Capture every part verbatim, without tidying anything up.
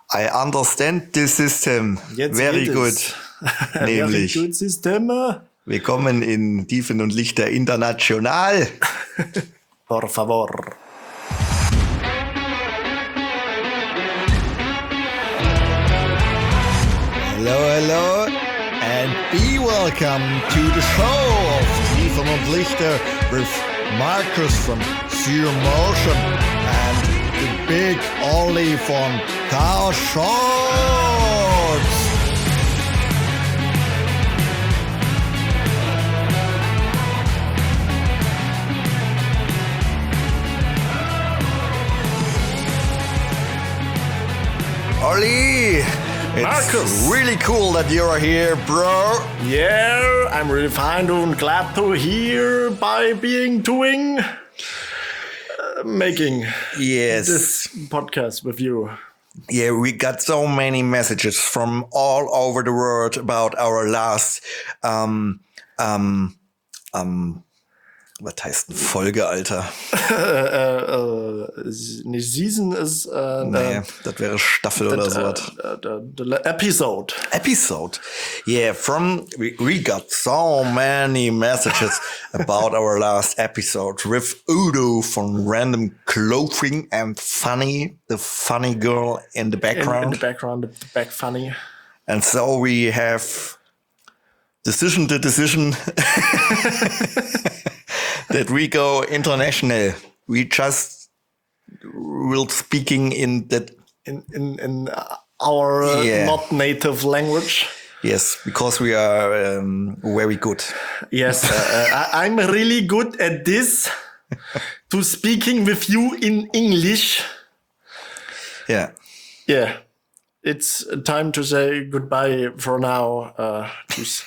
I understand the system. Jetzt Very geht good. es. Nämlich, Very good Systeme. willkommen in Tiefen und Lichter International. Por favor. Hello, hello, and be welcome to the show of Tiefen und Lichter with Marcus from Zero Motion and the big Ollie from Chaos Shorts. Ollie! It's Marcus. really cool that you're here, bro. Yeah, I'm really fine and glad to hear by being doing uh, making Yes. this podcast with you. Yeah, we got so many messages from all over the world about our last, um, um, um, was heißt denn Folge, Alter? äh, äh, nicht Season ist äh, Nee, äh, das wäre Staffel oder sowas. äh, äh, äh, Episode. Episode. Yeah, from, we, we got so many messages about our last episode with Udo from Random Clothing and Funny, the funny girl in the In, background. in the background, the back funny. And so we have decision the decision that we go international. We just will speaking in that. In in in our uh, Yeah. not native language. Yes, because we are um, very good. Yes, uh, uh, I, I'm really good at this. To speaking with you in English. Yeah. Yeah, it's time to say goodbye for now. Uh, tschüss.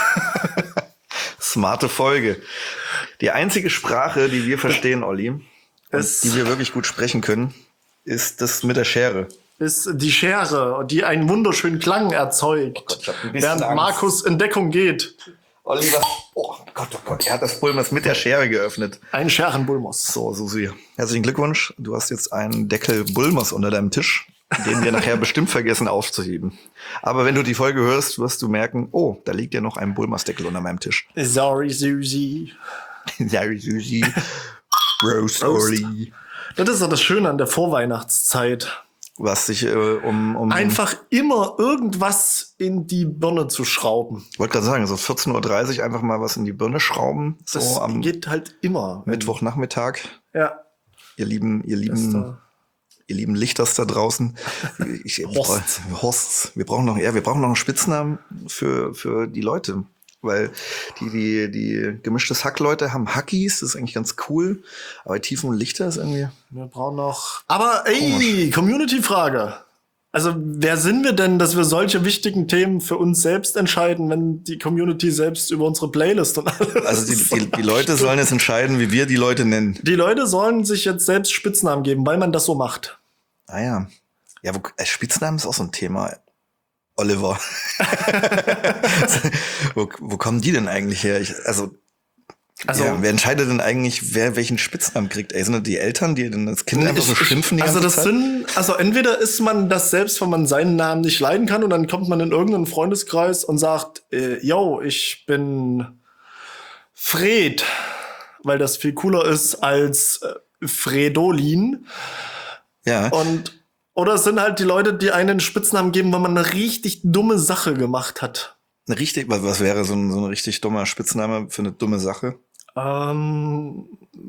Smarte Folge. Die einzige Sprache, die wir verstehen, Olli, und Es- die wir wirklich gut sprechen können, ist das mit der Schere. Ist die Schere, die einen wunderschönen Klang erzeugt, Gott, ich hab ein bisschen während Angst. Markus in Deckung geht. Olli, was? Oh Gott, oh Gott, er hat das Pulmers mit der Schere geöffnet. Ein Scherenbulmus. So, Susi, herzlichen Glückwunsch. Du hast jetzt einen Deckel Bulmers unter deinem Tisch, den wir nachher bestimmt vergessen aufzuheben. Aber wenn du die Folge hörst, wirst du merken, oh, da liegt ja noch ein Bulmers-Deckel unter meinem Tisch. Sorry, Susi. Sorry, Susi. Roast, Roast. Olli. Das ist doch das Schöne an der Vorweihnachtszeit. Was sich äh, um... um Einfach immer irgendwas in die Birne zu schrauben. Ich wollte gerade sagen, so vierzehn Uhr dreißig einfach mal was in die Birne schrauben. So Das am geht halt immer. Mittwochnachmittag. Ja. Ihr lieben, ihr lieben, da- ihr lieben Lichters da draußen. Ich, ich Horsts. brauch- Horsts. Wir brauchen noch, ja, wir brauchen noch einen Spitznamen für, für die Leute. Weil die, die, die gemischtes Hack-Leute haben Hackies, das ist eigentlich ganz cool. Aber Tiefen und Lichter ist irgendwie. Wir brauchen noch. Aber ey, Community-Frage. Also, wer sind wir denn, dass wir solche wichtigen Themen für uns selbst entscheiden, wenn die Community selbst über unsere Playlist und alles. Also die, die, die Leute sollen jetzt entscheiden, wie wir die Leute nennen. Die Leute sollen sich jetzt selbst Spitznamen geben, weil man das so macht. Ah ja. Ja, wo, äh, Spitznamen ist auch so ein Thema. Oliver. wo, wo kommen die denn eigentlich her? Ich, also, Also- ja, wer entscheidet denn eigentlich, wer welchen Spitznamen kriegt? Ey, sind das die Eltern, die dann das Kind einfach so Ich- ich- schimpfen die Also ganze das Zeit? sind, also entweder ist man das selbst, wenn man seinen Namen nicht leiden kann, und dann kommt man in irgendeinen Freundeskreis und sagt, äh, yo, ich bin Fred, weil das viel cooler ist als äh, Fredolin. Ja. Und oder es sind halt die Leute, die einen Spitznamen geben, weil man eine richtig dumme Sache gemacht hat. Eine richtig, was, was wäre so ein, so ein richtig dummer Spitzname für eine dumme Sache? Ähm,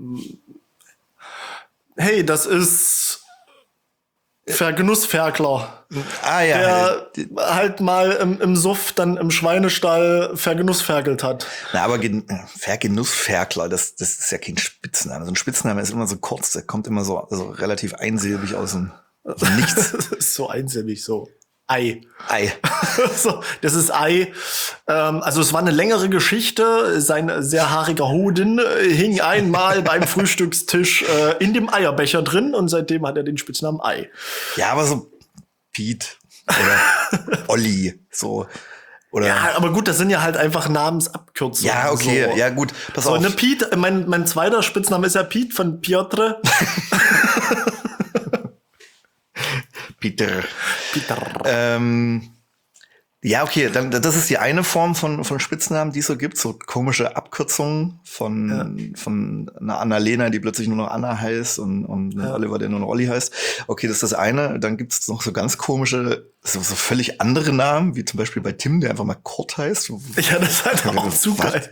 hey, das ist Vergenussferkler. Ah ja. Der halt mal im, im Suff dann im Schweinestall vergenussferkelt hat. Na, aber Gen- Vergenussferkler, das, das ist ja kein Spitzname. So ein Spitzname ist immer so kurz, der kommt immer so also relativ einsilbig aus dem aus dem Nichts. Das ist so einsilbig, so. Ei. Ei. So, das ist Ei. Ähm, also es war eine längere Geschichte. Sein sehr haariger Hoden äh, hing einmal beim Frühstückstisch äh, in dem Eierbecher drin, und seitdem hat er den Spitznamen Ei. Ja, aber so Pete oder Olli, so. Oder Ja, aber gut, das sind ja halt einfach Namensabkürzungen. ja, okay, so. ja gut. Pass So, auf. ne, Pete, mein, mein zweiter Spitzname ist ja Pete von Piotr. Peter. Peter. Ähm, ja, okay, dann, das ist die eine Form von, von Spitznamen, die es so gibt, so komische Abkürzungen von, ja. von einer Annalena, die plötzlich nur noch Anna heißt und, und ja. Oliver, der nur noch Olli heißt. Okay, das ist das eine. Dann gibt es noch so ganz komische, so, so völlig andere Namen, wie zum Beispiel bei Tim, der einfach mal Kurt heißt. Ja, das ist halt auch zu geil.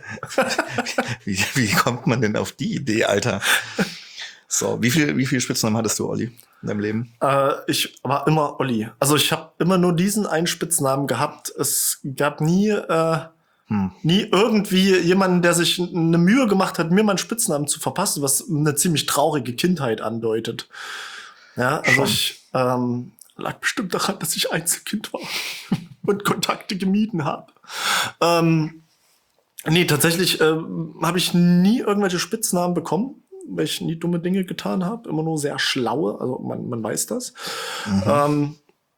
wie, wie kommt man denn auf die Idee, Alter? So, wie viel, wie viele Spitznamen hattest du, Olli, in deinem Leben? Äh, ich war immer Olli. Also ich habe immer nur diesen einen Spitznamen gehabt. Es gab nie, äh, hm. nie irgendwie jemanden, der sich eine Mühe gemacht hat, mir meinen Spitznamen zu verpassen, was eine ziemlich traurige Kindheit andeutet. Ja, also Schon. ich ähm, lag bestimmt daran, dass ich Einzelkind war und Kontakte gemieden habe. Ähm, nee, tatsächlich äh, habe ich nie irgendwelche Spitznamen bekommen, weil ich nie dumme Dinge getan habe, immer nur sehr schlaue, also man, man weiß das. Mhm. Ähm,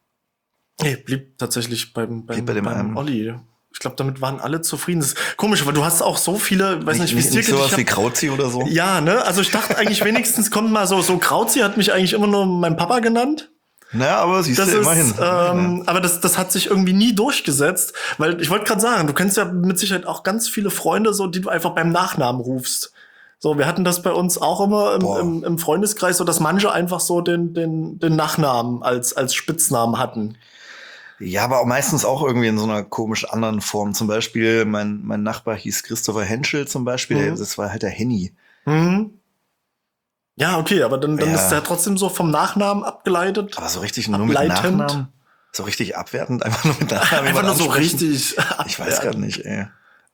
nee, blieb tatsächlich beim, beim, bei dem beim Olli. Ich glaube, damit waren alle zufrieden. Das ist komisch, weil du hast auch so viele, weiß nicht, nicht wie es dir geht. Sowas wie Krauzi oder so? Ja, ne? Also ich dachte eigentlich wenigstens kommt mal so, so Krauzi hat mich eigentlich immer nur mein Papa genannt. Naja, aber siehst das du, ist, immerhin. Ähm, ja. Aber das, das hat sich irgendwie nie durchgesetzt, weil ich wollte gerade sagen, du kennst ja mit Sicherheit auch ganz viele Freunde, so die du einfach beim Nachnamen rufst. So, wir hatten das bei uns auch immer im, im, im Freundeskreis, so dass manche einfach so den, den, den Nachnamen als, als Spitznamen hatten. Ja, aber auch meistens auch irgendwie in so einer komisch anderen Form. Zum Beispiel, mein, mein Nachbar hieß Christopher Henschel zum Beispiel, mhm. das war halt der Henny. Mhm. Ja, okay, aber dann, dann ja. ist der trotzdem so vom Nachnamen abgeleitet. Aber so richtig nur mit Nachnamen? So richtig abwertend, einfach nur mit Nachnamen. Einfach nur so richtig. Ich weiß gar nicht, ey.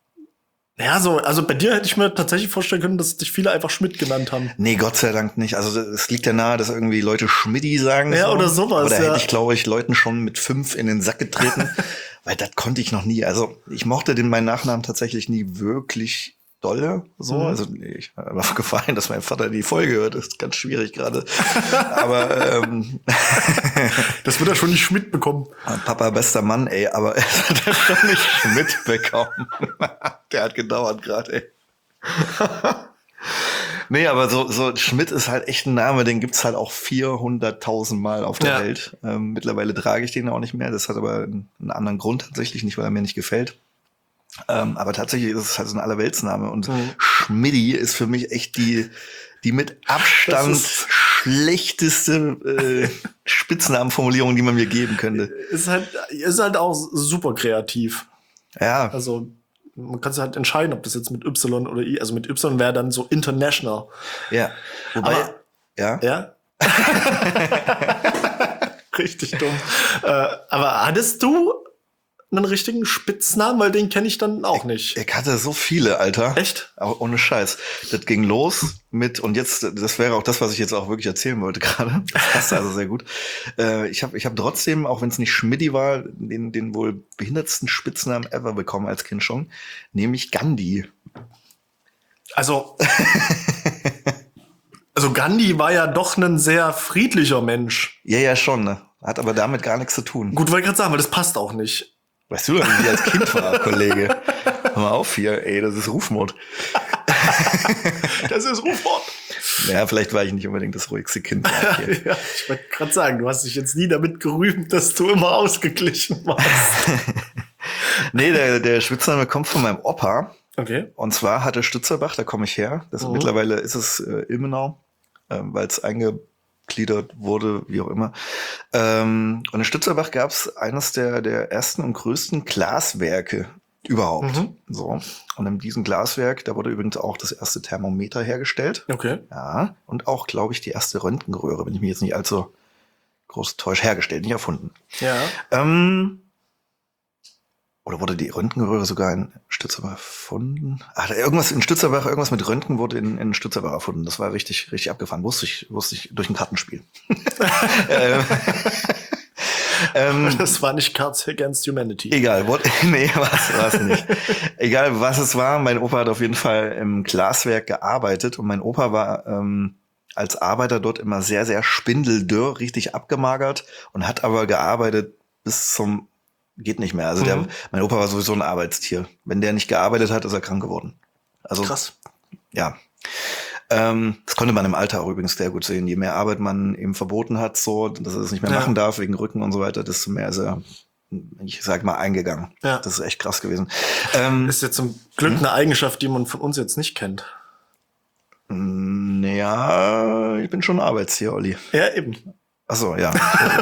Ja, so, also bei dir hätte ich mir tatsächlich vorstellen können, dass dich viele einfach Schmidt genannt haben. Nee, Gott sei Dank nicht. Also es liegt ja nahe, dass irgendwie Leute Schmidti sagen. Ja, so. oder sowas. Aber da ja. hätte ich, glaube ich, Leuten schon mit fünf in den Sack getreten. Weil das konnte ich noch nie. Also ich mochte den meinen Nachnamen tatsächlich nie wirklich dolle. So. Mhm. Also ich habe mir gefallen, dass mein Vater die Folge hört. Das ist ganz schwierig gerade. Aber ähm, das wird er schon nicht Schmidt bekommen. Papa, bester Mann, ey, aber es hat er schon nicht Schmidt bekommen. Der hat gedauert gerade, ey. Nee, aber so, so Schmidt ist halt echt ein Name, den gibt's halt auch vierhunderttausend Mal auf der ja. Welt. Ähm, mittlerweile trage ich den auch nicht mehr. Das hat aber einen, einen anderen Grund tatsächlich, nicht weil er mir nicht gefällt. Ähm, aber tatsächlich ist es halt so ein Allerweltsname. Und mhm. Schmidti ist für mich echt die, die mit Abstand schlechteste äh, Spitznamenformulierung, die man mir geben könnte. Ist halt, ist halt auch super kreativ. Ja. Also man kann sich halt entscheiden, ob das jetzt mit Y oder I, also mit Y wäre dann so international. Ja. Wobei, aber, ja. Ja. Richtig dumm. Äh, aber hattest du einen richtigen Spitznamen? Weil den kenne ich dann auch nicht. Ich, ich hatte so viele, Alter. Echt? Aber ohne Scheiß. Das ging los mit, und jetzt, das wäre auch das, was ich jetzt auch wirklich erzählen wollte gerade. Das passt also sehr gut. Äh, ich habe ich hab trotzdem, auch wenn es nicht Schmidti war, den, den wohl behindertsten Spitznamen ever bekommen als Kind schon, nämlich Gandhi. Also, also Gandhi war ja doch ein sehr friedlicher Mensch. Ja, ja, schon. Ne? Hat aber damit gar nichts zu tun. Gut, wollte ich gerade sagen, weil das passt auch nicht. Weißt du, wie ich als Kind war, Kollege? Hör mal auf hier, ey, das ist Rufmord. Das ist Rufmord. Ja, vielleicht war ich nicht unbedingt das ruhigste Kind. Ja, ich wollte gerade sagen, du hast dich jetzt nie damit gerühmt, dass du immer ausgeglichen warst. Nee, der, der Spitzname kommt von meinem Opa. Okay. Und zwar hatte Stützerbach, da komme ich her. Das, mhm. Mittlerweile ist es äh, Ilmenau, äh, weil es eingegliedert wurde, wie auch immer. Ähm, und in Stützerbach gab es eines der, der ersten und größten Glaswerke überhaupt. Mhm. So. Und in diesem Glaswerk, da wurde übrigens auch das erste Thermometer hergestellt. Okay. Ja. Und auch, glaube ich, die erste Röntgenröhre, wenn ich mich jetzt nicht allzu groß täusche, hergestellt, nicht erfunden. Ja. Ähm, Oder wurde die Röntgenröhre sogar in Stützerbach erfunden? Ach, irgendwas in Stützerbach, irgendwas mit Röntgen wurde in, in Stützerbach erfunden. Das war richtig, richtig abgefahren. Wusste ich, wusste ich durch ein Kartenspiel. ähm, ähm, das war nicht Cards Against Humanity. Egal, what, nee, was war es nicht. Egal, was es war. Mein Opa hat auf jeden Fall im Glaswerk gearbeitet und mein Opa war ähm, als Arbeiter dort immer sehr, sehr spindeldürr, richtig abgemagert und hat aber gearbeitet bis zum geht nicht mehr. Also der, mhm. mein Opa war sowieso ein Arbeitstier. Wenn der nicht gearbeitet hat, ist er krank geworden. Also krass. Ja. Ähm, das konnte man im Alter auch übrigens sehr gut sehen. Je mehr Arbeit man ihm verboten hat, so, dass er es nicht mehr Ja. machen darf wegen Rücken und so weiter, desto mehr ist er, ich sag mal, eingegangen. Ja. Das ist echt krass gewesen. Ähm, Ist jetzt zum Glück eine Eigenschaft, die man von uns jetzt nicht kennt. ja, ich bin schon ein Arbeitstier, Olli. Ja, eben. Ach so, ja.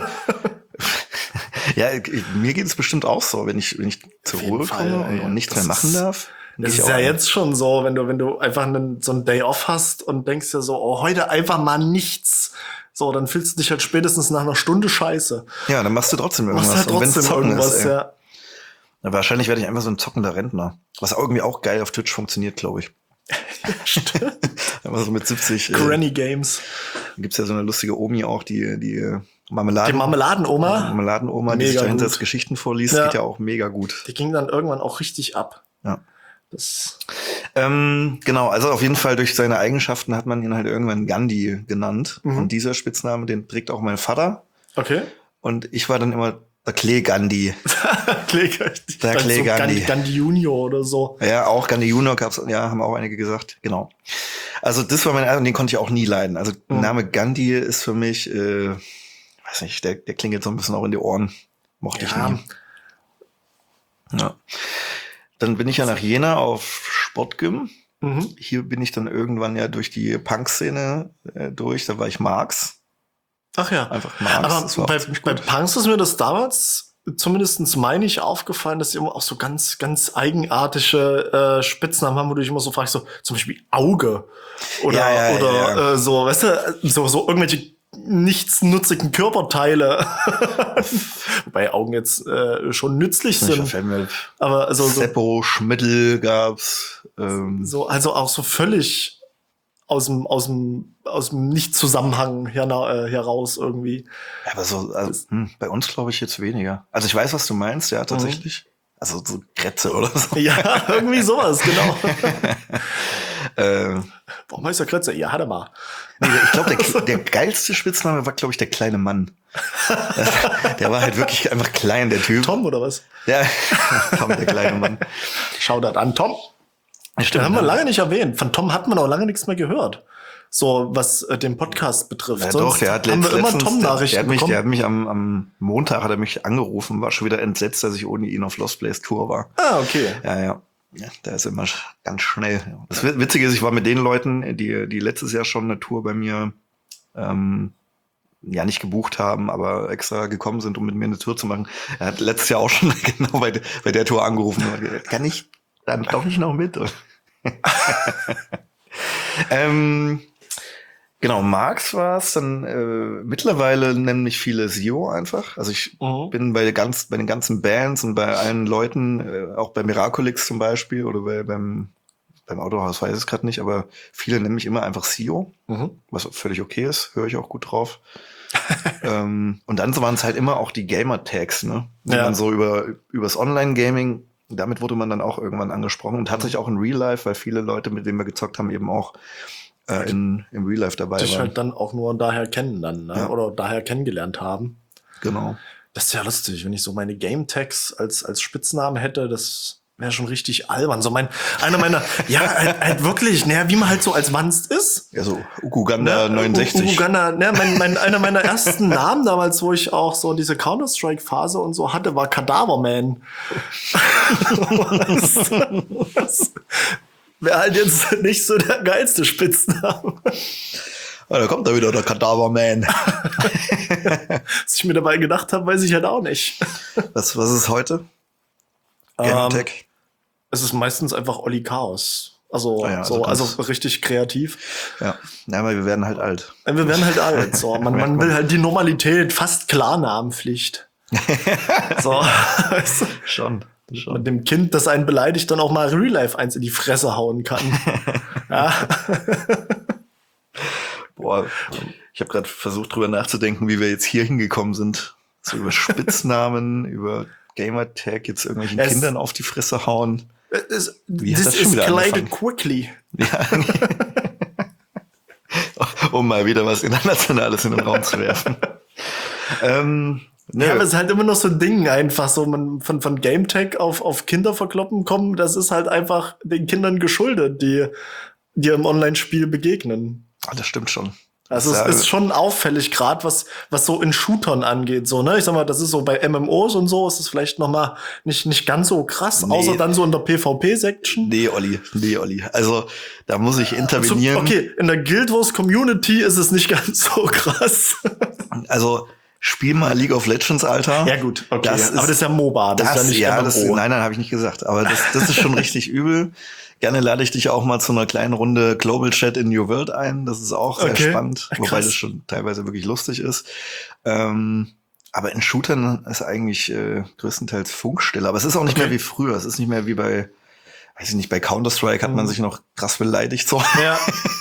Ja, ich, mir geht es bestimmt auch so, wenn ich, wenn ich zur jeden Ruhe Fall, komme und, ja. und nichts Das mehr machen ist- darf. Das ich ist auch ja ein. jetzt schon so, wenn du, wenn du einfach einen, so einen Day off hast und denkst dir so, oh, heute einfach mal nichts. So, dann fühlst du dich halt spätestens nach einer Stunde scheiße. Ja, dann machst du trotzdem irgendwas. Machst halt Und wenn's trotzdem Zocken irgendwas, ist, ey. ja. Ja, wahrscheinlich werde ich einfach so ein zockender Rentner. Was irgendwie auch geil auf Twitch funktioniert, glaube ich. Stimmt. Einfach so mit siebzig. Äh, Granny Games. gibt's ja so eine lustige Omi auch, die, die äh, Marmeladen. Die Marmeladenoma, Marmeladenoma, die sich Mega dahinter gut. Geschichten vorliest, Ja. geht ja auch mega gut. die ging dann irgendwann auch richtig ab. Ja. Das, Ähm, genau, also auf jeden Fall durch seine Eigenschaften hat man ihn halt irgendwann Gandhi genannt. Mhm. Und dieser Spitzname, den trägt auch mein Vater. okay. Und ich war dann immer der Klee Gandhi. Klee, Der Klee so Gandhi. Gandhi. Gandhi Junior oder so. Ja, auch Gandhi Junior gab's, ja, haben auch einige gesagt. Genau. Also das war mein, und den konnte ich auch nie leiden. Also der Mhm. Name Gandhi ist für mich, äh, weiß nicht, der, der klingelt so ein bisschen auch in die Ohren. Mochte ich Ja. nie. Ja. Dann bin ich ja nach Jena auf Sportgym. Mhm. Hier bin ich dann irgendwann ja durch die Punk-Szene äh, durch. Da war ich Marx. Ach ja. Einfach Marx. Aber Das war auch bei, ziemlich bei gut. Punks ist mir das damals, zumindest meine ich, aufgefallen, dass sie immer auch so ganz, ganz eigenartige äh, Spitznamen haben, wo du dich immer so fragst, so zum Beispiel Auge oder, Ja, ja, oder ja, ja. Äh, so, weißt du, so, so irgendwelche nichtsnutzigen Körperteile. Wobei Augen jetzt äh, schon nützlich Ich sind. fällt mir Aber also so, Seppo, Schmittel gab's. Ähm, so, also auch so völlig aus dem, aus dem, aus dem Nicht-Zusammenhang herna- äh, heraus irgendwie. Ja, aber so, also, hm, bei uns glaube ich jetzt weniger. Also ich weiß, was du meinst, ja, tatsächlich. Also so Kretze oder so. Ja, irgendwie sowas, genau. äh, Warum heißt der Kretzer? Ja, hat er mal. nee, ich glaube, der, der geilste Spitzname war, glaube ich, der kleine Mann. Der war halt wirklich einfach klein, der Typ. Tom oder was? Ja, Tom, der kleine Mann. Schau das an, Tom. Stimmt, Den haben wir ja. lange nicht erwähnt. Von Tom hat man auch lange nichts mehr gehört. So, was äh, den Podcast betrifft. Ja, Sonst doch, der hat haben wir letzt- immer letztens, der, der Tom-Nachrichten hat mich, bekommen. der hat mich am, am Montag hat er mich angerufen, war schon wieder entsetzt, dass ich ohne ihn auf Lost Place Tour war. ah, okay. Ja, ja. Ja, der ist immer sch- ganz schnell. Das Wi- Witzige ist, ich war mit den Leuten, die, die letztes Jahr schon eine Tour bei mir ähm, ja nicht gebucht haben, aber extra gekommen sind, um mit mir eine Tour zu machen. Er hat letztes Jahr auch schon genau bei, de- bei der Tour angerufen und hat gesagt, kann ich dann doch nicht noch mit? ähm, genau, Marx war es. Dann äh, mittlerweile nennen mich viele Sio einfach. Also ich Mhm. bin bei, ganz, bei den ganzen Bands und bei allen Leuten, äh, auch bei Miraculix zum Beispiel oder bei, beim, beim Autohaus weiß ich es gerade nicht, aber viele nennen mich immer einfach Sio, Mhm. was völlig okay ist, höre ich auch gut drauf. ähm, und dann waren es halt immer auch die Gamer-Tags, ne? Die Ja. man so über übers Online-Gaming, damit wurde man dann auch irgendwann angesprochen und tatsächlich auch in Real Life, weil viele Leute, mit denen wir gezockt haben, eben auch äh, in, im Real Life dabei Dich waren. halt dann auch nur daher kennen dann, ne? Ja. Oder daher kennengelernt haben. Genau. Das ist ja lustig, wenn ich so meine Game-Tags als, als Spitznamen hätte, das wäre schon richtig albern. So mein, einer meiner, ja, halt, halt wirklich, naja, wie man halt so als Wanst ist. Ja, so Ukuganda Ne? neunundsechzig. Uganda, ne, mein, mein, einer meiner ersten Namen damals, wo ich auch so diese Counter-Strike-Phase und so hatte, war Cadaverman. das das wäre halt jetzt nicht so der geilste Spitzname. Ah, da kommt da wieder der Kadaverman. Was ich mir dabei gedacht habe, weiß ich halt auch nicht. was, was ist heute? Ähm, Gamertag? Es ist meistens einfach Olli Chaos. Also, Ah ja, also so, ganz- also richtig kreativ. Ja. Ja, aber wir werden halt alt. Wir werden halt alt. So. Man, Merkt man man. will halt die Normalität, fast Klarnamenpflicht. so. weißt du? Schon. Schon. Mit dem Kind, das einen beleidigt, dann auch mal Real Life eins in die Fresse hauen kann. ja. Boah, ich habe gerade versucht, drüber nachzudenken, wie wir jetzt hier hingekommen sind. So über Spitznamen, über Gamertag, jetzt irgendwelchen Es- Kindern auf die Fresse hauen. Es, Wie hat this das schon wieder escalated angefangen? quickly. Ja. Um mal wieder was Internationales in den Raum zu werfen. ähm, ne, Ja, aber es ist halt immer noch so ein Ding einfach so, man von, von GameTech auf, auf Kinder verkloppen kommen, das ist halt einfach den Kindern geschuldet, die dir im Online-Spiel begegnen. Ah, das stimmt schon. Also es Ja, ist schon auffällig, gerade was was so in Shootern angeht, so, ne? Ich sag mal, das ist so bei M M Os und so, ist es vielleicht noch mal nicht nicht ganz so krass, Nee. außer dann so in der PvP-Section. Nee, Olli, nee, Olli. Also, da muss ich intervenieren. Okay, in der Guild Wars Community ist es nicht ganz so krass. Also, spiel mal League of Legends, Alter. Ja gut, okay. Das aber das ist ja MOBA, das, Das, ist ja nicht ja, M M O. das, nein, nein, habe ich nicht gesagt. Aber das, das ist schon richtig übel. Gerne lade ich dich auch mal zu einer kleinen Runde Global Chat in Your World ein. Das ist auch sehr Okay. spannend, Krass. wobei das schon teilweise wirklich lustig ist. Ähm, aber in Shootern ist eigentlich äh, größtenteils Funkstille. Aber es ist auch nicht Okay. mehr wie früher. Es ist nicht mehr wie bei, weiß ich nicht, bei Counter-Strike hat man Mhm. sich noch krass beleidigt so. Ja.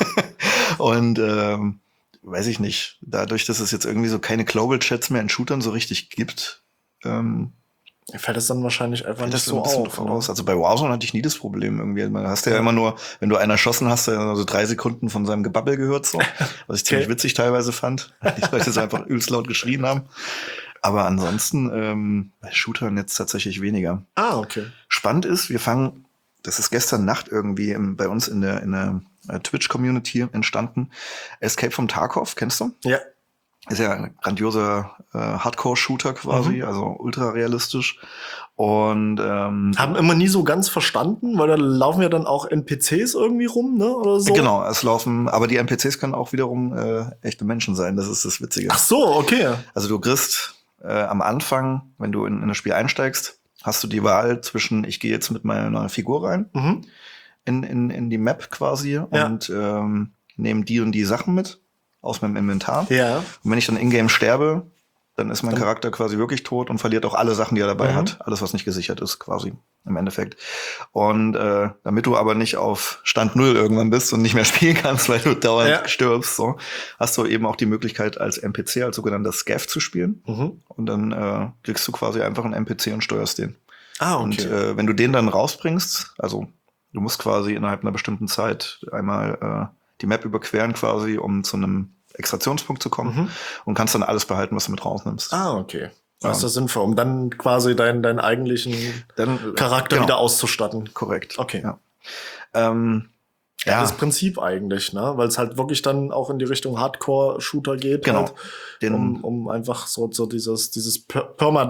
Und ähm, weiß ich nicht, dadurch, dass es jetzt irgendwie so keine Global Chats mehr in Shootern so richtig gibt, ähm, Mir fällt das dann wahrscheinlich einfach fällt nicht das so ein bisschen auf. voraus. Also bei Warzone hatte ich nie das Problem irgendwie. Man hast ja, Ja. immer nur, wenn du einen erschossen hast, ja so drei Sekunden von seinem Gebabbel gehört, so. Was ich ziemlich Okay. witzig teilweise fand. Die Leute so einfach übelst laut geschrien haben. Aber ansonsten, ähm, bei Shootern jetzt tatsächlich weniger. Ah, okay. Spannend ist, wir fangen, das ist gestern Nacht irgendwie im, bei uns in der, in der äh, Twitch-Community entstanden. Escape from Tarkov, kennst du? Ja. Ist ja ein grandioser äh, Hardcore-Shooter quasi, Mhm. also ultra realistisch. Und ähm, Haben immer nie so ganz verstanden, weil da laufen ja dann auch N P Cs irgendwie rum, ne? Oder so. genau, es laufen, aber die N P Cs können auch wiederum äh, echte Menschen sein. Das ist das Witzige. Ach so, okay. Also du kriegst äh, am Anfang, wenn du in, in das Spiel einsteigst, hast du die Wahl zwischen, ich gehe jetzt mit meiner Figur rein Mhm. in, in, in die Map quasi Ja. und ähm, nehme die und die Sachen mit aus meinem Inventar. Ja. Und wenn ich dann in-game sterbe, dann ist mein Dann- Charakter quasi wirklich tot und verliert auch alle Sachen, die er dabei Mhm. hat. Alles, was nicht gesichert ist, quasi im Endeffekt. Und äh, damit du aber nicht auf Stand Null irgendwann bist und nicht mehr spielen kannst, weil du dauernd Ja. stirbst, so, hast du eben auch die Möglichkeit, als N P C, als sogenannter Scav zu spielen. Mhm. Und dann äh, klickst du quasi einfach einen N P C und steuerst den. Ah, okay. Und äh, wenn du den dann rausbringst, also du musst quasi innerhalb einer bestimmten Zeit einmal äh, die Map überqueren quasi, um zu einem Extraktionspunkt zu kommen Mhm. und kannst dann alles behalten, was du mit rausnimmst. Ah, okay. Ja. Das ist sinnvoll, um dann quasi deinen, deinen eigentlichen Dann Charakter genau, wieder auszustatten. korrekt. Okay. Ja. Ähm, Ja. ja, Das Prinzip eigentlich, ne? Weil es halt wirklich dann auch in die Richtung Hardcore-Shooter geht. genau. Halt, Den um, um einfach so, so dieses, dieses Per-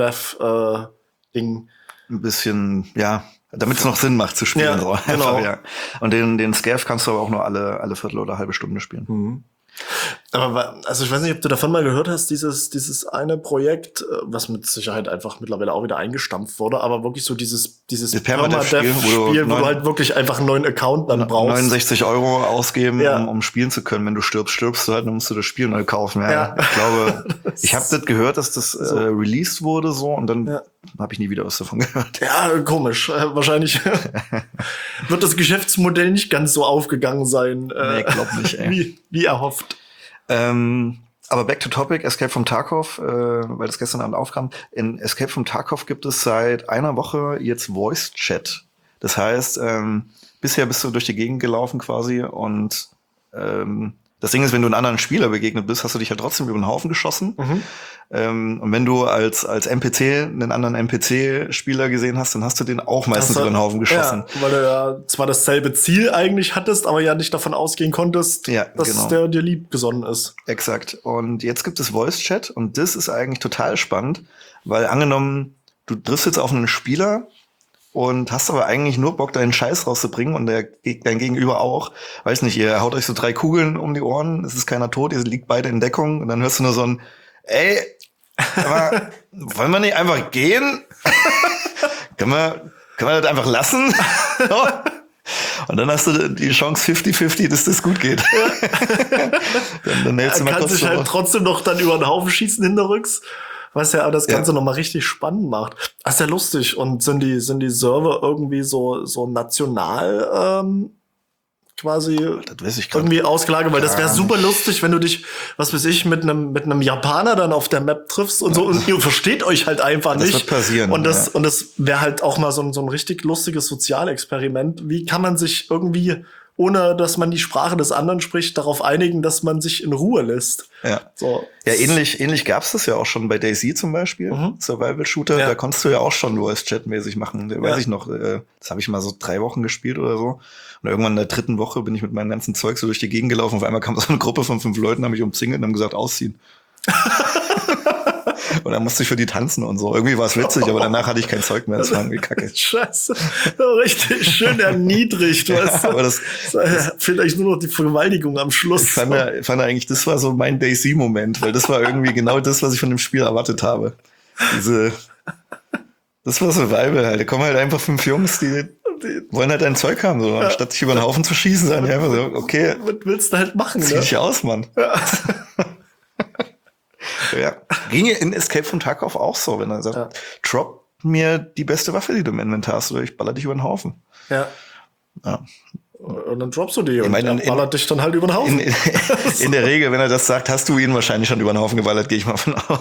Permadeath-Ding. ein bisschen, ja, damit es noch Sinn macht zu spielen. Ja, so. Einfach, genau. ja. Und den, den Scav kannst du aber auch nur alle, alle Viertel oder halbe Stunde spielen. Mhm. Aber wa- also ich weiß nicht, ob du davon mal gehört hast, dieses, dieses eine Projekt, äh, was mit Sicherheit einfach mittlerweile auch wieder eingestampft wurde, aber wirklich so dieses, dieses Das Permadeath-Spiel, Permadeath-Spiel, wo wo, du du neun- halt wirklich einfach einen neuen Account dann brauchst. neunundsechzig Euro ausgeben, Ja. um, um spielen zu können. Wenn du stirbst, stirbst du halt, dann musst du das Spiel neu kaufen. Ja, Ja. Ich glaube, ich habe das gehört, dass das So. äh, released wurde so und dann Ja. habe ich nie wieder was davon gehört. Ja, komisch. Äh, wahrscheinlich wird das Geschäftsmodell nicht ganz so aufgegangen sein, äh, Nee, glaub nicht, ey. wie, wie erhofft. Ähm, aber back to topic, Escape from Tarkov, äh, weil das gestern Abend aufkam. In Escape from Tarkov gibt es seit einer Woche jetzt Voice Chat. Das heißt, ähm, bisher bist du durch die Gegend gelaufen quasi und ähm, das Ding ist, wenn du einem anderen Spieler begegnet bist, hast du dich halt trotzdem über den Haufen geschossen. Mhm. Ähm, und wenn du als, als N P C einen anderen N P C-Spieler gesehen hast, dann hast du den auch meistens Hast du- über den Haufen geschossen. Ja, weil du ja zwar dasselbe Ziel eigentlich hattest, aber ja nicht davon ausgehen konntest, Ja, dass genau. der dir lieb gesonnen ist. Exakt. Und jetzt gibt es Voice Chat und das ist eigentlich total spannend, weil angenommen, du triffst jetzt auf einen Spieler und hast aber eigentlich nur Bock, deinen Scheiß rauszubringen und der, dein Gegenüber auch. Weiß nicht, ihr haut euch so drei Kugeln um die Ohren, es ist keiner tot, ihr liegt beide in Deckung und dann hörst du nur so ein, ey, aber wollen wir nicht einfach gehen? können wir, können wir das einfach lassen? So. Und dann hast du die Chance fünfzig fünfzig, dass das gut geht. dann, dann hältst du Er mal kann kurz sich so- halt trotzdem noch dann über den Haufen schießen hinterrücks, was ja das Ja. Ganze noch mal richtig spannend macht. Das ist ja lustig. Und sind die, sind die Server irgendwie so, so national ähm, quasi Das weiß ich gerade. irgendwie ausgelagert? Weil das wäre Gar super lustig, wenn du dich, was weiß ich, mit einem mit einem Japaner dann auf der Map triffst und so und ihr versteht euch halt einfach Das nicht. wird passieren, Und das, ja. und das wäre halt auch mal so ein, so ein richtig lustiges Sozialexperiment. Wie kann man sich irgendwie ohne dass man die Sprache des anderen spricht, darauf einigen, dass man sich in Ruhe lässt. Ja, so. ja ähnlich, ähnlich gab's das ja auch schon bei DayZ zum Beispiel, Mhm. Survival-Shooter. Ja. Da konntest du ja auch schon Voice-Chat-mäßig machen. Da weiß Ja. ich noch, äh, das habe ich mal so drei Wochen gespielt oder so. Und irgendwann in der dritten Woche bin ich mit meinem ganzen Zeug so durch die Gegend gelaufen. Auf einmal kam so eine Gruppe von fünf Leuten, haben mich umzingelt und haben gesagt, ausziehen. Und dann musste ich für die tanzen und so. Irgendwie war es witzig, aber danach hatte ich kein Zeug mehr. Das war irgendwie kacke. Scheiße. Richtig schön erniedrigt, weißt du. Aber das, das vielleicht nur noch die Vergewaltigung am Schluss. ich fand, ja, fand ja eigentlich, das war so mein DayZ-Moment, weil das war irgendwie genau das, was ich von dem Spiel erwartet habe. Diese, das war Survival halt. Da kommen halt einfach fünf Jungs, die wollen halt ein Zeug haben, so. Anstatt sich über den Haufen zu schießen, sagen die einfach so, okay. Was willst du halt machen, Zieh ne? dich aus, Mann. Ja. Ja. Ging in Escape from Tarkov auch so, wenn er sagt, Ja. drop mir die beste Waffe, die du im Inventar hast, oder ich baller dich über den Haufen. Ja. Ja. Und dann droppst du die und meine, er in- ballert dich dann halt über den Haufen. In, in, in der Regel, wenn er das sagt, hast du ihn wahrscheinlich schon über den Haufen geballert, gehe ich mal von aus.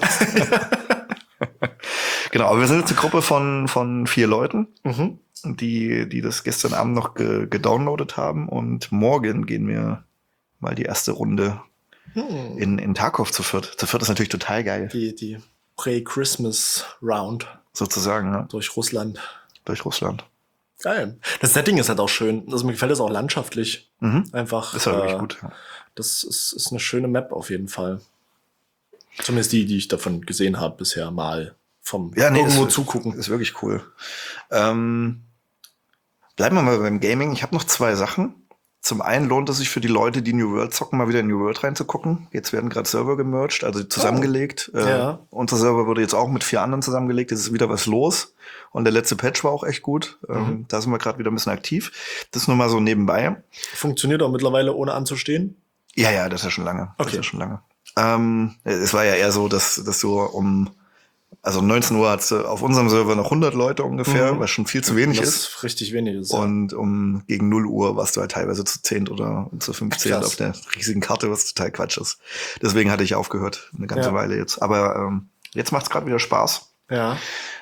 Genau, aber wir sind jetzt eine Gruppe von, von vier Leuten, Mhm. die, die das gestern Abend noch ge, gedownloadet haben, und morgen gehen wir mal die erste Runde Hm. in, in Tarkov zu viert. Zu viert ist natürlich total geil, Die, die Pre-Christmas Round sozusagen, ne? durch Russland. Durch Russland. Geil. Das Setting ist halt auch schön. Also mir gefällt das auch landschaftlich. Mhm. Einfach. Ist ja wirklich äh, gut. Ja. Das ist, ist eine schöne Map auf jeden Fall. Zumindest die, die ich davon gesehen habe bisher mal vom Ja, nee, irgendwo ist, zugucken. Ist wirklich cool. Ähm, bleiben wir mal beim Gaming. Ich habe noch zwei Sachen. Zum einen lohnt es sich für die Leute, die New World zocken, mal wieder in New World reinzugucken. Jetzt werden gerade Server gemerged, also zusammengelegt. Oh. Äh, Ja. Unser Server wurde jetzt auch mit vier anderen zusammengelegt. Jetzt ist wieder was los. Und der letzte Patch war auch echt gut. Mhm. Ähm, da sind wir gerade wieder ein bisschen aktiv. Das nur mal so nebenbei. Funktioniert auch mittlerweile ohne anzustehen. Ja, ja, das ist ja schon lange. Das Okay. ist ja schon lange. Ähm, es war ja eher so, dass, dass so um, also um neunzehn Uhr hat's auf unserem Server noch hundert Leute ungefähr, Mhm. was schon viel zu wenig Das ist. ist richtig wenig. Ist, ja. Und um gegen null Uhr warst du halt teilweise zu zehn oder zu fünfzehn Krass. auf der riesigen Karte, was total Quatsch ist. Deswegen hatte ich aufgehört, eine ganze Ja. Weile jetzt. Aber ähm, jetzt macht's gerade wieder Spaß. Ja.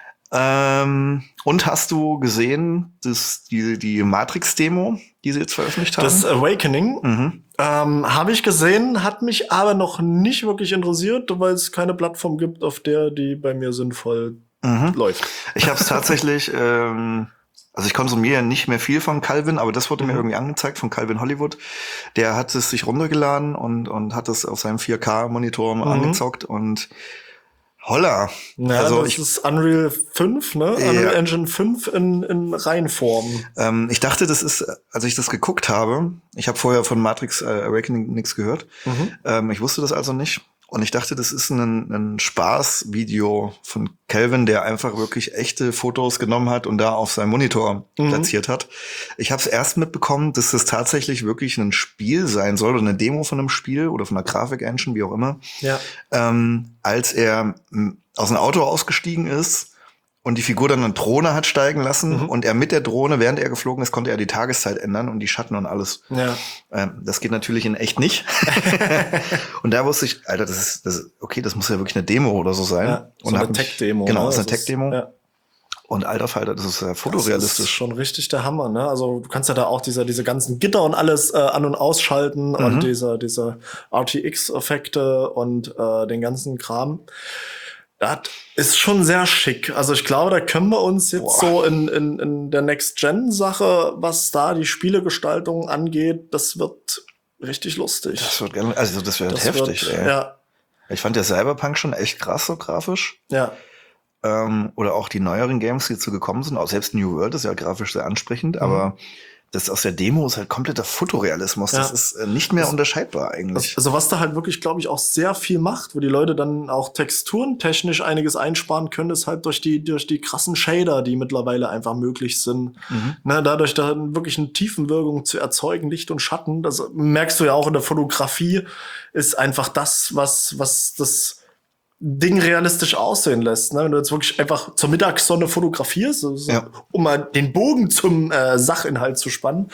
Ähm, und hast du gesehen, dass die, die Matrix-Demo, die sie jetzt veröffentlicht haben? Das Awakening mhm. ähm, habe ich gesehen, hat mich aber noch nicht wirklich interessiert, weil es keine Plattform gibt, auf der die bei mir sinnvoll Mhm. läuft. Ich habe es tatsächlich, ähm, also ich konsumiere nicht mehr viel von Calvin, aber das wurde mir Mhm. irgendwie angezeigt von Calvin Hollywood. Der hat es sich runtergeladen und, und hat es auf seinem vier K-Monitor mal Mhm. angezockt und holla. Ja, also das ich, ist Unreal fünf, ne? Ja. Unreal Engine fünf in, in Reihenform. ähm, ich dachte, das ist, als ich das geguckt habe, ich habe vorher von Matrix äh, Awakening nichts gehört. Mhm. Ähm, ich wusste das also nicht. Und ich dachte, das ist ein, ein Spaßvideo von Calvin, der einfach wirklich echte Fotos genommen hat und da auf seinem Monitor Mhm. platziert hat. Ich habe es erst mitbekommen, dass das tatsächlich wirklich ein Spiel sein soll oder eine Demo von einem Spiel oder von einer Grafik-Engine, wie auch immer. Ja. Ähm, als er m, aus dem Auto ausgestiegen ist und die Figur dann eine Drohne hat steigen lassen Mhm. und er mit der Drohne, während er geflogen ist, konnte er die Tageszeit ändern und die Schatten und alles. Ja. Ähm, das geht natürlich in echt nicht. Und da wusste ich, Alter, das ist, das ist, okay, das muss ja wirklich eine Demo oder so sein. Ja, so und eine hab mich- Tech-Demo. Genau, ne? das ist eine Das Tech-Demo. Ja. Und alter Falter, das ist ja Das ist fotorealistisch. schon richtig der Hammer, ne? Also du kannst ja da auch diese, diese ganzen Gitter und alles äh, an- und ausschalten Mhm. und diese, diese R T X-Effekte und äh, den ganzen Kram. Das ist schon sehr schick. Also ich glaube, da können wir uns jetzt Boah. so in, in, in der Next-Gen-Sache, was da die Spielegestaltung angeht, das wird richtig lustig. Das wird, gerne- also das wird Das heftig, wird, ey. Ja, Ich fand der Cyberpunk schon echt krass so grafisch. ja. Ähm, oder auch die neueren Games, die dazu gekommen sind. Auch selbst New World ist ja grafisch sehr ansprechend, Mhm. aber das aus der Demo ist halt kompletter Fotorealismus. Ja. Das ist äh, nicht mehr Das- unterscheidbar eigentlich. Also was da halt wirklich, glaube ich, auch sehr viel macht, wo die Leute dann auch texturentechnisch einiges einsparen können, ist halt durch die, durch die krassen Shader, die mittlerweile einfach möglich sind. Mhm. Ne, dadurch dann wirklich eine Tiefenwirkung zu erzeugen, Licht und Schatten. Das merkst du ja auch in der Fotografie, ist einfach das, was, was das Ding realistisch aussehen lässt. Ne? Wenn du jetzt wirklich einfach zur Mittagssonne fotografierst, so, so, Ja. um mal den Bogen zum äh, Sachinhalt zu spannen.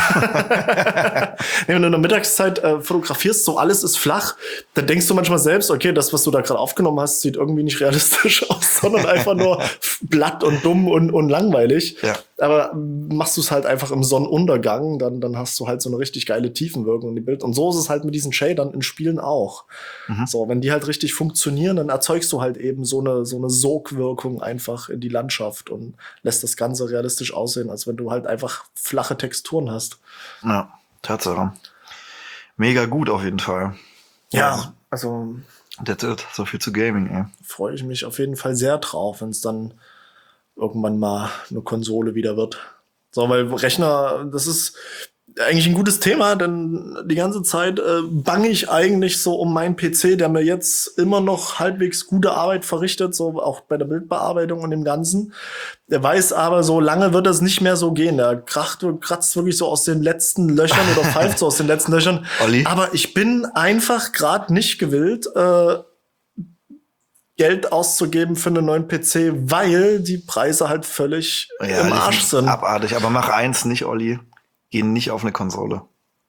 Wenn du in der Mittagszeit äh, fotografierst, so alles ist flach, dann denkst du manchmal selbst, okay, das, was du da gerade aufgenommen hast, sieht irgendwie nicht realistisch aus, sondern einfach nur platt und dumm und, und langweilig. Ja. Aber machst du es halt einfach im Sonnenuntergang, dann, dann hast du halt so eine richtig geile Tiefenwirkung in die Bild. Und so ist es halt mit diesen Shadern in Spielen auch. Mhm. So, wenn die halt richtig funktionieren, dann erzeugst du halt eben so eine, so eine Sogwirkung einfach in die Landschaft und lässt das Ganze realistisch aussehen, als wenn du halt einfach flache Texturen hast. Ja, Tatsache. Mega gut auf jeden Fall. Ja, also that's it. So viel zu Gaming, ey. Freue ich mich auf jeden Fall sehr drauf, wenn es dann irgendwann mal eine Konsole wieder wird. So, weil Rechner, das ist eigentlich ein gutes Thema, denn die ganze Zeit äh, bange ich eigentlich so um meinen P C, der mir jetzt immer noch halbwegs gute Arbeit verrichtet, so auch bei der Bildbearbeitung und dem Ganzen. Der weiß aber, so lange wird das nicht mehr so gehen. Der kracht, kratzt wirklich so aus den letzten Löchern oder pfeift so aus den letzten Löchern. Olli? Aber ich bin einfach gerade nicht gewillt, äh, Geld auszugeben für einen neuen P C, weil die Preise halt völlig ja, im Arsch sind. Abartig, aber mach eins nicht, Olli. Geh nicht auf eine Konsole.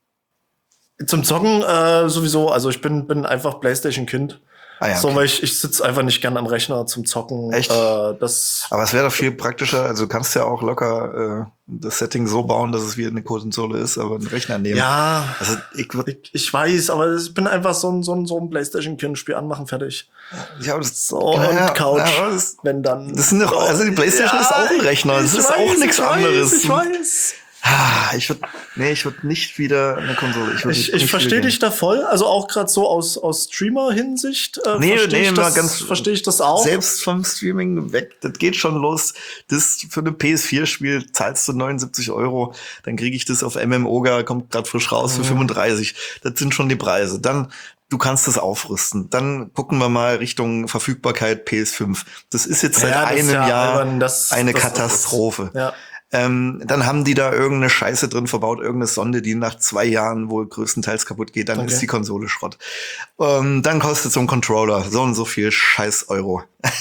Zum Zocken äh, sowieso, also ich bin bin einfach PlayStation-Kind. Ah, ja, so, okay. weil ich, ich sitze einfach nicht gern am Rechner zum Zocken. Echt? Äh, das Aber es wäre doch viel praktischer, also du kannst ja auch locker äh, das Setting so bauen, dass es wie eine Konsole ist, aber einen Rechner nehmen. ja, Also ich würde ich, ich weiß, aber ich bin einfach so ein, so ein, so ein PlayStation-Kind, Spiel anmachen, fertig. ja, das, So, ja, und Couch, ja, das, wenn dann. das sind doch, also die PlayStation Ja, ist auch ein Rechner, das ich ist weiß, auch nichts ich weiß, anderes. Ich weiß. Ah, Ich würde, nee, ich würde nicht wieder eine Konsole. Ich, würd Ich, nicht ich wieder verstehe gehen. dich da voll, also auch gerade so aus, aus Streamer-Hinsicht äh, Nee, verstehe nee, ich, mal das- ganz- versteh ich das auch. Selbst vom Streaming weg, das geht schon los. Das für ein P S vier Spiel zahlst du neunundsiebzig Euro, dann kriege ich das auf M M O G A, kommt gerade frisch raus für fünfunddreißig. Das sind schon die Preise. Dann du kannst das aufrüsten. Dann gucken wir mal Richtung Verfügbarkeit P S fünf. Das ist jetzt seit Ja, das ist einem ja Jahr albern, das- eine das ist es. Katastrophe. Ja. Ähm, dann haben die da irgendeine Scheiße drin verbaut, irgendeine Sonde, die nach zwei Jahren wohl größtenteils kaputt geht. Dann Okay. ist die Konsole Schrott. Ähm, dann kostet so ein Controller so und so viel Scheiß Euro.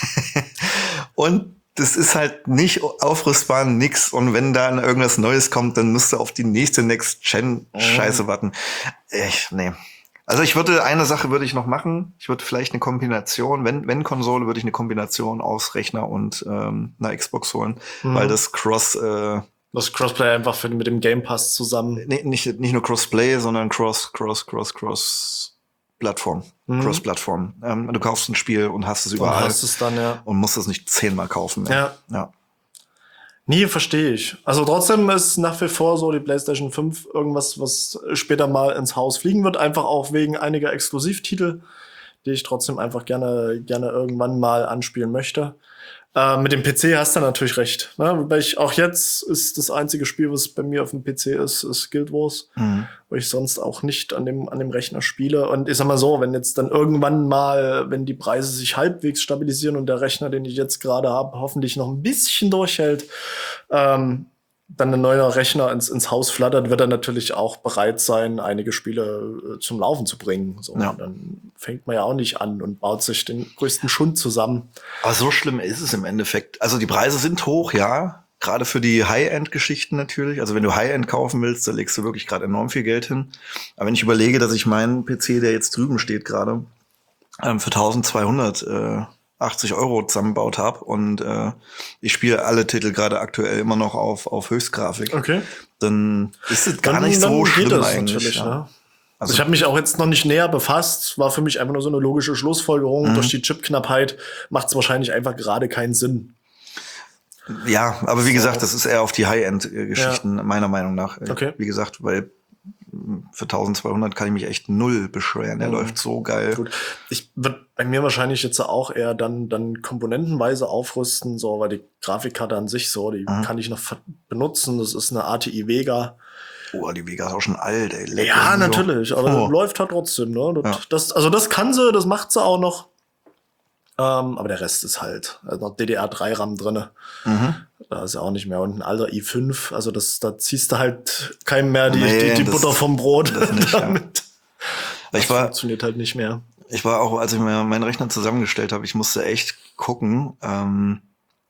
Und das ist halt nicht aufrüstbar, nix. Und wenn dann irgendwas Neues kommt, dann musst du auf die nächste Next-Gen-Scheiße warten. Ich, nee. Also ich würde, eine Sache würde ich noch machen. Ich würde vielleicht eine Kombination, wenn, wenn Konsole, würde ich eine Kombination aus Rechner und ähm, einer Xbox holen, weil das Cross, äh, Das Crossplay einfach für, mit dem Game Pass zusammen. nee, nicht, nicht nur Crossplay, sondern Cross, Cross, Cross, Cross Plattform. Mhm. Cross-Plattform. Ähm, du kaufst ein Spiel und hast es Und überall hast es dann, ja. und musst es nicht zehnmal kaufen mehr. Ja. Ja. Nee, verstehe ich. Also trotzdem ist nach wie vor so die PlayStation fünf irgendwas, was später mal ins Haus fliegen wird, einfach auch wegen einiger Exklusivtitel, die ich trotzdem einfach gerne, gerne irgendwann mal anspielen möchte. Äh, mit dem P C hast du natürlich recht. Ne? Wobei ich auch jetzt ist das einzige Spiel, was bei mir auf dem P C ist, ist Guild Wars, Mhm. wo ich sonst auch nicht an dem, an dem Rechner spiele. Und ich sag mal so, wenn jetzt dann irgendwann mal, wenn die Preise sich halbwegs stabilisieren und der Rechner, den ich jetzt gerade habe, hoffentlich noch ein bisschen durchhält, ähm, dann ein neuer Rechner ins, ins Haus flattert, wird er natürlich auch bereit sein, einige Spiele äh, zum Laufen zu bringen. So, Ja. dann fängt man ja auch nicht an und baut sich den größten Schund zusammen. Aber so schlimm ist es im Endeffekt. Also die Preise sind hoch, ja. Gerade für die High-End-Geschichten natürlich. Also wenn du High-End kaufen willst, da legst du wirklich gerade enorm viel Geld hin. Aber wenn ich überlege, dass ich meinen P C, der jetzt drüben steht gerade, ähm, für eintausendzweihundertachtzig Euro zusammengebaut habe und äh, ich spiele alle Titel gerade aktuell immer noch auf, auf Höchstgrafik, Okay. dann ist es gar Dann- nicht dann so geht schlimm das eigentlich. natürlich, ja. ne? Also, ich habe mich auch jetzt noch nicht näher befasst, war für mich einfach nur so eine logische Schlussfolgerung. Mhm. Durch die Chipknappheit macht es wahrscheinlich einfach gerade keinen Sinn. ja, aber wie So. gesagt, das ist eher auf die High-End-Geschichten, meiner Meinung nach. Äh, Okay. Wie gesagt, weil für eintausendzweihundert kann ich mich echt null beschweren. Der Mhm. läuft so geil. Gut. Ich würde bei mir wahrscheinlich jetzt auch eher dann, dann komponentenweise aufrüsten, so, weil die Grafikkarte an sich so, die Mhm. kann ich noch ver- benutzen. Das ist eine A T I Vega. Oh, die Vega ist auch schon alt, ey. Leck Ja, mich doch. natürlich, aber Oh. läuft halt trotzdem, ne? Das, Ja. das, also das kann sie, das macht sie auch noch. Ähm, aber der Rest ist halt also noch D D R drei RAM drinne. Mhm. Da ist ja auch nicht mehr. Und ein alter i fünf, also das, da ziehst du halt keinem mehr die, Nee, die, die das- Butter vom Brot das nicht, ja. damit. Das Ich war, funktioniert halt nicht mehr. ich war auch, als ich mir meinen Rechner zusammengestellt habe, ich musste echt gucken, ähm,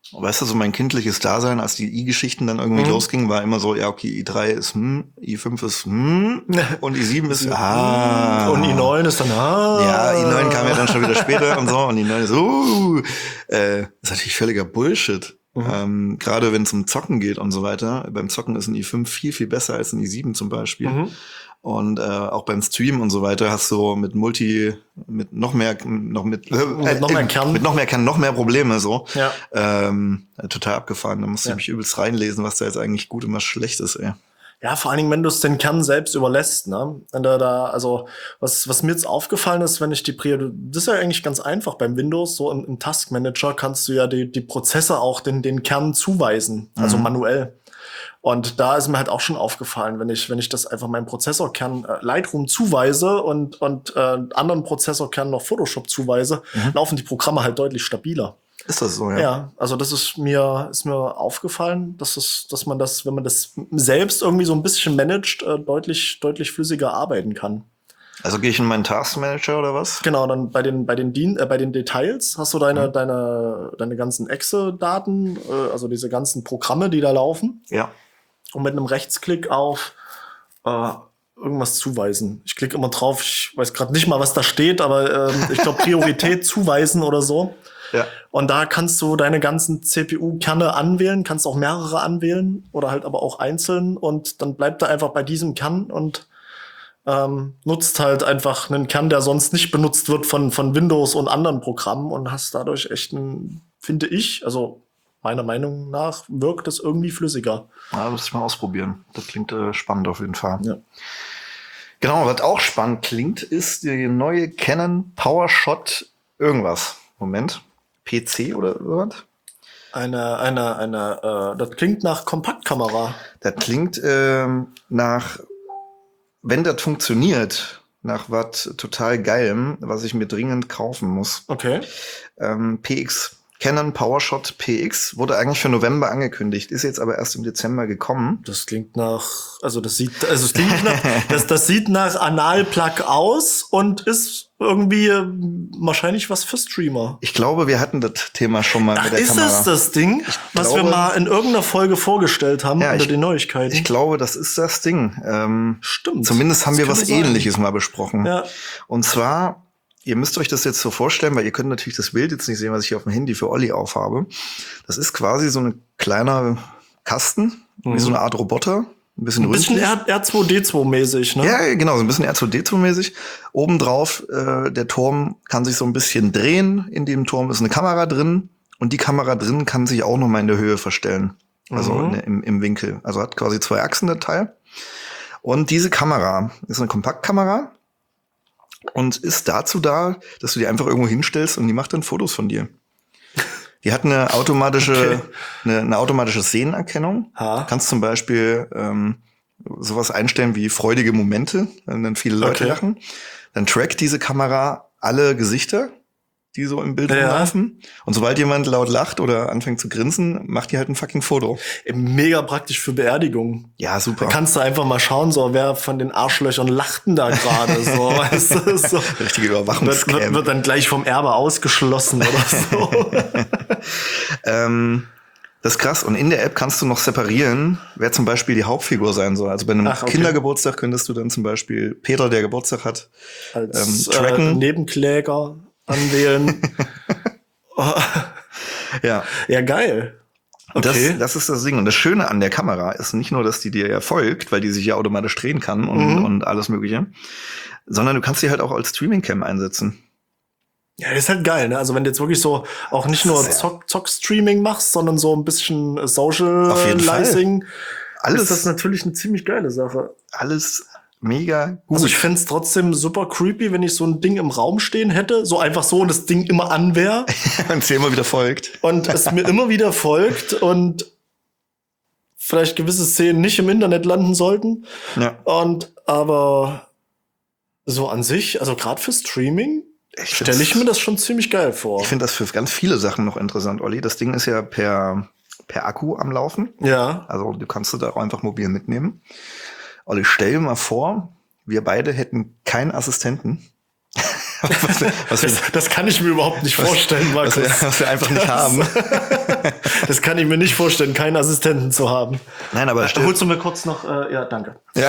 Weißt du, so mein kindliches Dasein, als die i-Geschichten dann irgendwie Mhm. losgingen, war immer so, ja, okay, i drei ist hm, i fünf ist hm und i sieben ist ah. Und i neun ist dann ah. Ja, i neun kam ja dann schon wieder später und so und i neun ist uh, äh, ist natürlich völliger Bullshit. Mhm. Ähm, gerade wenn es um Zocken geht und so weiter. Beim Zocken ist ein i fünf viel, viel besser als ein i sieben zum Beispiel. Mhm. Und äh, auch beim Stream und so weiter hast du mit Multi, mit noch mehr, noch mit, äh, mit noch mehr äh, Kern, mit noch mehr Kern, noch mehr Probleme so. Ja. Ähm, total abgefahren. Da musst du ja. mich übelst reinlesen, was da jetzt eigentlich gut und was schlecht ist, ey. Ja, vor allen Dingen, wenn du es den Kern selbst überlässt, ne? Wenn da, da, also, was, was mir jetzt aufgefallen ist, wenn ich die Prior, das ist ja eigentlich ganz einfach beim Windows, so im, im Task Manager kannst du ja die, die Prozesse auch den, den Kern zuweisen, also mhm. manuell. Und da ist mir halt auch schon aufgefallen, wenn ich, wenn ich das einfach meinem Prozessorkern äh, Lightroom zuweise und, und äh, anderen Prozessorkernen noch Photoshop zuweise, mhm. laufen die Programme halt deutlich stabiler. Ist das so, ja? Ja, also das ist mir, ist mir aufgefallen, dass es, dass man das, wenn man das selbst irgendwie so ein bisschen managt, äh, deutlich, deutlich flüssiger arbeiten kann. Also gehe ich in meinen Task Manager oder was? Genau, dann bei den, bei den Dien äh, bei den Details hast du deine, mhm. deine, deine ganzen Exe-Daten, äh, also diese ganzen Programme, die da laufen. Ja. Und mit einem Rechtsklick auf äh, irgendwas zuweisen. Ich klicke immer drauf, ich weiß gerade nicht mal, was da steht, aber ähm, ich glaube Priorität zuweisen oder so. Ja. Und da kannst du deine ganzen C P U-Kerne anwählen, kannst auch mehrere anwählen oder halt aber auch einzeln und dann bleibt er einfach bei diesem Kern und ähm, nutzt halt einfach einen Kern, der sonst nicht benutzt wird von, von Windows und anderen Programmen und hast dadurch echt ein, finde ich, also meiner Meinung nach wirkt es irgendwie flüssiger. Ja, das muss ich mal ausprobieren. Das klingt äh, spannend auf jeden Fall. Ja. Genau, was auch spannend klingt, ist die neue Canon PowerShot irgendwas. Moment. P C oder sowas? Eine, eine, eine, äh, das klingt nach Kompaktkamera. Das klingt ähm, nach, wenn das funktioniert, nach was total Geilem, was ich mir dringend kaufen muss. Okay. Ähm, P X. Canon PowerShot P X wurde eigentlich für November angekündigt, ist jetzt aber erst im Dezember gekommen. Das klingt nach, also das sieht, also es klingt nach, das, das sieht nach Analplug aus und ist irgendwie äh, wahrscheinlich was für Streamer. Ich glaube, wir hatten das Thema schon mal Ach, mit der ist Kamera. Ist das das Ding, ich was glaube, wir mal in irgendeiner Folge vorgestellt haben ja, unter ich, den Neuigkeiten? Ich glaube, das ist das Ding. Ähm, Stimmt. Zumindest haben das wir was sein. Ähnliches mal besprochen. Ja. Und zwar, ihr müsst euch das jetzt so vorstellen, weil ihr könnt natürlich das Bild jetzt nicht sehen, was ich hier auf dem Handy für Olli aufhabe. Das ist quasi so ein kleiner Kasten, mhm. wie so eine Art Roboter. Ein bisschen, ein bisschen R zwei D zwei mäßig, ne? Ja, genau, so ein bisschen R zwei D zwei mäßig. Obendrauf, äh, der Turm kann sich so ein bisschen drehen. In dem Turm ist eine Kamera drin. Und die Kamera drin kann sich auch nochmal in der Höhe verstellen. Also mhm. in, im, im Winkel. Also hat quasi zwei Achsen, der Teil. Und diese Kamera ist eine Kompaktkamera. Und ist dazu da, dass du die einfach irgendwo hinstellst und die macht dann Fotos von dir. Die hat eine automatische, okay. eine, eine automatische Szenenerkennung. Ha. Du kannst zum Beispiel ähm, sowas einstellen wie freudige Momente, wenn dann viele Leute okay. lachen. Dann trackt diese Kamera alle Gesichter, die so im Bild ja. rumlaufen. Und sobald jemand laut lacht oder anfängt zu grinsen, macht die halt ein fucking Foto. Mega praktisch für Beerdigungen. Ja, super. Da kannst du einfach mal schauen, so wer von den Arschlöchern lacht denn da gerade. So, weißt du, so. Richtige Überwachungscam. Wird, wird, wird dann gleich vom Erbe ausgeschlossen oder so. ähm, das ist krass. Und in der App kannst du noch separieren, wer zum Beispiel die Hauptfigur sein soll. Also bei einem Ach, okay. Kindergeburtstag könntest du dann zum Beispiel Peter, der Geburtstag hat, als ähm, tracken. Äh, Nebenkläger anwählen. oh. Ja. Ja, geil. Okay. Das, das ist das Ding. Und das Schöne an der Kamera ist nicht nur, dass die dir ja folgt, weil die sich ja automatisch drehen kann und, mhm. und alles Mögliche, sondern du kannst sie halt auch als Streaming-Cam einsetzen. Ja, das ist halt geil, ne? Also wenn du jetzt wirklich so auch nicht nur Zock, Zock-Streaming machst, sondern so ein bisschen Socializing, alles ist das natürlich eine ziemlich geile Sache. Alles mega gut. Also ich find's trotzdem super creepy, wenn ich so ein Ding im Raum stehen hätte, so einfach so und das Ding immer an wäre. Und es dir immer wieder folgt. Und es mir immer wieder folgt und vielleicht gewisse Szenen nicht im Internet landen sollten. Ja. Und aber so an sich, also gerade für Streaming, stelle ich mir das schon ziemlich geil vor. Ich finde das für ganz viele Sachen noch interessant, Olli. Das Ding ist ja per, per Akku am Laufen. Ja. Also du kannst du da auch einfach mobil mitnehmen. Olli, stell dir mal vor, wir beide hätten keinen Assistenten. was, wir, was, wir, Das, das kann ich mir überhaupt nicht vorstellen, was, Markus. wir, was wir einfach nicht Das- haben. Das kann ich mir nicht vorstellen, keinen Assistenten zu haben. Nein, aber Äh, stell- Holst du mir kurz noch, äh, ja, danke. Ja.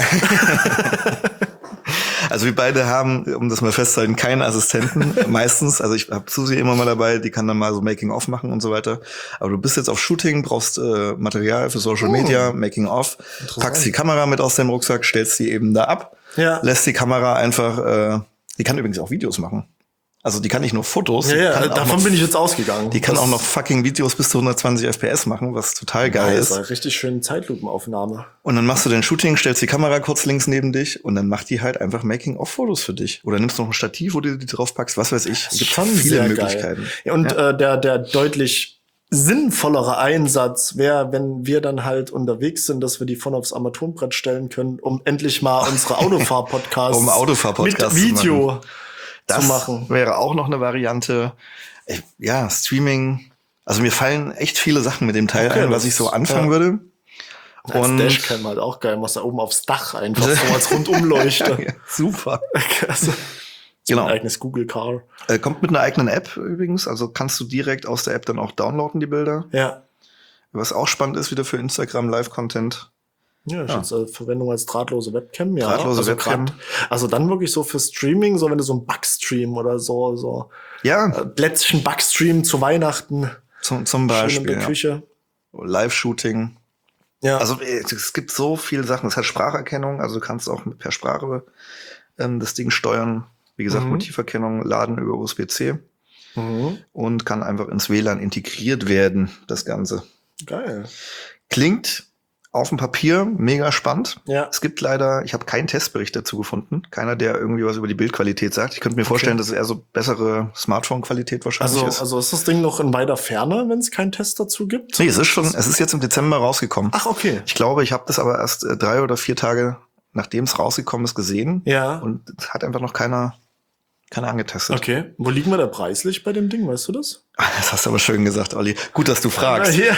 Also wir beide haben, um das mal festzuhalten, keinen Assistenten meistens. Also ich habe Susi immer mal dabei, die kann dann mal so Making-of machen und so weiter. Aber du bist jetzt auf Shooting, brauchst äh, Material für Social Media, Making-of, packst die Kamera mit aus dem Rucksack, stellst die eben da ab, Ja. lässt die Kamera einfach, äh, die kann übrigens auch Videos machen. Also die kann nicht nur Fotos, Ja, die ja, kann auch davon noch, bin ich jetzt ausgegangen. die kann Das auch noch fucking Videos bis zu hundertzwanzig F P S machen, was total geil ist ist. eine richtig schöne Zeitlupenaufnahme. Und dann machst du den Shooting, stellst die Kamera kurz links neben dich und dann macht die halt einfach Making-of-Fotos für dich. Oder nimmst noch ein Stativ, wo du die drauf packst, was weiß ich. Es gibt viele sehr Möglichkeiten. Geil. Ja, und Äh, der, der deutlich sinnvollere Einsatz wäre, wenn wir dann halt unterwegs sind, dass wir die vorne aufs Armaturenbrett stellen können, um endlich mal unsere Autofahr-Podcasts Um Autofahr-Podcasts mit zu Video Das zu machen. wäre auch noch eine Variante. Ich, ja, Streaming. Also mir fallen echt viele Sachen mit dem Teil Okay, ein, was das- ich so anfangen ja. würde. Als Und Dashcam halt auch geil, machst du oben aufs Dach einfach so als Rundumleuchte. ja, super. Also, Genau. ein eigenes Google Car. Äh, kommt mit einer eigenen App übrigens. Also kannst du direkt aus der App dann auch downloaden, die Bilder. Ja. Was auch spannend ist, wieder für Instagram Live-Content. Ja, ja. Jetzt, äh, Verwendung als drahtlose Webcam, ja. Drahtlose also Webcam. grad- Also dann wirklich so für Streaming, so wenn du so ein Backstream oder so, so Ja, äh, Plätzchen Backstream zu Weihnachten, zum, zum schön in Beispiel. der Ja. Küche. Live-Shooting. Ja. Also äh, es gibt so viele Sachen. Es hat Spracherkennung, also du kannst auch mit- per Sprache ähm, das Ding steuern. Wie gesagt, Mhm. Motiverkennung, laden über U S B C Mhm. und kann einfach ins W L A N integriert werden, das Ganze. Geil. Klingt auf dem Papier mega spannend. Ja. Es gibt leider, ich habe keinen Testbericht dazu gefunden. Keiner, der irgendwie was über die Bildqualität sagt. Ich könnte mir vorstellen, dass es eher so bessere Smartphone-Qualität wahrscheinlich Also, ist. also ist das Ding noch in weiter Ferne, wenn es keinen Test dazu gibt? Nee, es ist schon, es ist jetzt im Dezember rausgekommen. Ach, okay. Ich glaube, ich habe das aber erst äh, drei oder vier Tage, nachdem es rausgekommen ist, gesehen. Ja. Und es hat einfach noch keiner, keiner angetestet. Okay. Wo liegen wir da preislich bei dem Ding, weißt du das? Das hast du aber schön gesagt, Olli. Gut, dass du fragst. Ja.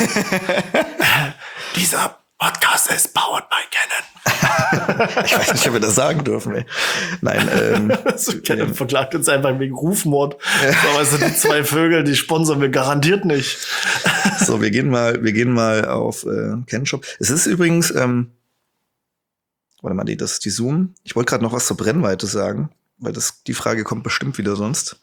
Dieser Podcast ist powered by Canon. Ich weiß nicht, ob wir das sagen dürfen. Ey. Nein, ähm, Also Canon verklagt uns einfach wegen Rufmord. Aber es sind die zwei Vögel, die sponsern wir garantiert nicht. so, wir gehen mal, wir gehen mal auf äh, Canon-Shop. Es ist übrigens, ähm, warte mal, nee, das ist die Zoom. Ich wollte gerade noch was zur Brennweite sagen, weil das die Frage kommt bestimmt wieder sonst.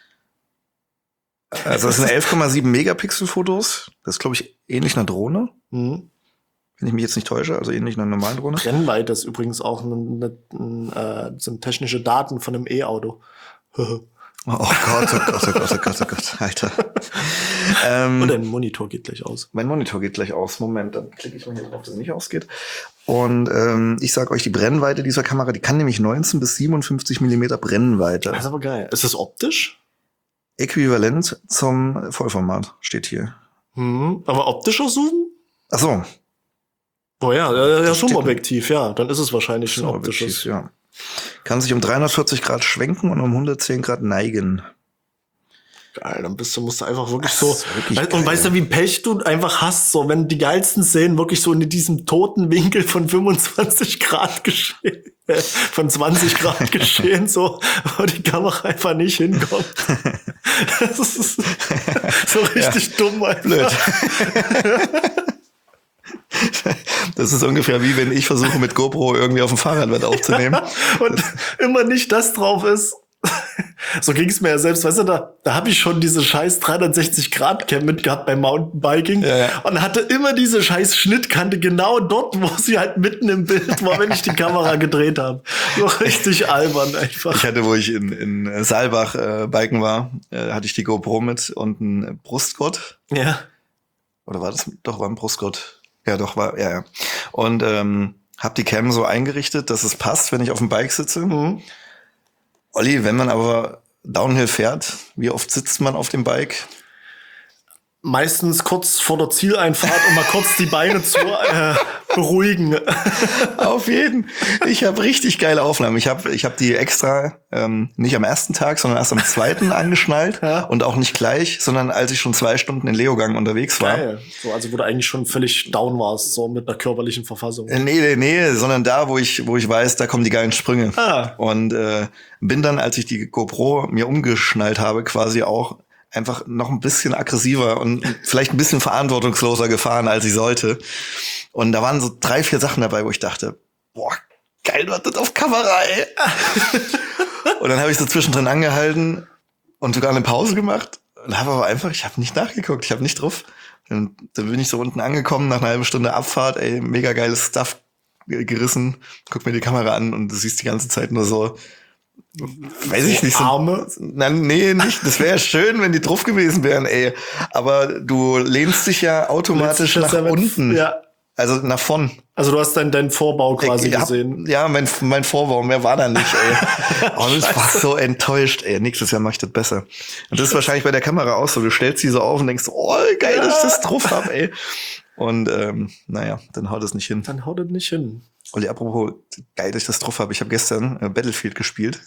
Also das sind elf Komma sieben Megapixel Fotos. Das ist, glaube ich, ähnlich einer Drohne, Mhm. wenn ich mich jetzt nicht täusche, also ähnlich einer normalen Drohne. Brennweite ist übrigens auch eine, eine, äh, sind technische Daten von einem E-Auto. Oh Gott, oh Gott, oh Gott, oh Gott, oh Gott, Alter. ähm, Und dein Monitor geht gleich aus. Mein Monitor geht gleich aus. Moment, dann klicke ich mal hier drauf, dass es nicht ausgeht. Und ähm, ich sage euch, die Brennweite dieser Kamera, die kann nämlich neunzehn bis siebenundfünfzig Millimeter Brennweite. Das ist aber geil. Ist das optisch? Äquivalent zum Vollformat, steht hier. Mhm. Aber optischer Zoom? Ach so. Oh ja, ja, ja Das steht- Zoom-Objektiv, ja. Dann ist es wahrscheinlich ein Objektiv, optisches. ja. Kann sich um dreihundertvierzig Grad schwenken und um hundertzehn Grad neigen. Geil, dann bist du, musst du einfach wirklich Das so. ist wirklich Weißt- geil. und weißt du, wie Pech du einfach hast, so, wenn die geilsten Szenen wirklich so in diesem toten Winkel von fünfundzwanzig Grad geschehen, äh, von zwanzig Grad geschehen, so, wo die Kamera einfach nicht hinkommt. Das ist so richtig dumm, einfach. Blöd. Das ist ungefähr wie wenn ich versuche, mit GoPro irgendwie auf dem Fahrrad was aufzunehmen. Und immer nicht das drauf ist. So ging es mir ja selbst, weißt du, da, da habe ich schon diese scheiß dreihundertsechzig Grad Cam mitgehabt beim Mountainbiking Ja, ja. und hatte immer diese scheiß Schnittkante genau dort, wo sie halt mitten im Bild war, wenn ich die Kamera gedreht habe. So richtig albern einfach. Ich hatte, wo ich in, in Saalbach äh, biken war, äh, hatte ich die GoPro mit und einen Brustgurt. Ja. Oder war das? Doch, war ein Brustgurt. Ja, doch, war, ja, ja. Und ähm, hab die Cam so eingerichtet, dass es passt, wenn ich auf dem Bike sitze. Mhm. Olli, wenn man aber Downhill fährt, wie oft sitzt man auf dem Bike? Meistens kurz vor der Zieleinfahrt, um mal kurz die Beine zu, äh, beruhigen. Auf jeden. Ich habe richtig geile Aufnahmen. Ich habe ich hab die extra ähm, nicht am ersten Tag, sondern erst am zweiten angeschnallt. Ja. Und auch nicht gleich, sondern als ich schon zwei Stunden in Leogang unterwegs war. Geil. So, also wo du eigentlich schon völlig down warst, so mit einer körperlichen Verfassung. Äh, Nee, nee, nee, sondern da, wo ich, wo ich weiß, da kommen die geilen Sprünge. Ah. Und äh, bin dann, als ich die GoPro mir umgeschnallt habe, quasi auch einfach noch ein bisschen aggressiver und vielleicht ein bisschen verantwortungsloser gefahren, als ich sollte. Und da waren so drei, vier Sachen dabei, wo ich dachte, boah, geil, du hast das auf Kamera, ey. Und dann habe ich so zwischendrin angehalten und sogar eine Pause gemacht und habe aber einfach, ich habe nicht nachgeguckt, ich habe nicht drauf. Und dann bin ich so unten angekommen, nach einer halben Stunde Abfahrt, ey, mega geiles Stuff gerissen, guck mir die Kamera an und du siehst die ganze Zeit nur so, weiß ich nicht, so Arme? Nein, nee, nicht. Das wäre schön, wenn die drauf gewesen wären, ey. Aber du lehnst dich ja automatisch Letztes nach Jahr mit- unten. Ja. Also nach vorn. Also du hast deinen deinen Vorbau quasi Ich hab- gesehen. Ja, mein, mein Vorbau, mehr war da nicht, ey. Und ich war so enttäuscht, ey. Nächstes Jahr mach ich das besser. Und das ist wahrscheinlich bei der Kamera auch so. Du stellst sie so auf und denkst, oh, geil, dass ich das drauf hab, ey. Und ähm, naja, dann haut es nicht hin. Dann haut das nicht hin. Olli, apropos, geil, dass ich das drauf habe. Ich habe gestern äh, Battlefield gespielt.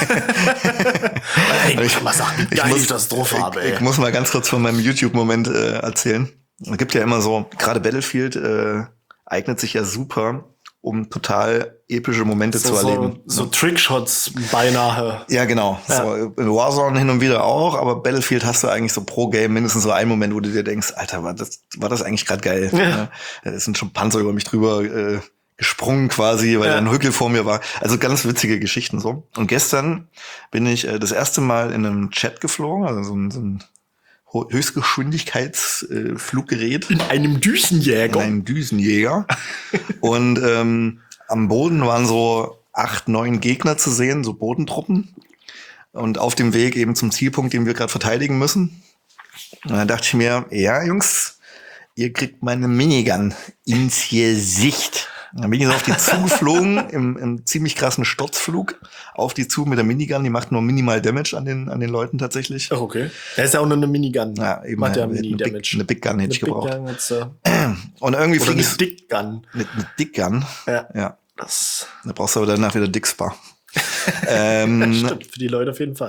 Ey, ich kann mal sagen, wie geil ich, muss- das drauf habe, ich, ey. ich muss mal ganz kurz von meinem YouTube-Moment äh, erzählen. Es gibt ja immer so, gerade Battlefield äh, eignet sich ja super, um total epische Momente So, zu erleben. so, so Trickshots beinahe. Ja, genau. Ja. So, in Warzone hin und wieder auch, aber Battlefield hast du eigentlich so pro Game mindestens so einen Moment, wo du dir denkst, Alter, war das, war das eigentlich gerade geil? Ja. Ja. Es sind schon Panzer über mich drüber äh, gesprungen quasi, weil Ja. da ein Hügel vor mir war. Also ganz witzige Geschichten so. Und gestern bin ich äh, das erste Mal in einem Chat geflogen, also so ein, so ein Ho- Höchstgeschwindigkeitsfluggerät. Äh, Fluggerät. In einem Düsenjäger. Ein Düsenjäger. Und ähm, am Boden waren so acht, neun Gegner zu sehen, so Bodentruppen. Und auf dem Weg eben zum Zielpunkt, den wir gerade verteidigen müssen. Und dann dachte ich mir, ja, Jungs, ihr kriegt meine Minigun ins Gesicht. Dann bin ich so auf die zugeflogen, im, im ziemlich krassen Sturzflug. Auf die zu mit der Minigun, die macht nur minimal Damage an den, an den Leuten tatsächlich. Ach, okay. Er ist ja auch nur eine Minigun. Ja, eben Macht ja eine, Mini eine, Big, Damage. eine Big Gun hätte ich Eine Big gebraucht. Gun jetzt, äh, Und irgendwie oder fliege eine ich Dick Gun. mit einer Dick Gun. Ja. Ja, Das da brauchst du aber danach wieder Dickspa. ähm, stimmt für die Leute auf jeden Fall.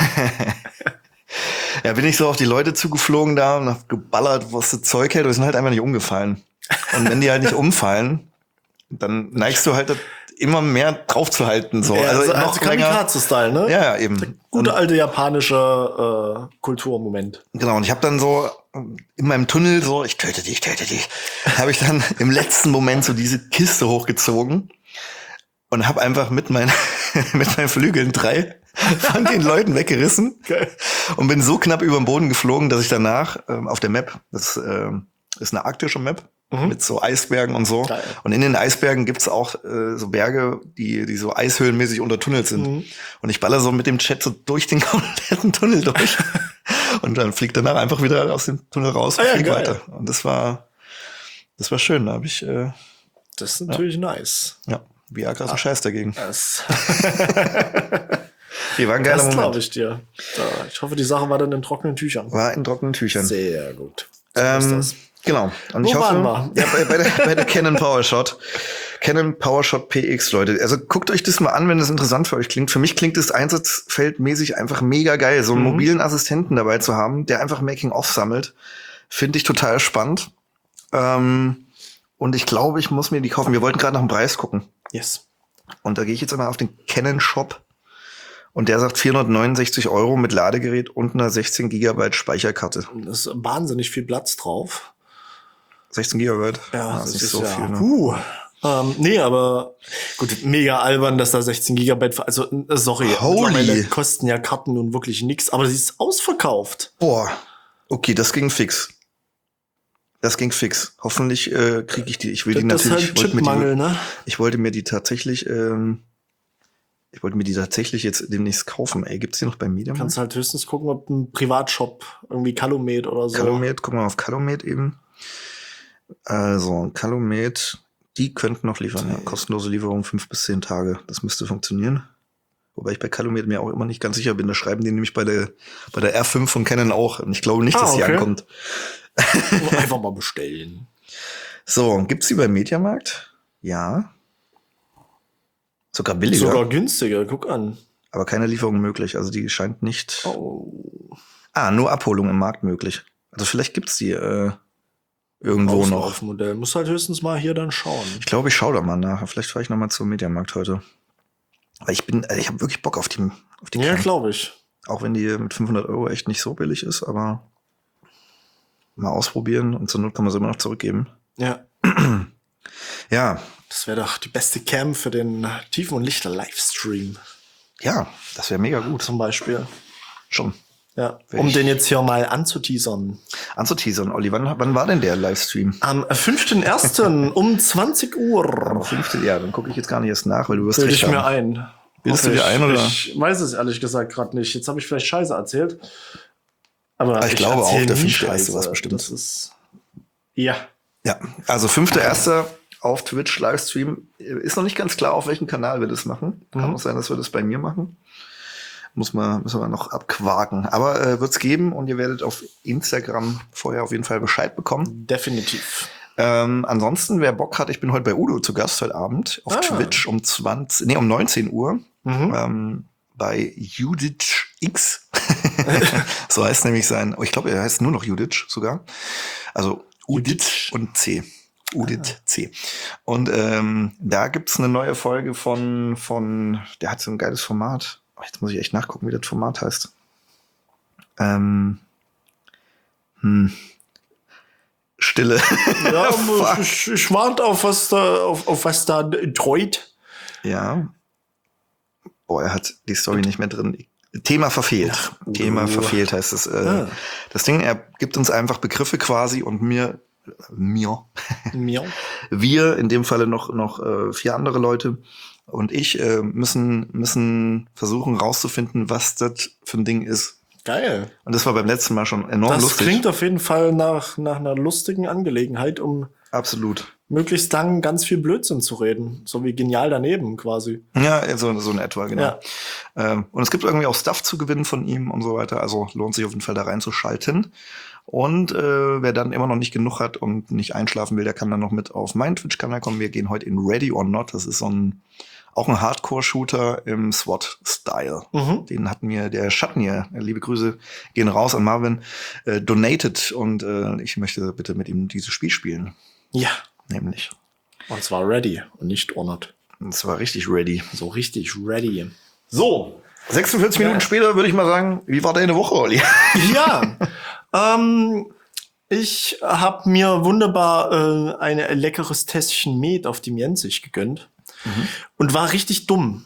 ja, bin ich so auf die Leute zugeflogen da und hab geballert, was das Zeug hält, und die sind halt einfach nicht umgefallen. Und wenn die halt nicht umfallen, dann neigst du halt das immer mehr drauf zu halten. So. Ja, also also, noch also länger. Kamikaze-Style, ne? Ja, ja, eben. Gute Und, alte japanische äh, Kulturmoment. genau, und ich habe dann so in meinem Tunnel so, ich töte dich, ich töte dich, habe ich dann im letzten Moment so diese Kiste hochgezogen und habe einfach mit, mein, mit meinen Flügeln drei von den Leuten weggerissen. Geil. Und bin so knapp über den Boden geflogen, dass ich danach ähm, auf der Map, das ähm, ist eine arktische Map, Mhm. mit so Eisbergen und so. Geil. Und in den Eisbergen gibt's auch äh, so Berge, die, die so eishöhlenmäßig untertunnelt sind. Mhm. Und ich baller so mit dem Chat so durch den kompletten Tunnel durch. Und dann fliegt danach einfach wieder aus dem Tunnel raus und Ah ja, fliegt geil. weiter. Und das war, das war schön. Da habe ich, äh, Das ist natürlich nice. ja, Viagra ist ein Scheiß dagegen. Das, Die war ein geiler das glaube Moment. ich dir. So, ich hoffe, die Sache war dann in trockenen Tüchern. War in trockenen Tüchern. Sehr gut. So ist Ähm, das. genau. Und Wo ich hoffe, waren ja, bei, bei, der, bei der Canon PowerShot. Canon PowerShot P X, Leute. Also guckt euch das mal an, wenn das interessant für euch klingt. Für mich klingt das einsatzfeldmäßig einfach mega geil, so einen Mhm. mobilen Assistenten dabei zu haben, der einfach Making-of sammelt. Finde ich total spannend. Ähm, und ich glaube, ich muss mir die kaufen. Wir wollten gerade nach dem Preis gucken. Yes. Und da gehe ich jetzt einmal auf den Canon Shop. Und der sagt vierhundertneunundsechzig Euro mit Ladegerät und einer sechzehn Gigabyte Speicherkarte. Da ist wahnsinnig viel Platz drauf. sechzehn Gigabyte? Ja, das das ist nicht ist so ja, viel. Ne? Puh. Ähm, nee, aber gut, mega albern, dass da sechzehn Gigabyte, ver- also äh, sorry, Holy. mittlerweile kosten ja Karten nun wirklich nix, aber sie ist ausverkauft. Boah, okay, das ging fix. Das ging fix. Hoffentlich äh, kriege ich die. Ich will die Das ist natürlich. halt ich, wollte mir Chipmangel, die, ne? ich wollte mir die tatsächlich. Ähm, ich wollte mir die tatsächlich jetzt demnächst kaufen. Ey, gibt's die noch bei Mediamarkt? Kannst halt höchstens gucken, ob ein Privatshop, irgendwie Calumet oder so. Calumet, guck mal auf Calumet eben. Also Calumet, die könnten noch liefern. Ja. Kostenlose Lieferung fünf bis zehn Tage. Das müsste funktionieren. Wobei ich bei Calumet mir auch immer nicht ganz sicher bin. Da schreiben die nämlich bei der bei der R fünf von Canon auch. Und ich glaube nicht, Ah, dass die okay. ankommt. Einfach mal bestellen. So, gibt's die beim Mediamarkt? Ja. Sogar billiger. Sogar günstiger, guck an. Aber keine Lieferung möglich. Also die scheint nicht. Oh. Ah, nur Abholung im Markt möglich. Also vielleicht gibt's die äh, irgendwo noch. Modell. Muss halt höchstens mal hier dann schauen. Ich glaube, ich schaue da mal nach. Vielleicht fahre ich noch mal zum Mediamarkt heute. Weil ich bin, also ich habe wirklich Bock auf die, auf die Ja, Cam. glaube ich. Auch wenn die mit fünfhundert Euro echt nicht so billig ist, aber mal ausprobieren und zur Not kann man sie immer noch zurückgeben. Ja. Ja, Das wäre doch die beste Cam für den Tiefen- und Lichter-Livestream ja, das wäre mega gut. zum Beispiel. Schon. Ja, Wär um ich- den jetzt hier mal anzuteasern. Anzuteasern, Olli, wann, wann war denn der Livestream? Am fünften ersten um zwanzig Uhr. Am fünften. Ja, dann gucke ich jetzt gar nicht erst nach, weil du wirst Bilde recht ich mir haben. ein. Bildest du Hoffe dir ich. ein, oder? Ich weiß es ehrlich gesagt gerade nicht. Jetzt habe ich vielleicht Scheiße erzählt. Aber Ah, ich glaube auch, erzähl der nie fünfte erste Scheiße. war's bestimmt. Das ist ja. Ja, also fünfter erster auf Twitch Livestream. Ist noch nicht ganz klar, auf welchem Kanal wir das machen. Kann Mhm. auch sein, dass wir das bei mir machen. Muss man, müssen wir noch abquaken. Aber äh, wird's geben und ihr werdet auf Instagram vorher auf jeden Fall Bescheid bekommen. Definitiv. Ähm, ansonsten, wer Bock hat, ich bin heute bei Udo zu Gast heute Abend auf Ah. Twitch um zwanzig, nee, um neunzehn Uhr. Mhm. Ähm, bei Judith X. So heißt nämlich sein, oh, ich glaube, er heißt nur noch Judith sogar. Also Udit und C. Udit C. Und ähm, da gibt's eine neue Folge von, von, der hat so ein geiles Format. Oh, jetzt muss ich echt nachgucken, wie das Format heißt. Ähm, hm. Stille. Ja, Fuck. ich, ich warte auf was da, auf, auf was da treut. Ja. Boah, er hat die Story nicht mehr drin. Thema verfehlt. Ach, Thema Udo. verfehlt heißt es. Äh, Ah. Das Ding, er gibt uns einfach Begriffe quasi und mir, mir, Miau. wir, in dem Falle noch, noch äh, vier andere Leute und ich äh, müssen, müssen versuchen rauszufinden, was das für ein Ding ist. Geil. Und das war beim letzten Mal schon enorm Das lustig. klingt auf jeden Fall nach, nach einer lustigen Angelegenheit, um Absolut. möglichst lang ganz viel Blödsinn zu reden. So wie genial daneben quasi. Ja, so, so in etwa, genau. Ja. Ähm, und es gibt irgendwie auch Stuff zu gewinnen von ihm und so weiter. Also lohnt sich auf jeden Fall da reinzuschalten. Und äh, wer dann immer noch nicht genug hat und nicht einschlafen will, der kann dann noch mit auf meinen Twitch-Kanal kommen. Wir gehen heute in Ready or Not. Das ist so ein auch ein Hardcore-Shooter im SWAT-Style. Mhm. Den hat mir der Schatten hier, liebe Grüße gehen raus an Marvin, äh, donated. Und äh, ich möchte bitte mit ihm dieses Spiel spielen. Ja. Nämlich. Und zwar ready und nicht honored. Und zwar richtig ready. So richtig ready. So. sechsundvierzig Minuten später würde ich mal sagen, wie war deine Woche, Olli? Ja. ähm, ich habe mir wunderbar äh, ein leckeres Tässchen Met auf dem Jensich gegönnt. Mhm. Und war richtig dumm.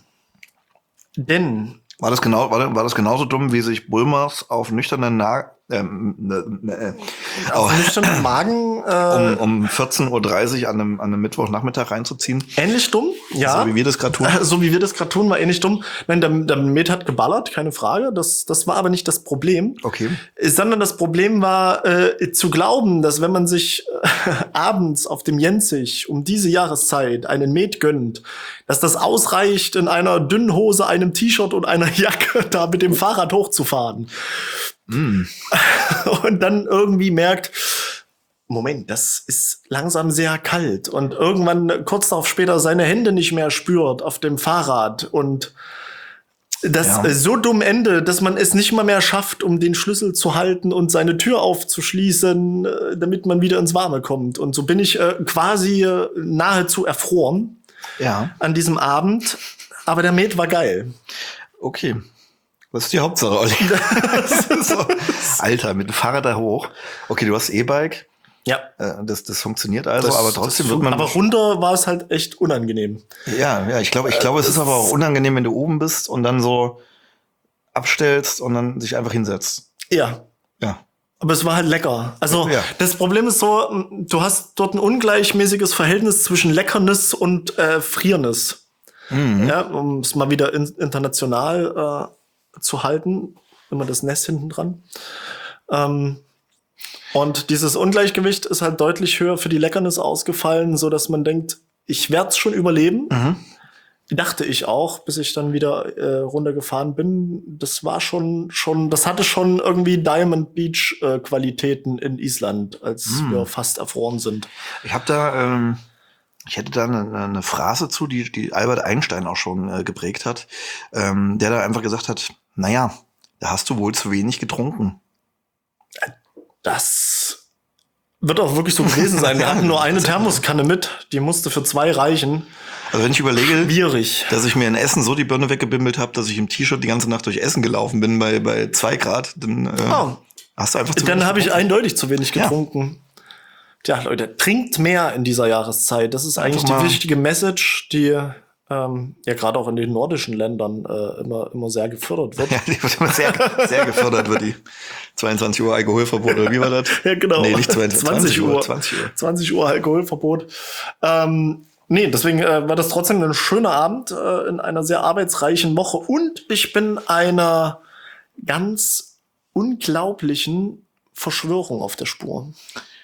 Denn War das genau, war, das- war das genauso dumm, wie sich Bulmers auf nüchternen Na ähm, ne, ne, äh, auf auf, nüchternen Magen äh, um, um vierzehn Uhr dreißig an einem, an einem Mittwochnachmittag reinzuziehen, ähnlich dumm, ja. so wie wir das gerade tun. So wie wir das gerade tun, war ähnlich dumm. Nein, der, der Met hat geballert, keine Frage. Das, das war aber nicht das Problem. Okay. Sondern das Problem war, äh, zu glauben, dass wenn man sich äh, abends auf dem Jensich um diese Jahreszeit einen Met gönnt, dass das ausreicht, in einer dünnen Hose, einem T-Shirt und einer Jacke da mit dem Fahrrad hochzufahren. Mm. Und dann irgendwie merkt, Moment, das ist langsam sehr kalt. Und irgendwann kurz darauf später seine Hände nicht mehr spürt auf dem Fahrrad. Und das Ja. äh, so dumm Ende, dass man es nicht mal mehr schafft, um den Schlüssel zu halten und seine Tür aufzuschließen, äh, damit man wieder ins Warme kommt. Und so bin ich äh, quasi äh, nahezu erfroren Ja, an diesem Abend. Aber der Met war geil. okay. Was ist die Hauptsache, Olli? so. Alter, mit dem Fahrrad da hoch. Okay, du hast E-Bike. Ja. Äh, das, das funktioniert also, Das- aber trotzdem das, wird man. aber runter war es halt echt unangenehm. Ja, ja, ich glaube, ich glaube, es ist aber auch unangenehm, wenn du oben bist und dann so abstellst und dann sich einfach hinsetzt. Ja. Ja. Aber es war halt lecker. Also Ja. das Problem ist so, du hast dort ein ungleichmäßiges Verhältnis zwischen Leckernis und äh, Friernis. Mhm. Ja, um es mal wieder in, international äh, zu halten. Immer das Nest hinten dran. Ähm, und dieses Ungleichgewicht ist halt deutlich höher für die Leckernis ausgefallen, so dass man denkt, ich werde es schon überleben. Mhm. dachte ich auch, bis ich dann wieder äh, runtergefahren bin. Das war schon, schon, das hatte schon irgendwie Diamond Beach äh, Qualitäten in Island, als mm. wir fast erfroren sind. Ich habe da, ähm, ich hätte da eine, eine Phrase zu, die, die Albert Einstein auch schon äh, geprägt hat, ähm, der da einfach gesagt hat, naja, da hast du wohl zu wenig getrunken. Das wird auch wirklich so gewesen sein. Wir hatten nur eine Thermoskanne mit, die musste für zwei reichen. Also wenn ich überlege, Schwierig. dass ich mir in Essen so die Birne weggebimmelt habe, dass ich im T-Shirt die ganze Nacht durch Essen gelaufen bin bei bei zwei Grad, dann äh, oh. hast du einfach zu Dann habe ich eindeutig zu wenig getrunken. Ja. Tja, Leute, trinkt mehr in dieser Jahreszeit. Das ist eigentlich die wichtige Message, die ähm, ja gerade auch in den nordischen Ländern äh, immer immer sehr gefördert wird. Ja, die wird immer sehr, sehr gefördert, wird die zweiundzwanzig Uhr Alkoholverbot, oder wie war das? Ja, genau. Nee, nicht zweiundzwanzig, zwanzig Uhr. zwanzig Uhr. zwanzig Uhr Alkoholverbot. Ähm, nee, deswegen äh, war das trotzdem ein schöner Abend äh, in einer sehr arbeitsreichen Woche. Und ich bin einer ganz unglaublichen Verschwörung auf der Spur.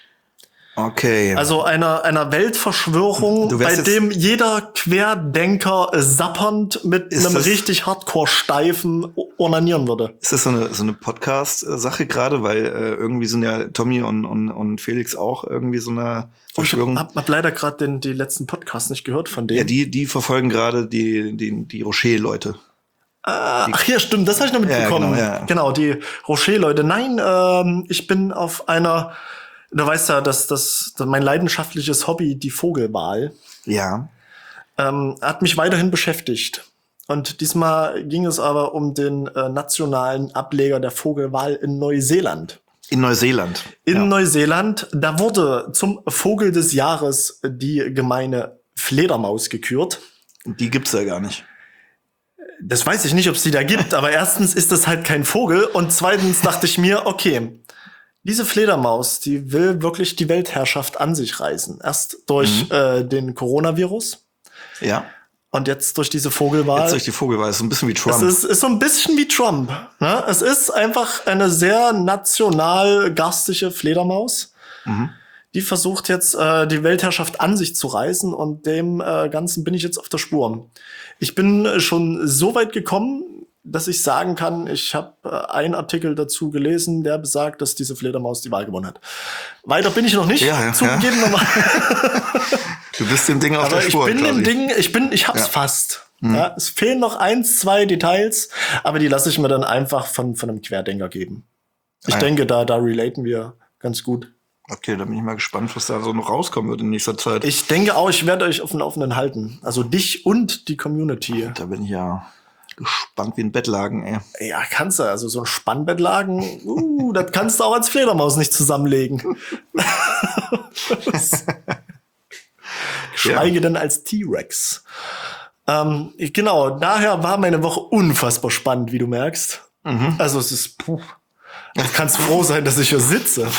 Okay. Also einer einer Weltverschwörung, bei dem jeder Querdenker äh, sappernd mit einem richtig Hardcore-Steifen onanieren würde. Ist das so eine so eine Podcast-Sache gerade, weil äh, irgendwie sind ja Tommy und und und Felix auch irgendwie so eine Verschwörung. Ich hab, hab leider gerade den die letzten Podcasts nicht gehört von denen. Ja, die die verfolgen gerade die die die Rocher-Leute. Ah, ach ja, stimmt, das habe ich noch mitbekommen. Ja, genau, ja. Genau, die Rocher-Leute. Nein, ähm, ich bin auf einer. Du weißt ja, dass das mein leidenschaftliches Hobby, die Vogelwahl, ja, ähm, hat mich weiterhin beschäftigt. Und diesmal ging es aber um den äh, nationalen Ableger der Vogelwahl in Neuseeland. In Neuseeland. In ja. Neuseeland, da wurde zum Vogel des Jahres die gemeine Fledermaus gekürt. Die gibt's ja gar nicht. Das weiß ich nicht, ob es die da gibt, aber erstens ist das halt kein Vogel und zweitens dachte ich mir, okay, diese Fledermaus, die will wirklich die Weltherrschaft an sich reißen. Erst durch mhm. äh, den Coronavirus. Ja. Und jetzt durch diese Vogelwahl. Jetzt durch die Vogelwahl. Ist so ein bisschen wie Trump. Es ist, ist so ein bisschen wie Trump. Ne? Es ist einfach eine sehr national garstige Fledermaus. Mhm. Die versucht jetzt, äh, die Weltherrschaft an sich zu reißen. Und dem äh, Ganzen bin ich jetzt auf der Spur. Ich bin schon so weit gekommen, dass ich sagen kann, ich habe äh, einen Artikel dazu gelesen, der besagt, dass diese Fledermaus die Wahl gewonnen hat. Weiter bin ich noch nicht, ja, ja, zugegeben. Ja. Du bist dem Ding auf aber der Spur. Ich bin quasi. dem Ding, ich bin, ich hab's ja. fast. Mhm. Ja, es fehlen noch eins, zwei Details, aber die lasse ich mir dann einfach von von einem Querdenker geben. Ich ah, denke, da da relaten wir ganz gut. Okay, da bin ich mal gespannt, was da so noch rauskommen wird in nächster Zeit. Ich denke auch, ich werde euch auf dem Laufenden halten. Also dich und die Community. Da bin ich ja gespannt wie ein Bettlaken, ey. Ja, kannst du. Also so ein Spannbettlaken, uh, das kannst du auch als Fledermaus nicht zusammenlegen. Geschweige ja. denn als T-Rex. Ähm, genau, daher war meine Woche unfassbar spannend, wie du merkst. Mhm. Also es ist, puh. Du kannst froh sein, dass ich hier sitze.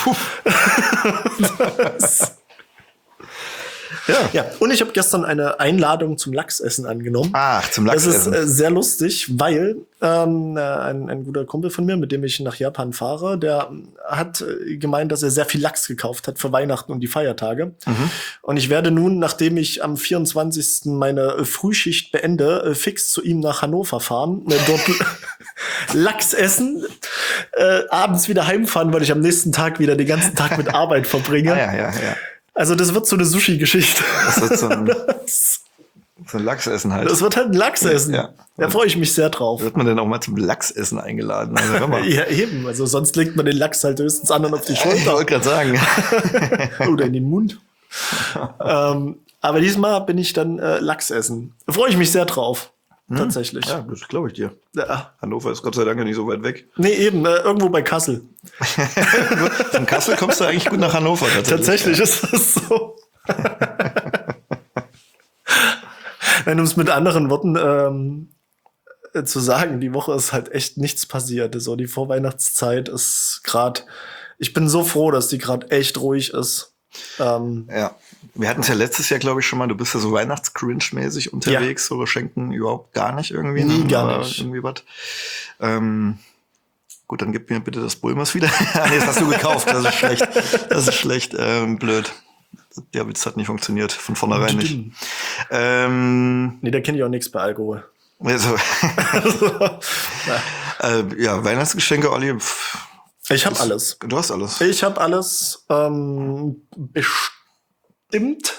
das, Ja. ja, und ich habe gestern eine Einladung zum Lachsessen angenommen. Ach, zum Lachsessen. Das ist äh, sehr lustig, weil ähm, ein, ein guter Kumpel von mir, mit dem ich nach Japan fahre, der hat gemeint, dass er sehr viel Lachs gekauft hat für Weihnachten und die Feiertage. Mhm. Und ich werde nun, nachdem ich am vierundzwanzigsten meine Frühschicht beende, fix zu ihm nach Hannover fahren, äh, dort Lachs essen, äh, abends wieder heimfahren, weil ich am nächsten Tag wieder den ganzen Tag mit Arbeit verbringe. Ah, ja, ja, ja. Also das wird so eine Sushi-Geschichte. Das wird so ein, das, so ein Lachsessen halt. Das wird halt ein Lachsessen. Ja. Da freue ich mich sehr drauf. Wird man denn auch mal zum Lachsessen eingeladen? Also, hör mal. Ja, eben. Also sonst legt man den Lachs halt höchstens anderen auf die Schulter. Ich wollte gerade sagen. Oder in den Mund. ähm, aber diesmal bin ich dann äh, Lachs essen. Da freue ich mich sehr drauf. Hm. Tatsächlich. Ja, das glaube ich dir. Ja. Hannover ist Gott sei Dank ja nicht so weit weg. Nee, eben. Äh, irgendwo bei Kassel. Von Kassel kommst du eigentlich gut nach Hannover. Tatsächlich, tatsächlich ja. ist das so. Nein, um es mit anderen Worten ähm, äh, zu sagen, die Woche ist halt echt nichts passiert. So, die Vorweihnachtszeit ist gerade, ich bin so froh, dass die gerade echt ruhig ist. Ähm, ja, wir hatten es ja letztes Jahr, glaube ich, schon mal, du bist ja so Weihnachts-Cringe-mäßig unterwegs, ja. so schenken überhaupt gar nicht irgendwie. Nie, ne? gar Aber nicht. Irgendwie was. Ähm, gut, dann gib mir bitte das Bulmers wieder. Nee, das hast du gekauft, das ist schlecht. Das ist schlecht, ähm, blöd. Der Witz hat nicht funktioniert, von vornherein nicht. Ähm, Nee, da kenne ich auch nichts bei Alkohol. also, äh, ja, Weihnachtsgeschenke, Olli. Pff, Ich habe ist- alles. Du hast alles. Ich habe alles ähm, bestimmt.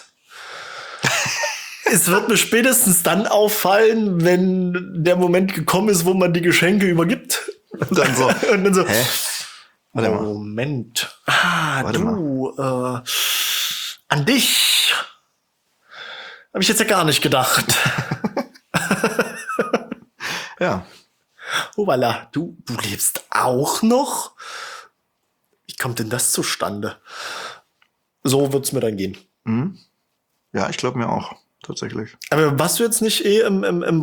Es wird mir spätestens dann auffallen, wenn der Moment gekommen ist, wo man die Geschenke übergibt. Und dann so, Und dann so, hä? Warte mal. Moment. Ah, Warte du, äh, an dich habe ich jetzt ja gar nicht gedacht. Ja. Oh, voilà, du, du lebst auch noch? Wie kommt denn das zustande? So wird's mir dann gehen. Mhm. Ja, ich glaube mir auch, tatsächlich. Aber warst du jetzt nicht eh im, im, im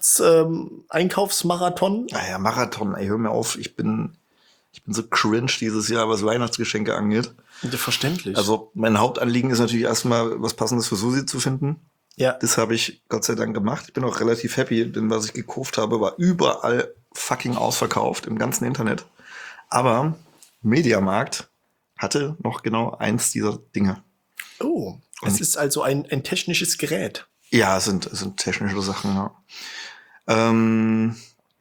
Weihnachts-Einkaufsmarathon? Naja, Marathon, ey, hör mir auf, ich bin, ich bin so cringe dieses Jahr, was Weihnachtsgeschenke angeht. Ja, verständlich. Also mein Hauptanliegen ist natürlich erstmal, was Passendes für Susi zu finden. ja. Das habe ich Gott sei Dank gemacht. Ich bin auch relativ happy, denn was ich gekauft habe, war überall fucking ausverkauft, im ganzen Internet. Aber Mediamarkt hatte noch genau eins dieser Dinge. Oh, es ist also ein, ein technisches Gerät. Ja, es sind, es sind technische Sachen, ja. Ähm,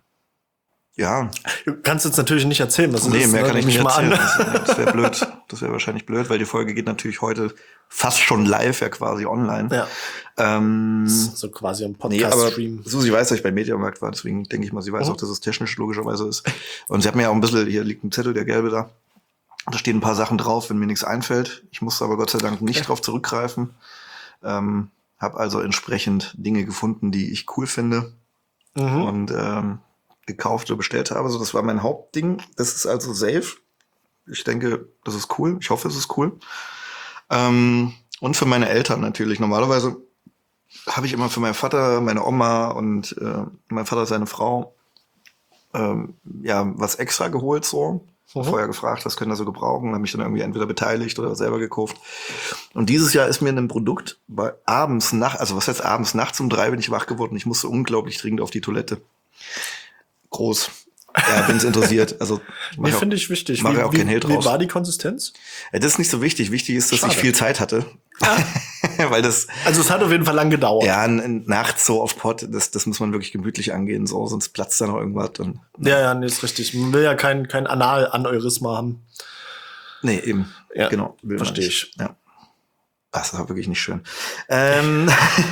ja, Du kannst jetzt natürlich nicht erzählen, was es nee, ist. mehr ne? kann ich Nehme nicht mal erzählen. an. Das, das wäre blöd. Das wäre wahrscheinlich blöd, weil die Folge geht natürlich heute fast schon live, ja quasi online. Ja, Ähm, so quasi ein nee, aber Podcast-Stream. Susi weiß, dass ich bei Mediamarkt war, deswegen denke ich mal, sie weiß Mhm. auch, dass es technisch logischerweise ist. Und sie hat mir ja auch ein bisschen, hier liegt ein Zettel, der gelbe da. Da stehen ein paar Sachen drauf, wenn mir nichts einfällt. Ich musste aber Gott sei Dank nicht Okay. drauf zurückgreifen. Ähm, habe also entsprechend Dinge gefunden, die ich cool finde. Mhm. Und ähm, gekauft oder bestellt habe. Also das war mein Hauptding. Das ist also safe. Ich denke, das ist cool. Ich hoffe, es ist cool. Ähm, und für meine Eltern natürlich. Normalerweise habe ich immer für meinen Vater, meine Oma und äh, mein Vater, seine Frau, ähm, ja, was extra geholt so. Mhm. Vorher gefragt, was können wir so gebrauchen. Habe mich dann irgendwie entweder beteiligt oder selber gekauft. Und dieses Jahr ist mir ein Produkt bei abends nach, also was heißt abends, nachts um drei bin ich wach geworden. Ich musste unglaublich dringend auf die Toilette. Groß. Ja, wenn es interessiert. Also mach Nee, ich auch- finde ich wichtig. mach Wie, ich auch wie, keinen Hehl wie draus. war die Konsistenz? Ja, das ist nicht so wichtig. Wichtig ist, dass Schade. ich viel Zeit hatte. Weil das, Also es hat auf jeden Fall lang gedauert. ja, n- n- nachts so auf Pott, das, das muss man wirklich gemütlich angehen, so, sonst platzt da noch irgendwas. Und, ja, ja, nee, ist richtig. Man will ja kein, kein Anal-Aneurysma haben. nee, eben. Ja, Genau. will man versteh nicht. Ja. Das war wirklich nicht schön. Ähm,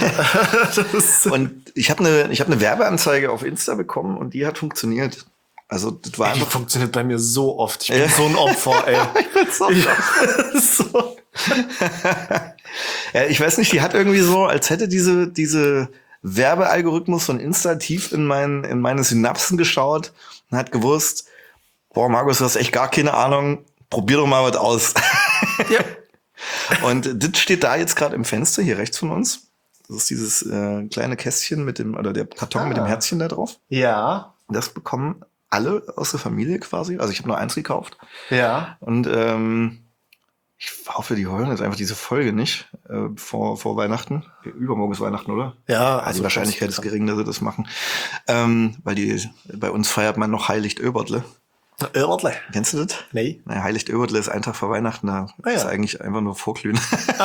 Das- und ich habe eine ich habe eine Werbeanzeige auf Insta bekommen und die hat funktioniert. Also das war Ey, die einfach funktioniert bei mir so oft. Ich bin Ja. so ein Opfer, ey. so. Ich, so. Ja, ich weiß nicht, die hat irgendwie so, als hätte diese, diese Werbealgorithmus von Insta tief in, mein, in meine Synapsen geschaut und hat gewusst, boah, Markus, du hast echt gar keine Ahnung, probier doch mal was aus. Ja. Und das steht da jetzt gerade im Fenster, hier rechts von uns. Das ist dieses äh, kleine Kästchen mit dem, oder der Karton Ah. mit dem Herzchen da drauf. Ja, Das bekommen alle aus der Familie quasi. Also ich habe nur eins gekauft. ja. Und ähm, ich hoffe, die hören jetzt einfach diese Folge nicht äh, vor, vor Weihnachten. Übermorgen ist Weihnachten, oder? Ja, Also die Wahrscheinlichkeit ist gering, dass sie das machen. Ähm, weil die bei uns feiert man noch Heiligt-Öbertle. Irrle. Kennst du das? Nee. Naja, Heiligt-Öbertle ist ein Tag vor Weihnachten. Da Ah, ja. ist eigentlich einfach nur Vorglühen.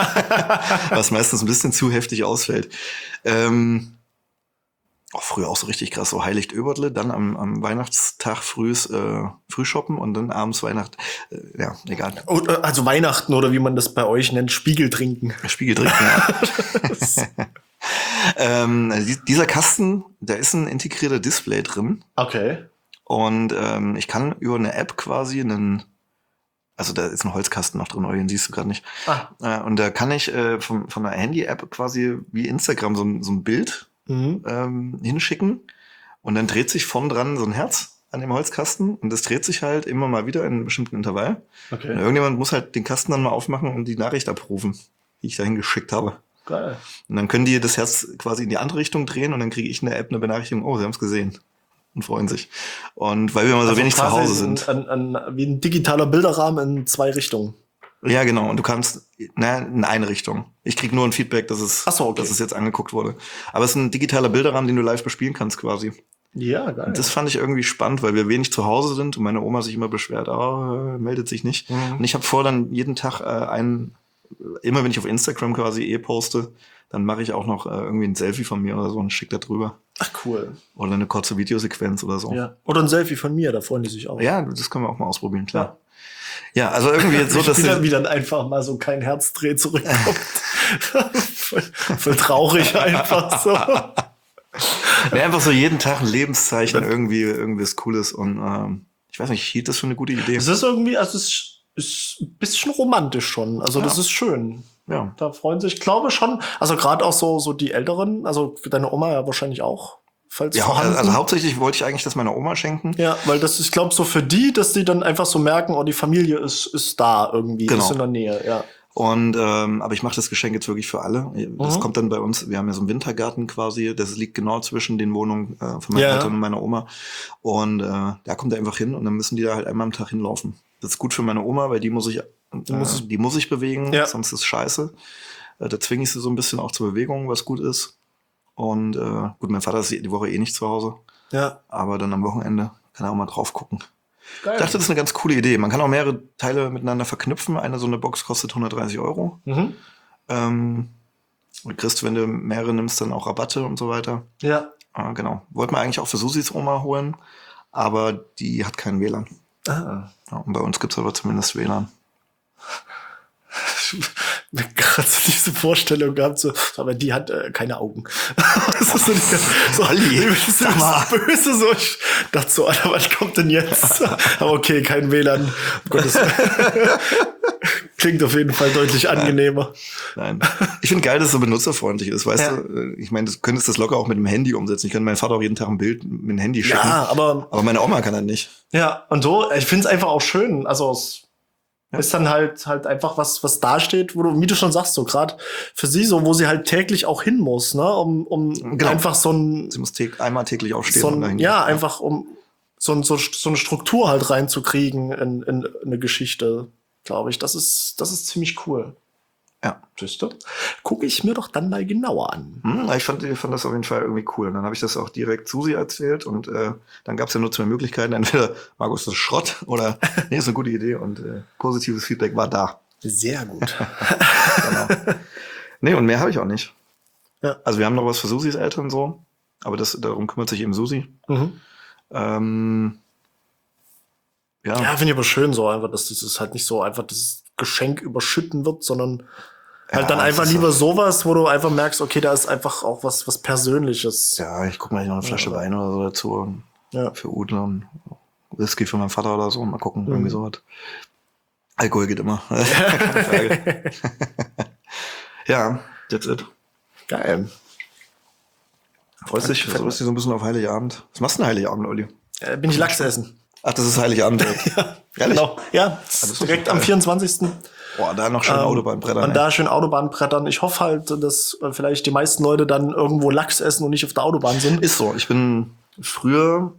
Was meistens ein bisschen zu heftig ausfällt. Ähm, auch früher auch so richtig krass, so Heiligt-Öbertle, dann am, am Weihnachtstag frühs äh, Frühshoppen und dann abends Weihnacht. Äh, ja, egal. Oh, also Weihnachten oder wie man das bei euch nennt, Spiegel trinken. Spiegel trinken, ja. ähm, die- dieser Kasten, da ist ein integrierter Display drin. Okay. Und ähm, ich kann über eine App quasi einen, also da ist ein Holzkasten noch drin, aber den siehst du gerade nicht. Ah. Äh, und da kann ich äh, vom, von einer Handy-App quasi wie Instagram so, ein- so ein Bild Mhm. ähm, hinschicken. Und dann dreht sich vorn dran so ein Herz an dem Holzkasten. Und das dreht sich halt immer mal wieder in einem bestimmten Intervall. Und Okay. irgendjemand muss halt den Kasten dann mal aufmachen und die Nachricht abrufen, die ich dahin geschickt habe. Geil. Und dann können die das Herz quasi in die andere Richtung drehen und dann kriege ich in der App eine Benachrichtigung, oh, sie haben es gesehen. Und freuen sich. Und weil wir immer so Also wenig zu quasi Hause sind. Ein, ein, ein, wie ein digitaler Bilderrahmen in zwei Richtungen. Ja, genau. Und du kannst, na, in eine Richtung. Ich krieg nur ein Feedback, dass es, Ach so, okay. dass es jetzt angeguckt wurde. Aber es ist ein digitaler Bilderrahmen, den du live bespielen kannst quasi. Ja, geil. Und das fand ich irgendwie spannend, weil wir wenig zu Hause sind und meine Oma sich immer beschwert, oh, äh, meldet sich nicht. Mhm. Und ich habe vor, dann jeden Tag äh, einen immer wenn ich auf Instagram quasi eh poste, dann mache ich auch noch äh, irgendwie ein Selfie von mir oder so und schicke da drüber. Ach, cool. Oder eine kurze Videosequenz oder so. Ja. Oder ein Selfie von mir, da freuen die sich auch. Ja, das können wir auch mal ausprobieren, klar. Ja, ja also irgendwie jetzt so, dass wieder, wie dann einfach mal so kein Herzdreh zurückkommt. voll, voll traurig einfach so. Ja, einfach so jeden Tag ein Lebenszeichen, irgendwie, irgendwie was Cooles. Und ähm, ich weiß nicht, ich hielt das für eine gute Idee. Es ist irgendwie, also es ist, ist ein bisschen romantisch schon. Also das Ja. ist schön. Ja. Da freuen sich, ich glaube schon, also gerade auch so, so die Älteren, also für deine Oma ja wahrscheinlich auch, falls Ja, vorhanden. also hauptsächlich wollte ich eigentlich das meiner Oma schenken. Ja, weil das ist, ich glaube, so für die, dass die dann einfach so merken, oh, die Familie ist, ist da irgendwie, Genau. ist in der Nähe, ja. Und ähm, aber ich mache das Geschenk jetzt wirklich für alle. Das Mhm. kommt dann bei uns, wir haben ja so einen Wintergarten quasi, das liegt genau zwischen den Wohnungen äh, von meinen Ja. Eltern und meiner Oma. Und äh, da kommt er einfach hin und dann müssen die da halt einmal am Tag hinlaufen. Das ist gut für meine Oma, weil die muss ich, äh, muss- die muss ich bewegen, Ja. sonst ist scheiße. Äh, da zwinge ich sie so ein bisschen auch zur Bewegung, was gut ist. Und äh, gut, mein Vater ist die Woche eh nicht zu Hause, Ja. aber dann am Wochenende kann er auch mal drauf gucken. Geil. Ich dachte, das ist eine ganz coole Idee. Man kann auch mehrere Teile miteinander verknüpfen. Eine so eine Box kostet hundertdreißig Euro. Mhm. Ähm, du kriegst, wenn du mehrere nimmst, dann auch Rabatte und so weiter. Ja. Ah, genau. Wollten wir eigentlich auch für Susis Oma holen, aber die hat kein W L A N. Ah. Ja, und bei uns gibt's aber zumindest W L A N. Ich hab gerade so diese Vorstellung gehabt, so, aber die hat äh, keine Augen. Das ist so, die, so Olli, so, sag mal. so böse, so. Ich dachte so, Alter, was kommt denn jetzt? Aber okay, kein W L A N. Um Gottes Willen. Klingt auf jeden Fall deutlich angenehmer. Nein. Ich finde geil, dass es so benutzerfreundlich ist, weißt Ja. du? Ich meine, du könntest das locker auch mit dem Handy umsetzen. Ich könnte meinem Vater auch jeden Tag ein Bild mit dem Handy schicken. Ja, aber Aber meine Oma kann das nicht. ja, und so, ich finde es einfach auch schön. Also es Ja. ist dann halt halt einfach was, was da steht, wo du, wie du schon sagst, so gerade für sie so, wo sie halt täglich auch hin muss, ne, um, um Genau. einfach so ein, Sie muss tä- einmal täglich aufstehen. so und ein dahin ja, gehen. einfach um so, ein, so, so eine Struktur halt reinzukriegen in, in eine Geschichte, glaube ich. Das ist, das ist ziemlich cool. Ja. Siehst du? Gucke ich mir doch dann mal genauer an. Hm, ich fand, ich fand das auf jeden Fall irgendwie cool. Und dann habe ich das auch direkt Susi erzählt und äh, dann gab es ja nur zwei Möglichkeiten. Entweder Markus, das ist Schrott oder nee, ist eine gute Idee und äh, positives Feedback war da. Sehr gut. Genau. Nee, und mehr habe ich auch nicht. Ja. Also wir haben noch was für Susis Eltern so, aber das, darum kümmert sich eben Susi. Mhm. Ähm, ja, Ja, finde ich aber schön so einfach, dass dieses halt nicht so einfach das Geschenk überschütten wird, sondern halt Ja, dann das einfach ist lieber auch- sowas, wo du einfach merkst, okay, da ist einfach auch was, was Persönliches. ja, ich gucke mal noch eine Flasche Ja. Wein oder so dazu und Ja. für Ute und Whisky für meinen Vater oder so. Mal gucken, Mhm. irgendwie sowas. Alkohol geht immer. Keine Frage. Ja, that's it. Geil. Freust dich, Danke. freust dich so ein bisschen auf Heiligabend? Was machst du denn Heiligabend, Olli? Äh, bin ich Lachs essen. Ach, das ist Heiligabend. ja. Ehrlich? Genau. Ja, das ist direkt doch am geil. vierundzwanzigsten Boah, da noch schön Ähm, Autobahnbretter. Und ne? da schön Autobahn brettern. Ich hoffe halt, dass äh, vielleicht die meisten Leute dann irgendwo Lachs essen und nicht auf der Autobahn sind. Ist so. Ich bin früher,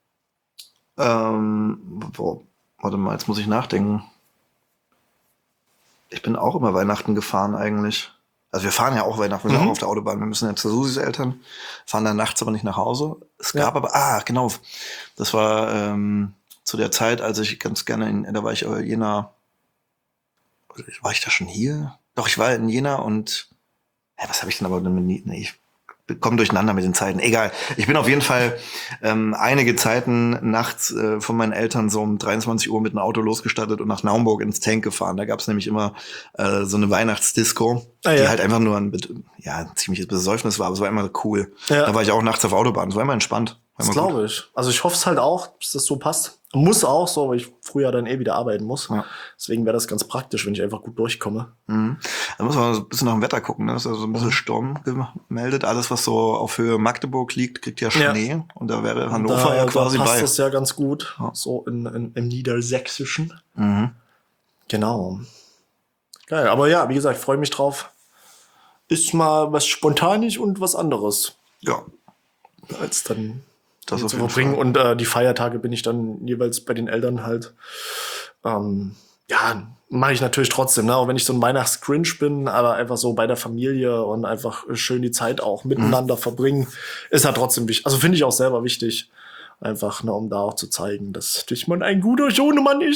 ähm, boah, warte mal, jetzt muss ich nachdenken. Ich bin auch immer Weihnachten gefahren eigentlich. Also wir fahren ja auch Weihnachten, wir sind Mhm. auch auf der Autobahn. Wir müssen ja zu Susis Eltern, fahren dann nachts aber nicht nach Hause. Es Ja. gab aber, ah, genau, das war ähm, zu der Zeit, als ich ganz gerne in, da war ich in Jena, war ich da schon hier? Doch, ich war in Jena und, hä, was habe ich denn aber denn mit, nee, ich komme durcheinander mit den Zeiten. Egal. Ich bin auf jeden Fall ähm, einige Zeiten nachts äh, von meinen Eltern so um dreiundzwanzig Uhr mit einem Auto losgestattet und nach Naumburg ins Tank gefahren. Da gab es nämlich immer äh, so eine Weihnachtsdisco, Ah, die ja. halt einfach nur ein, Bet- ja, ein ziemliches Besäufnis war, aber es war immer cool. Ja. Da war ich auch nachts auf Autobahn. Es war immer entspannt. War Das immer gut. glaube ich. Also ich hoffe es halt auch, dass das so passt. Muss auch so, weil ich früher dann eh wieder arbeiten muss. Ja. Deswegen wäre das ganz praktisch, wenn ich einfach gut durchkomme. Mhm. Da muss man so ein bisschen nach dem Wetter gucken. Ne? Das ist also ein bisschen Mhm. Sturm gemeldet. Alles, was so auf Höhe Magdeburg liegt, kriegt ja Ja. Schnee. Und da wäre Und Hannover da, ja quasi da passt bei. das ja ganz gut. Ja. So in, in, im Niedersächsischen. Mhm. Genau. Geil. Aber ja, wie gesagt, freue mich drauf. Ist mal was Spontanes und was anderes, Ja, als dann das hier auf zu jeden verbringen. Fall. Und äh, die Feiertage bin ich dann jeweils bei den Eltern halt. Ähm, ja, mache ich natürlich trotzdem, ne? Auch wenn ich so ein Weihnachtsgrinch bin, aber einfach so bei der Familie und einfach schön die Zeit auch miteinander verbringen, ist halt trotzdem wichtig. Also finde ich auch selber wichtig. Einfach, ne, um da auch zu zeigen, dass dass man ein guter Sohnemann ist.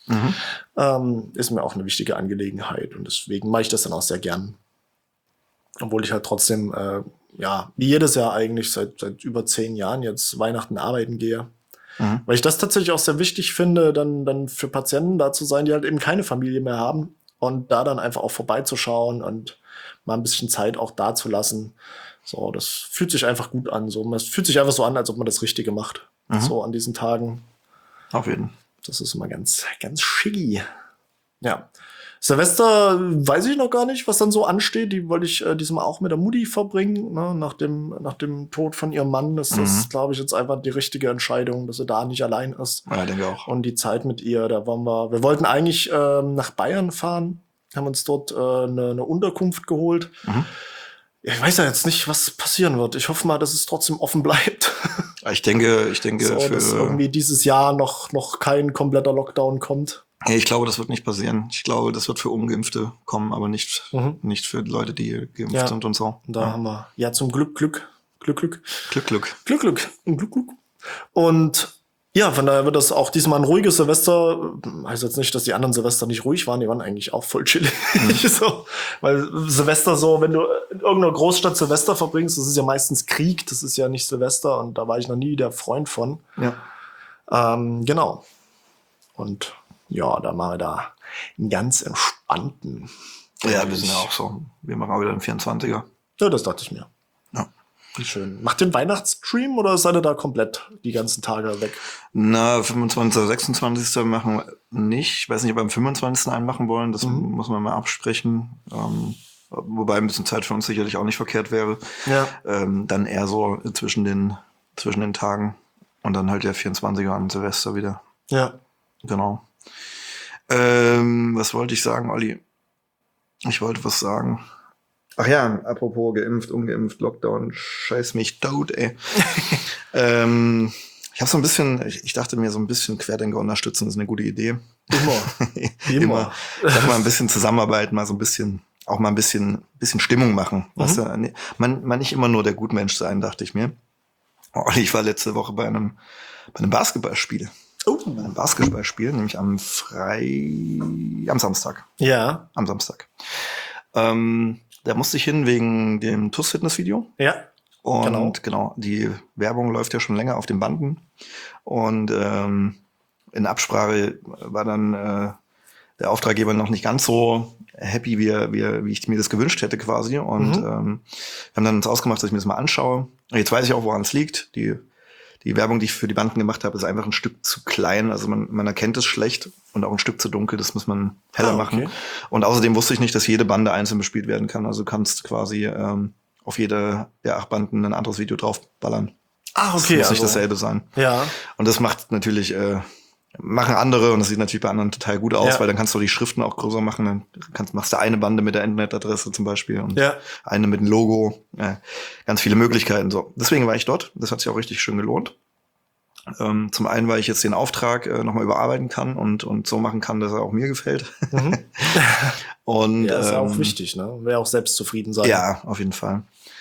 Mhm. Ähm, ist mir auch eine wichtige Angelegenheit und deswegen mache ich das dann auch sehr gern. Obwohl ich halt trotzdem, äh, ja, wie jedes Jahr eigentlich seit, seit über zehn Jahren jetzt Weihnachten arbeiten gehe. Mhm. Weil ich das tatsächlich auch sehr wichtig finde, dann, dann für Patienten da zu sein, die halt eben keine Familie mehr haben und da dann einfach auch vorbeizuschauen und mal ein bisschen Zeit auch da zu lassen. So, das fühlt sich einfach gut an. So, es fühlt sich einfach so an, als ob man das Richtige macht. Mhm. So an diesen Tagen. Auf jeden Fall. Das ist immer ganz, ganz schicki. Ja. Silvester weiß ich noch gar nicht, was dann so ansteht. Die wollte ich äh, diesmal auch mit der Mutti verbringen. Ne? Nach dem, nach dem Tod von ihrem Mann ist das, mhm. glaube ich, jetzt einfach die richtige Entscheidung, dass sie da nicht allein ist. Ja, denke auch. Und die Zeit mit ihr, da waren wir, wir wollten eigentlich ähm, nach Bayern fahren, haben uns dort äh, eine, eine Unterkunft geholt. Mhm. Ich weiß ja jetzt nicht, was passieren wird. Ich hoffe mal, dass es trotzdem offen bleibt. Ich denke, ich denke, so, für, dass irgendwie dieses Jahr noch, noch kein kompletter Lockdown kommt. Hey, ich glaube, das wird nicht passieren. Ich glaube, das wird für Ungeimpfte kommen, aber nicht, mhm. nicht für Leute, die geimpft ja. sind und so. Und da ja. haben wir, ja, zum Glück, Glück, Glück, Glück. Glück, Glück. Glück, Glück. Glück, Glück. Und ja, von daher wird das auch diesmal ein ruhiges Silvester. Heißt jetzt nicht, dass die anderen Silvester nicht ruhig waren. Die waren eigentlich auch voll chillig. Mhm. so, weil Silvester so, wenn du in irgendeiner Großstadt Silvester verbringst, das ist ja meistens Krieg. Das ist ja nicht Silvester. Und da war ich noch nie der Freund von. Ja. Ähm, genau. Und ja, da machen wir da einen ganz entspannten. Ja, wir sind ja auch so. Wir machen auch wieder einen vierundzwanziger. Ja, das dachte ich mir. Ja. Schön. Macht ihr einen Weihnachtsstream oder seid ihr da komplett die ganzen Tage weg? Na, fünfundzwanzigsten, sechsundzwanzigsten machen wir nicht. Ich weiß nicht, ob wir am fünfundzwanzigsten einen machen wollen. Das mhm. muss man mal absprechen. Ähm, wobei ein bisschen Zeit für uns sicherlich auch nicht verkehrt wäre. Ja. Ähm, dann eher so zwischen den, zwischen den Tagen. Und dann halt der vierundzwanziger an Silvester wieder. Ja. Genau. Ähm, was wollte ich sagen, Olli? Ich wollte was sagen. Ach ja, apropos geimpft, ungeimpft, Lockdown, scheiß mich tot, ey. ähm, ich habe so ein bisschen, ich, ich dachte mir, so ein bisschen Querdenker unterstützen ist eine gute Idee. Immer. Immer. Immer. Ich dachte mal ein bisschen zusammenarbeiten, mal so ein bisschen, auch mal ein bisschen, bisschen Stimmung machen. Mhm. Weißt du, man, man nicht immer nur der Gutmensch sein, dachte ich mir. Olli, ich war letzte Woche bei einem, bei einem Basketballspiel. Oh. Ein Basketballspiel, nämlich am Frei... am Samstag. Ja. Am Samstag. Ähm, da musste ich hin wegen dem T U S-Fitness-Video. Ja. Und genau. genau, die Werbung läuft ja schon länger auf den Banden. Und ähm, in Absprache war dann äh, der Auftraggeber noch nicht ganz so happy, wie, er, wie, er, wie ich mir das gewünscht hätte quasi. Und mhm. ähm, wir haben dann uns ausgemacht, dass ich mir das mal anschaue. Und jetzt weiß ich auch, woran es liegt. Die Die Werbung, die ich für die Banden gemacht habe, ist einfach ein Stück zu klein. Also man, man erkennt es schlecht und auch ein Stück zu dunkel. Das muss man heller ah, okay. machen. Und außerdem wusste ich nicht, dass jede Bande einzeln bespielt werden kann. Also du kannst quasi ähm, auf jede der acht Banden ein anderes Video draufballern. Ah, okay. Das muss also, nicht dasselbe sein. Ja. Und das macht natürlich, äh, machen andere und das sieht natürlich bei anderen total gut aus, ja. weil dann kannst du die Schriften auch größer machen. Dann kannst, machst du eine Bande mit der Internetadresse zum Beispiel und ja. eine mit dem Logo. Ja, ganz viele Möglichkeiten. So, deswegen war ich dort. Das hat sich auch richtig schön gelohnt. Ähm, zum einen, weil ich jetzt den Auftrag äh, nochmal überarbeiten kann und, und so machen kann, dass er auch mir gefällt. Mhm. und, ja, ist ja ähm, auch wichtig, ne? Wer auch selbst zufrieden sein. Ja, auf jeden Fall.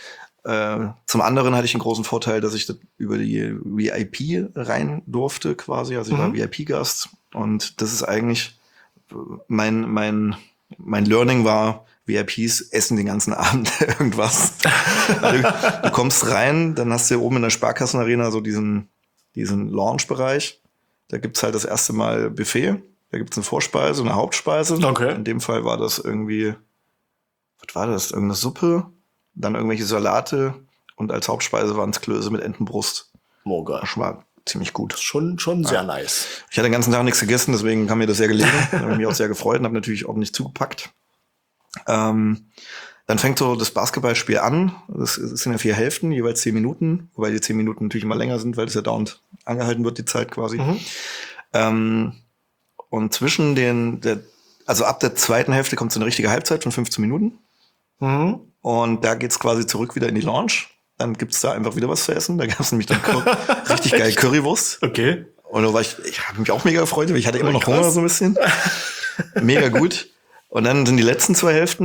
Äh, zum anderen hatte ich den großen Vorteil, dass ich das über die V I P rein durfte quasi. Also ich mhm. war V I P-Gast und das ist eigentlich mein, mein, mein Learning war, V I Ps essen den ganzen Abend irgendwas. du, du kommst rein, dann hast du oben in der Sparkassenarena so diesen diesen Lounge-Bereich. Da gibt's halt das erste Mal Buffet. Da gibt's eine Vorspeise, eine Hauptspeise. Okay. In dem Fall war das irgendwie, was war das? Irgendeine Suppe, dann irgendwelche Salate und als Hauptspeise waren es Klöße mit Entenbrust. Oh geil. Das war ziemlich gut. Schon, schon sehr ja. nice. Ich hatte den ganzen Tag nichts gegessen, deswegen kam mir das sehr gelegen. Da habe ich mich auch sehr gefreut und habe natürlich ordentlich zugepackt. Ähm, Dann fängt so das Basketballspiel an. Das sind ja vier Hälften, jeweils zehn Minuten. Wobei die zehn Minuten natürlich immer länger sind, weil das ja dauernd angehalten wird, die Zeit quasi. Mhm. Ähm, und zwischen den, der, also ab der zweiten Hälfte kommt so eine richtige Halbzeit von fünfzehn Minuten. Mhm. Und da geht's quasi zurück wieder in die Lounge. Dann gibt's da einfach wieder was zu essen. Da gab's nämlich dann richtig geil Currywurst. Okay. Und da war ich, ich habe mich auch mega gefreut, weil ich hatte immer noch Hunger so ein bisschen. Mega gut. Und dann sind die letzten zwei Hälften.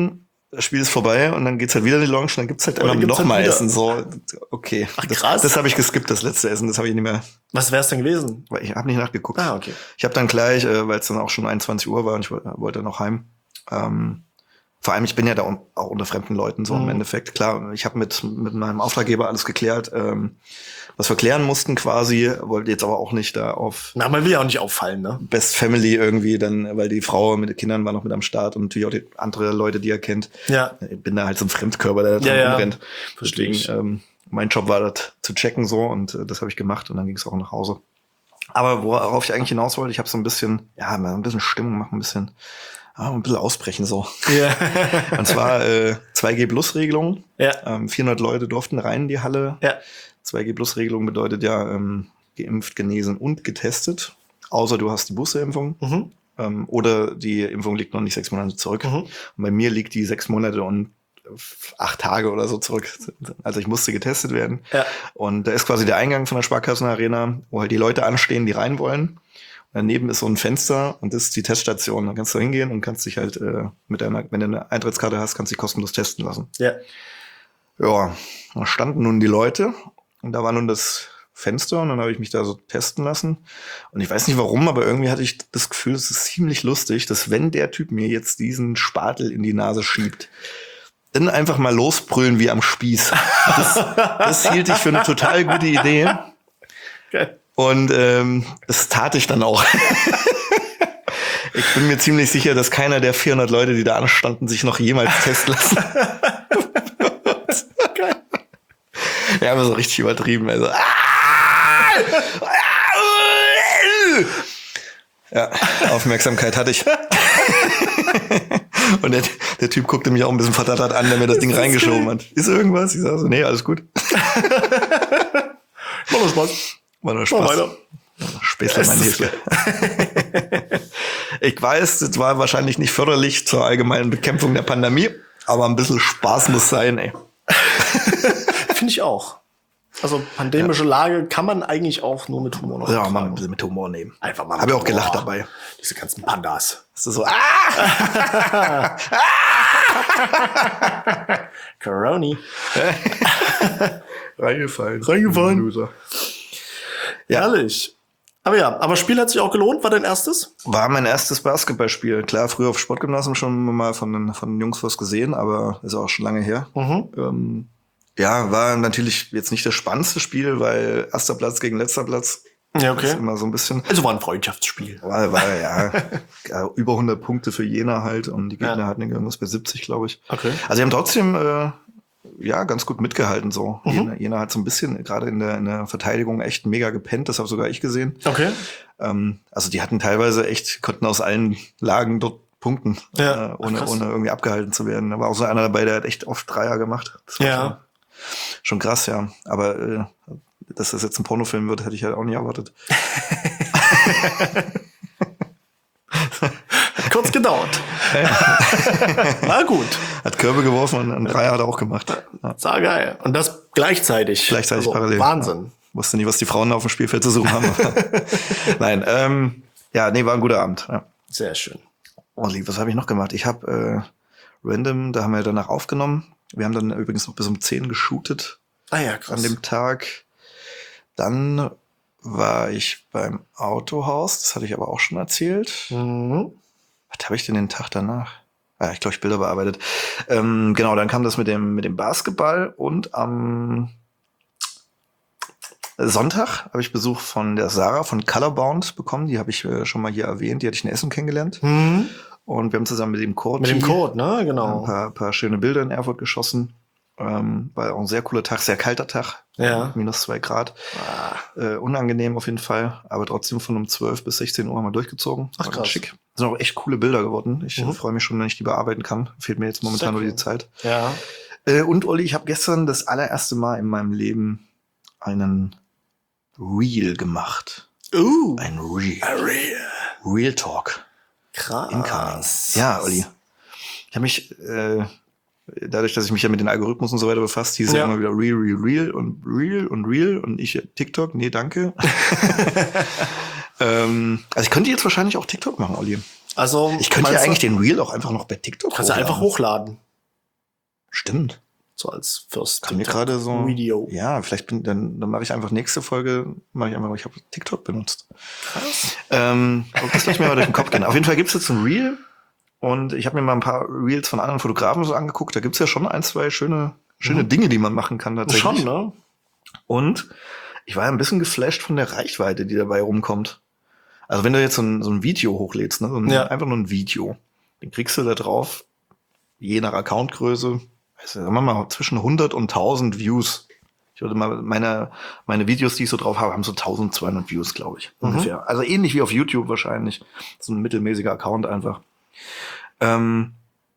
das Spiel ist vorbei und dann geht's halt wieder in die Lounge und dann gibt's halt Oder einfach gibt's noch mal halt wieder- Essen. So, okay. Ach, das krass. das habe ich geskippt, das letzte Essen. Das habe ich nicht mehr, Was wär's denn gewesen? weil ich habe nicht nachgeguckt. Ah, okay. Ich habe dann gleich, äh, weil es dann auch schon einundzwanzig Uhr war und ich woll- wollte noch heim. Ähm, vor allem, ich bin ja da un- auch unter fremden Leuten so Mhm. im Endeffekt. Klar, ich habe mit mit meinem Auftraggeber alles geklärt, ähm, was wir klären mussten quasi. Wollte jetzt aber auch nicht da auf Na, man will ja auch nicht auffallen, ne? Best Family irgendwie, dann, weil die Frau mit den Kindern war noch mit am Start und natürlich auch die andere Leute, die er kennt. Ja. Ich bin da halt so ein Fremdkörper, der da drin Ja, ja. rumrennt. Versteh Deswegen, ich. ähm, mein Job war das zu checken so und äh, das habe ich gemacht und dann ging es auch nach Hause. Aber worauf ich eigentlich hinaus wollte, ich habe so ein bisschen, ja, mal ein bisschen Stimmung machen, ein bisschen, ah, ein bisschen ausbrechen so. Ja. Und zwar äh, zwei G Plus Regelung. Ja. Ähm, vierhundert Leute durften rein in die Halle. Ja. zwei G Plus Regelung bedeutet ja ähm, geimpft, genesen und getestet. Außer du hast die Boosterimpfung. Mhm. Ähm, oder die Impfung liegt noch nicht sechs Monate zurück. Mhm. Und bei mir liegt die sechs Monate und acht Tage oder so zurück. Also ich musste getestet werden. Ja. Und da ist quasi der Eingang von der Sparkassenarena, wo halt die Leute anstehen, die rein wollen. Und daneben ist so ein Fenster und das ist die Teststation. Da kannst du hingehen und kannst dich halt äh, mit deiner, wenn du eine Eintrittskarte hast, kannst du dich kostenlos testen lassen. Ja. Ja, da standen nun die Leute und da war nun das Fenster und dann habe ich mich da so testen lassen. Und ich weiß nicht warum, aber irgendwie hatte ich das Gefühl, es ist ziemlich lustig, dass wenn der Typ mir jetzt diesen Spatel in die Nase schiebt, dann einfach mal losbrüllen wie am Spieß. Das, das hielt ich für eine total gute Idee. Geil. Und ähm, das tat ich dann auch. Ich bin mir ziemlich sicher, dass keiner der vierhundert Leute, die da anstanden, sich noch jemals testen lassen. Geil. Ja, aber so richtig übertrieben. Also, ja, Aufmerksamkeit hatte ich. Und der, der Typ guckte mich auch ein bisschen verdattert an, der mir das Ding reingeschoben hat. Ist irgendwas? Ich sag so, nee, alles gut. Mach doch Spaß. War nur Mach Spaß. weiter. Späßle mein Das ist Häsle. Ich weiß, das war wahrscheinlich nicht förderlich zur allgemeinen Bekämpfung der Pandemie, aber ein bisschen Spaß muss sein, ey. Finde ich auch. Also pandemische Lage kann man eigentlich auch nur mit Humor noch Ja, mal ertragen. ein bisschen mit Humor nehmen. Einfach mal. Habe mit ich auch gelacht Humor. dabei. Diese ganzen Pandas. Das ist so, ah! Coroni. Reingefallen. Reingefallen. Loser. Ja. Herrlich. Aber ja, aber Spiel hat sich auch gelohnt. War dein erstes? War mein erstes Basketballspiel. Klar, früher auf Sportgymnasium schon mal von den, von den Jungs was gesehen, aber ist auch schon lange her. Mhm. Ähm, ja, war natürlich jetzt nicht das spannendste Spiel, weil erster Platz gegen letzter Platz Ja, ist immer so ein bisschen. Also war ein Freundschaftsspiel. War, war ja, ja über hundert Punkte für Jena halt und die Gegner Ja. hatten irgendwas bei siebzig, glaube ich. Okay. Also die haben trotzdem äh, ja ganz gut mitgehalten so. Mhm. Jena, Jena hat so ein bisschen gerade in der, in der Verteidigung echt mega gepennt, das habe sogar ich gesehen. Okay. Ähm, also die hatten teilweise echt, konnten aus allen Lagen dort punkten, Ja. äh, ohne, Ach, krass. ohne irgendwie abgehalten zu werden. Da war auch so einer dabei, der hat echt oft Dreier gemacht. Das war Ja. schon, schon krass, ja. Aber äh, dass das jetzt ein Pornofilm wird, hätte ich halt auch nicht erwartet. Kurz gedauert. War gut. Hat Körbe geworfen und einen Dreier hat er auch gemacht. Ja. Sah geil. Und das gleichzeitig. Gleichzeitig also, parallel. Wahnsinn. Ja. Wusste nicht, was die Frauen auf dem Spielfeld zu suchen haben. Nein, ähm, ja, nee, war ein guter Abend. Ja. Sehr schön. Olli, was habe ich noch gemacht? Ich habe äh, Random, da haben wir danach aufgenommen. Wir haben dann übrigens noch bis um zehn geshootet Ah ja, krass. an dem Tag. Dann war ich beim Autohaus, das hatte ich aber auch schon erzählt. Mhm. Was habe ich denn den Tag danach? Ah, ich glaube, ich Bilder bearbeitet. Ähm, genau, dann kam das mit dem, mit dem Basketball und am Sonntag habe ich Besuch von der Sarah von Colorbound bekommen. Die habe ich äh, schon mal hier erwähnt. Die hatte ich in Essen kennengelernt. Mhm. Und wir haben zusammen mit dem Code Mit dem Code, ne? ein Genau. paar, paar schöne Bilder in Erfurt geschossen. Ähm, war auch ein sehr cooler Tag, sehr kalter Tag. Ja. Minus zwei Grad. Ah. Äh, unangenehm auf jeden Fall. Aber trotzdem von um zwölf bis sechzehn Uhr haben wir durchgezogen. Ach, War krass. ganz schick. Sind auch echt coole Bilder geworden. Ich Mhm. äh, freue mich schon, wenn ich die bearbeiten kann. Fehlt mir jetzt momentan Sehr nur cool. die Zeit. Ja. Äh, und Olli, ich habe gestern das allererste Mal in meinem Leben einen Reel gemacht. Uh. Ein Reel. Real. Real Talk. Incoming. Krass. Ja, Olli. Ich habe mich, äh, dadurch, dass ich mich ja mit den Algorithmus und so weiter befasst, hieß ja Ja. immer wieder Real, Real, Real und Real und Real und ich TikTok, nee, danke. ähm, also ich könnte jetzt wahrscheinlich auch TikTok machen, Olli. Also, Ich könnte ja meinst du, eigentlich den Reel auch einfach noch bei TikTok Kannst du einfach hochladen. Stimmt. So als First Kam mir gerade so. Video. Ja, vielleicht bin dann, dann mache ich einfach nächste Folge, mache ich einfach, ich habe TikTok benutzt. Krass. Ähm, das lasse ich mir mal durch den Kopf gehen. Auf jeden Fall gibt's jetzt ein Reel und ich habe mir mal ein paar Reels von anderen Fotografen so angeguckt. Da gibt's ja schon ein, zwei schöne, schöne Mhm. Dinge, die man machen kann tatsächlich. Schon, ne? Und ich war ein bisschen geflasht von der Reichweite, die dabei rumkommt. Also wenn du jetzt so ein, so ein Video hochlädst, ne, so ein, Ja. einfach nur ein Video, dann kriegst du da drauf, je nach Accountgröße, also sagen wir mal zwischen hundert und tausend Views. Ich würde mal, meine, meine Videos, die ich so drauf habe, haben so eintausendzweihundert Views, glaube ich, Mhm. ungefähr. Also ähnlich wie auf YouTube wahrscheinlich. So ein mittelmäßiger Account einfach. Ähm,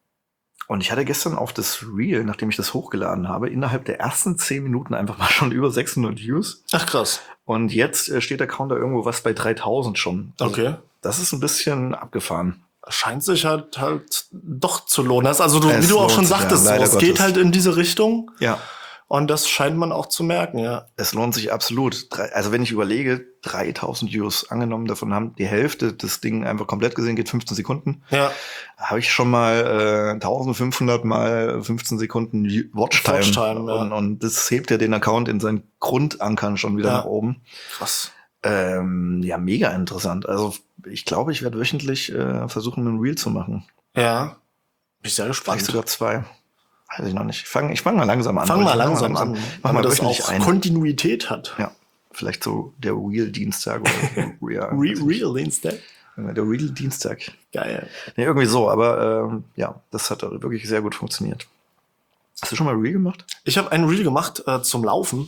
und ich hatte gestern auf das Reel, nachdem ich das hochgeladen habe, innerhalb der ersten zehn Minuten einfach mal schon über sechshundert Views. Ach, krass. Und jetzt äh, steht der Counter irgendwo was bei dreitausend schon. Also Okay. das ist ein bisschen abgefahren. Scheint sich halt halt doch zu lohnen. Das- Also du, Es wie du auch lohnt schon sich, ja, sagtest, so, leider es geht Gottes. halt in diese Richtung Ja. und das scheint man auch zu merken, ja. Es lohnt sich absolut. Drei, also wenn ich überlege, dreitausend Views angenommen, davon haben die Hälfte das Ding einfach komplett gesehen, geht fünfzehn Sekunden. Ja, Habe ich schon mal äh, eintausendfünfhundert mal fünfzehn Sekunden Watchtime. Watchtime, ja. und, und das hebt ja den Account in seinen Grundankern schon wieder Ja. nach oben. krass. Ähm, ja, mega interessant. Also ich glaube, ich werde wöchentlich äh, versuchen, einen Reel zu machen. Ja. Bin ich sehr Vielleicht gespannt. sogar zwei. Weiß ich noch nicht. Ich fange ich fang mal langsam an. Fang Ich mal fang langsam an, Mach mal damit das wöchentlich auch ein. Kontinuität hat. Ja, vielleicht so der Real-Dienstag oder Real, Re Real Insta. der Real-Dienstag. Geil. Nee, irgendwie so, aber ähm, ja, das hat wirklich sehr gut funktioniert. Hast du schon mal Real gemacht? Ich habe ein Reel gemacht äh, zum Laufen.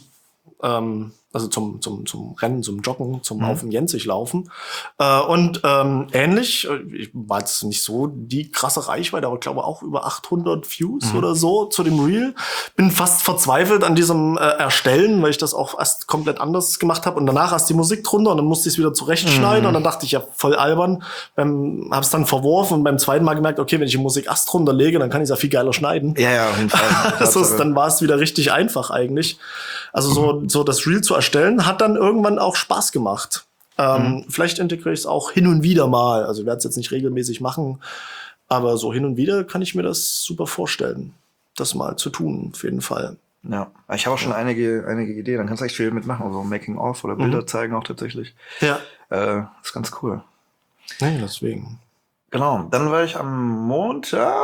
Ähm, also zum, zum, zum Rennen, zum Joggen, zum Mhm. Laufen, Jensig laufen. Äh, und ähm, ähnlich, äh, ich war jetzt nicht so die krasse Reichweite, aber ich glaube auch über achthundert Views Mhm. oder so zu dem Reel. Bin fast verzweifelt an diesem äh, Erstellen, weil ich das auch erst komplett anders gemacht habe und danach erst die Musik drunter und dann musste ich es wieder zurechtschneiden Mhm. und dann dachte ich, ja, voll albern. Beim, hab's dann verworfen und beim zweiten Mal gemerkt, okay, wenn ich die Musik erst drunter lege, dann kann ich es ja viel geiler schneiden. Ja, ja, auf jeden Fall. Das ist, dann war es wieder richtig einfach eigentlich. Also so, so das Reel zu erstellen, hat dann irgendwann auch Spaß gemacht. Ähm, Mhm. Vielleicht integriere ich es auch hin und wieder mal. Also ich werde es jetzt nicht regelmäßig machen, aber so hin und wieder kann ich mir das super vorstellen, das mal zu tun, auf jeden Fall. Ja, ich habe auch schon einige, einige Ideen. Dann kannst du echt viel mitmachen, also Making-of oder Bilder Mhm. zeigen auch tatsächlich. Ja. Äh, ist ganz cool. Nee, deswegen. Genau, dann war ich am Montag,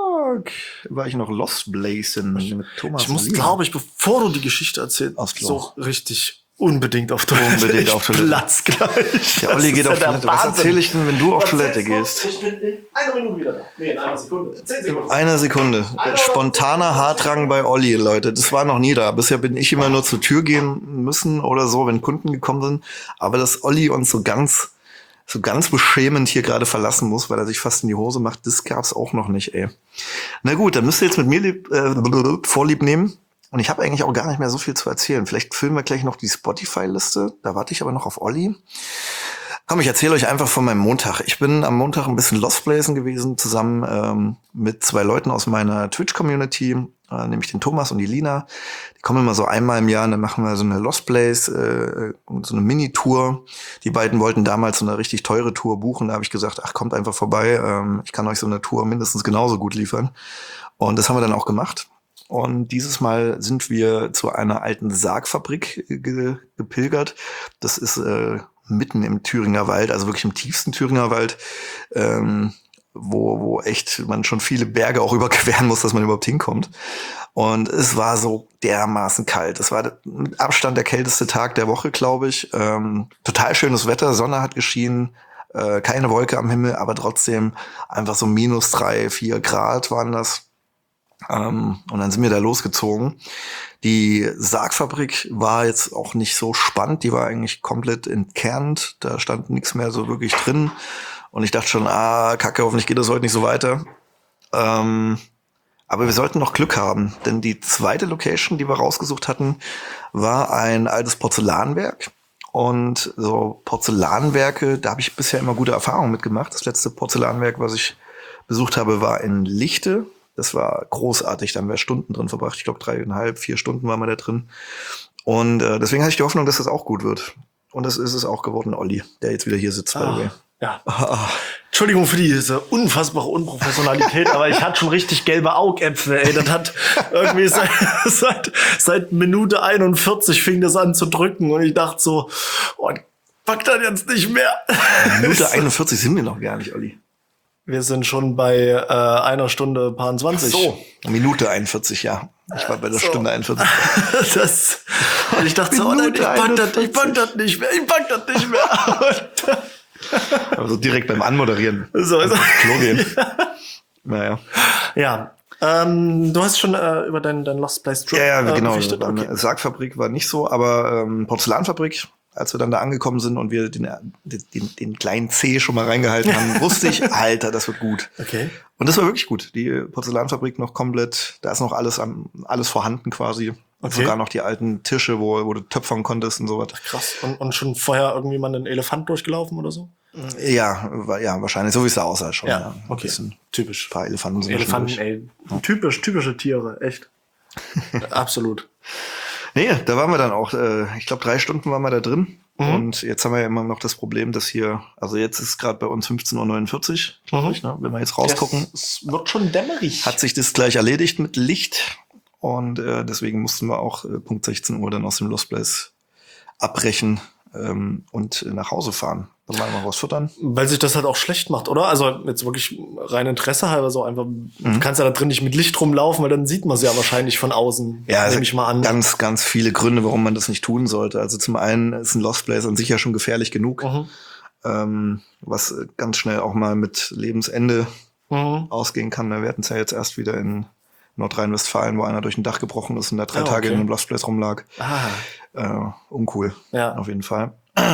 war ich noch Lost Blazing mit Thomas. Ich muss, Lina. glaube ich, bevor du die Geschichte erzählst, Aufs Klo. so richtig unbedingt auf Toilette. Unbedingt Ich auf Toilette. Platz gleich. Der Olli Das geht ist auf ja der Toilette. Was Wahnsinn. erzähle ich denn, wenn du auf Was Toilette erzählst du? gehst? Ich bin in einer Minute wieder da. Nee, in einer Sekunde. Zehn Sekunden. Eine Sekunde. Spontaner Haardrang bei Olli, Leute. Das war noch nie da. Bisher bin ich immer nur zur Tür gehen müssen oder so, wenn Kunden gekommen sind. Aber dass Olli uns so ganz, so ganz beschämend hier gerade verlassen muss, weil er sich fast in die Hose macht, das gab's auch noch nicht, ey. Na gut, dann müsst ihr jetzt mit mir lieb, äh, Vorlieb nehmen. Und ich habe eigentlich auch gar nicht mehr so viel zu erzählen. Vielleicht füllen wir gleich noch die Spotify-Liste. Da warte ich aber noch auf Olli. Komm, ich erzähle euch einfach von meinem Montag. Ich bin am Montag ein bisschen Lost Blazing gewesen, zusammen ähm, mit zwei Leuten aus meiner Twitch-Community, äh, nämlich den Thomas und die Lina. Die kommen immer so einmal im Jahr und dann machen wir so eine Lost Blaze, äh, so eine Mini-Tour. Die beiden wollten damals so eine richtig teure Tour buchen. Da habe ich gesagt, ach, kommt einfach vorbei. Ähm, ich kann euch so eine Tour mindestens genauso gut liefern. Und das haben wir dann auch gemacht. Und dieses Mal sind wir zu einer alten Sargfabrik ge gepilgert. Das ist äh, mitten im Thüringer Wald, also wirklich im tiefsten Thüringer Wald, ähm, wo, wo echt man schon viele Berge auch überqueren muss, dass man überhaupt hinkommt. Und es war so dermaßen kalt. Es war mit Abstand der kälteste Tag der Woche, glaube ich. Ähm, total schönes Wetter, Sonne hat geschienen, äh, keine Wolke am Himmel, aber trotzdem einfach so minus drei, vier Grad waren das. Ähm, und dann sind wir da losgezogen. Die Sargfabrik war jetzt auch nicht so spannend, die war eigentlich komplett entkernt, da stand nichts mehr so wirklich drin und ich dachte schon, ah, kacke, hoffentlich geht das heute nicht so weiter. Ähm, aber wir sollten noch Glück haben, denn die zweite Location, die wir rausgesucht hatten, war ein altes Porzellanwerk. Und so Porzellanwerke, da habe ich bisher immer gute Erfahrungen mitgemacht. Das letzte Porzellanwerk, was ich besucht habe, war in Lichte. Das war großartig, da haben wir Stunden drin verbracht. Ich glaube, dreieinhalb, vier Stunden waren wir da drin. Und äh, deswegen hatte ich die Hoffnung, dass das auch gut wird. Und das ist es auch geworden, Olli, der jetzt wieder hier sitzt, by the way. Ja. Entschuldigung für diese unfassbare Unprofessionalität, aber ich hatte schon richtig gelbe Augäpfel, ey. Das hat irgendwie seit, seit, seit Minute einundvierzig fing das an zu drücken und ich dachte so, oh, pack das jetzt nicht mehr. Minute einundvierzig sind wir noch gar nicht, Olli. Wir sind schon bei äh, einer Stunde paar zwanzig. So, Minute einundvierzig, ja. Ich war bei der So. Stunde einundvierzig. Das, und ich dachte so, oh nein, ich pack das, ich pack das nicht mehr, ich pack das nicht mehr. Also direkt beim Anmoderieren. So ist ins Klo gehen. Naja. Ja, ähm, du hast schon äh, über deinen dein Lost Place Trip Ja, ja, äh, genau. berichtet. Eine Okay. Sargfabrik war nicht so, aber ähm, Porzellanfabrik, als wir dann da angekommen sind und wir den, den, den kleinen C schon mal reingehalten haben, wusste ich, Alter, das wird gut. Okay. Und das war wirklich gut. Die Porzellanfabrik noch komplett, da ist noch alles am, alles vorhanden quasi. Okay. Sogar noch die alten Tische, wo, wo du töpfern konntest und so was. Krass. Und, und schon vorher irgendwie mal einen Elefant durchgelaufen oder so? Ja, war, ja, wahrscheinlich, so wie es da aussah schon. Ja, Ein okay. bisschen. Typisch. Ein paar Elefanten sind Elefanten, schon durch. ey. Typisch, typische Tiere, echt. Absolut. Nee, da waren wir dann auch, äh, ich glaube, drei Stunden waren wir da drin. Mhm. Und jetzt haben wir ja immer noch das Problem, dass hier, also jetzt ist gerade bei uns fünfzehn Uhr neunundvierzig, glaube Mhm. ich, ne? Wenn wir jetzt rausgucken, Es wird schon dämmerig. hat sich das gleich erledigt mit Licht. Und äh, deswegen mussten wir auch äh, Punkt sechzehn Uhr dann aus dem Lost Place abbrechen ähm, und äh, nach Hause fahren. Dann mal noch was futtern. Weil sich das halt auch schlecht macht, oder? Also jetzt wirklich rein Interesse halber so einfach, du kannst ja da drin nicht mit Licht rumlaufen, weil dann sieht man es ja wahrscheinlich von außen, Ja, nehme ich mal an. Ganz, ganz viele Gründe, warum man das nicht tun sollte. Also zum einen ist ein Lost Place an sich ja schon gefährlich genug, Mhm. ähm, was äh, ganz schnell auch mal mit Lebensende Mhm. ausgehen kann. Wir hatten es ja jetzt erst wieder in Nordrhein-Westfalen, wo einer durch ein Dach gebrochen ist und da drei Ah, Tage okay. in einem Lost Place rumlag. Ah, Äh, uncool, ja. auf jeden Fall.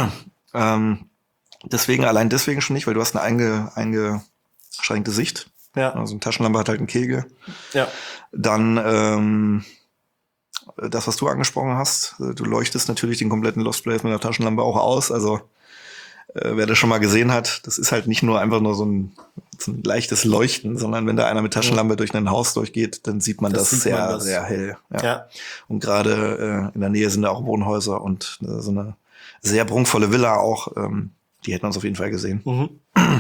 ähm, deswegen, allein deswegen schon nicht, weil du hast eine einge, eingeschränkte Sicht. Ja. Also eine Taschenlampe hat halt einen Kegel. Ja. Dann ähm, das, was du angesprochen hast, du leuchtest natürlich den kompletten Lost Place mit der Taschenlampe auch aus. Also äh, wer das schon mal gesehen hat, das ist halt nicht nur einfach nur so ein, so ein leichtes Leuchten, sondern wenn da einer mit Taschenlampe durch ein Haus durchgeht, dann sieht man Das das, sieht man sehr, das. sehr hell. Ja. Ja. Und gerade äh, in der Nähe sind da auch Wohnhäuser und äh, so eine sehr prunkvolle Villa auch. Ähm, die hätten uns auf jeden Fall gesehen. Mhm.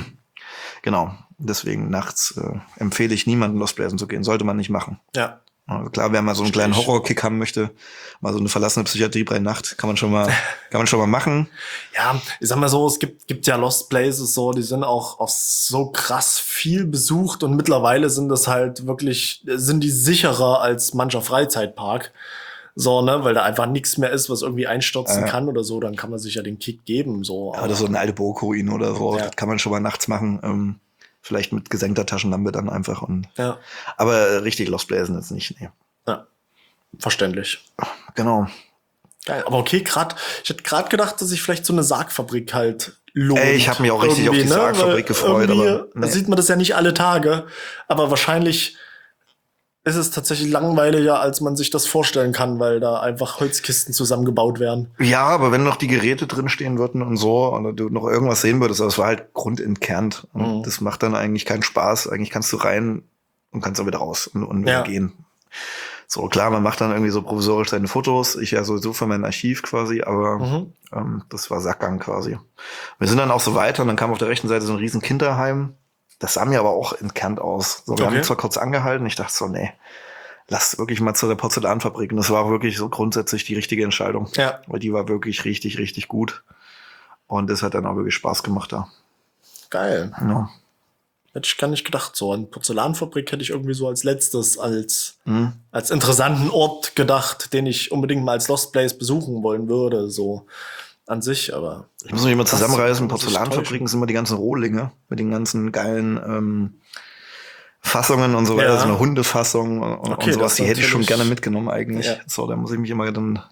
Genau. Deswegen nachts äh, empfehle ich niemanden Lost Placen zu gehen. Sollte man nicht machen. Ja. Also klar, wer mal so einen Versteh kleinen ich. Horrorkick haben möchte, mal so eine verlassene Psychiatrie bei Nacht, kann man schon mal, kann man schon mal machen. Ja, ich sag mal so, es gibt, gibt ja Lost Places so, die sind auch, auch so krass viel besucht und mittlerweile sind das halt wirklich, sind die sicherer als mancher Freizeitpark. So, ne, weil da einfach nichts mehr ist, was irgendwie einstürzen Ja. kann oder so, dann kann man sich ja den Kick geben, so. Ja, oder so eine alte Burgruine oder so, Ja. das kann man schon mal nachts machen. Ähm, vielleicht mit gesenkter Taschenlampe dann einfach. Und Ja, aber äh, richtig Lost Placen jetzt nicht. Nee. ja, verständlich. Genau. Geil, aber okay, grad, ich hätte gerade gedacht, dass sich vielleicht so eine Sargfabrik halt lohnt. Ey, ich hab mich auch richtig auf die Irgendwie, ne? Sargfabrik Weil gefreut, irgendwie, aber Da nee. sieht man das ja nicht alle Tage, aber wahrscheinlich ist es tatsächlich langweiliger, als man sich das vorstellen kann, weil da einfach Holzkisten zusammengebaut werden. Ja, aber wenn noch die Geräte drinstehen würden und so und du noch irgendwas sehen würdest, aber es war halt grundentkernt. Und Mhm. das macht dann eigentlich keinen Spaß. Eigentlich kannst du rein und kannst auch wieder raus und, und wieder Ja. gehen. So, klar, man macht dann irgendwie so provisorisch seine Fotos. Ich ja sowieso für mein Archiv quasi, aber Mhm. ähm, das war Sackgang quasi. Wir sind dann auch so weiter und dann kam auf der rechten Seite so ein riesen Kinderheim. Das sah mir aber auch entkernt aus. So, wir Okay. haben zwar kurz angehalten, ich dachte so, nee, lass wirklich mal zu der Porzellanfabrik. Und das war auch wirklich so grundsätzlich die richtige Entscheidung. Ja, Weil die war wirklich richtig, richtig gut. Und das hat dann auch wirklich Spaß gemacht da. geil. Ja. Hätte ich gar nicht gedacht. So eine Porzellanfabrik hätte ich irgendwie so als letztes, als, Mhm. als interessanten Ort gedacht, den ich unbedingt mal als Lost Place besuchen wollen würde, so an sich, aber. Ich muss mich mal Das zusammenreißen. kann man sich Porzellanfabriken sind immer die ganzen Rohlinge mit den ganzen geilen ähm, Fassungen und so weiter. Ja. So eine Hundefassung und, und Okay, sowas. das Die hätte ich schon natürlich- gerne mitgenommen eigentlich. Ja. So, da muss ich mich immer dann.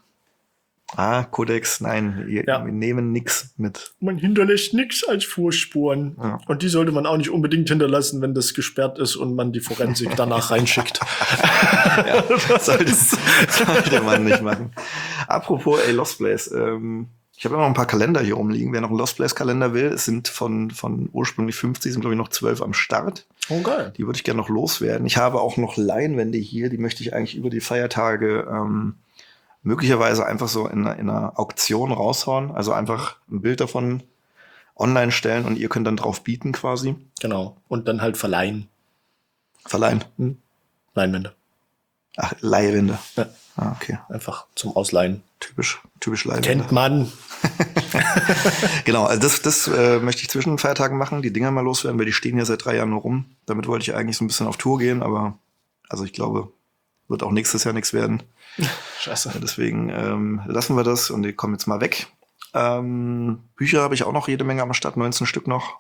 Ah, Kodex, nein, wir, Ja. wir nehmen nix mit. Man hinterlässt nichts als Vorspuren. Ja. Und die sollte man auch nicht unbedingt hinterlassen, wenn das gesperrt ist und man die Forensik danach reinschickt. Ja, sollte, sollte man nicht machen. Apropos, ey, Lost Place. Ähm, ich habe immer noch ein paar Kalender hier rumliegen. Wer noch einen Lost Place Kalender will, es sind von, von ursprünglich fünfzig, sind glaube ich noch zwölf am Start. Oh, geil. Die würde ich gerne noch loswerden. Ich habe auch noch Leinwände hier, die möchte ich eigentlich über die Feiertage ähm, möglicherweise einfach so in, einer- in einer Auktion raushauen. Also einfach ein Bild davon online stellen und ihr könnt dann drauf bieten quasi. Genau. Und dann halt verleihen. Verleihen. Hm? Leinwände. Ach, Leihwände. Ja. Ah, okay. Einfach zum Ausleihen. Typisch, typisch Leihwände. Kennt man. Genau, also das, das äh, möchte ich zwischen den Feiertagen machen, die Dinger mal loswerden, weil die stehen ja seit drei Jahren nur rum. Damit wollte ich eigentlich so ein bisschen auf Tour gehen, aber also ich glaube, wird auch nächstes Jahr nichts werden. Scheiße. Deswegen ähm, lassen wir das und die kommen jetzt mal weg. Ähm, Bücher habe ich auch noch jede Menge am Start, neunzehn Stück noch.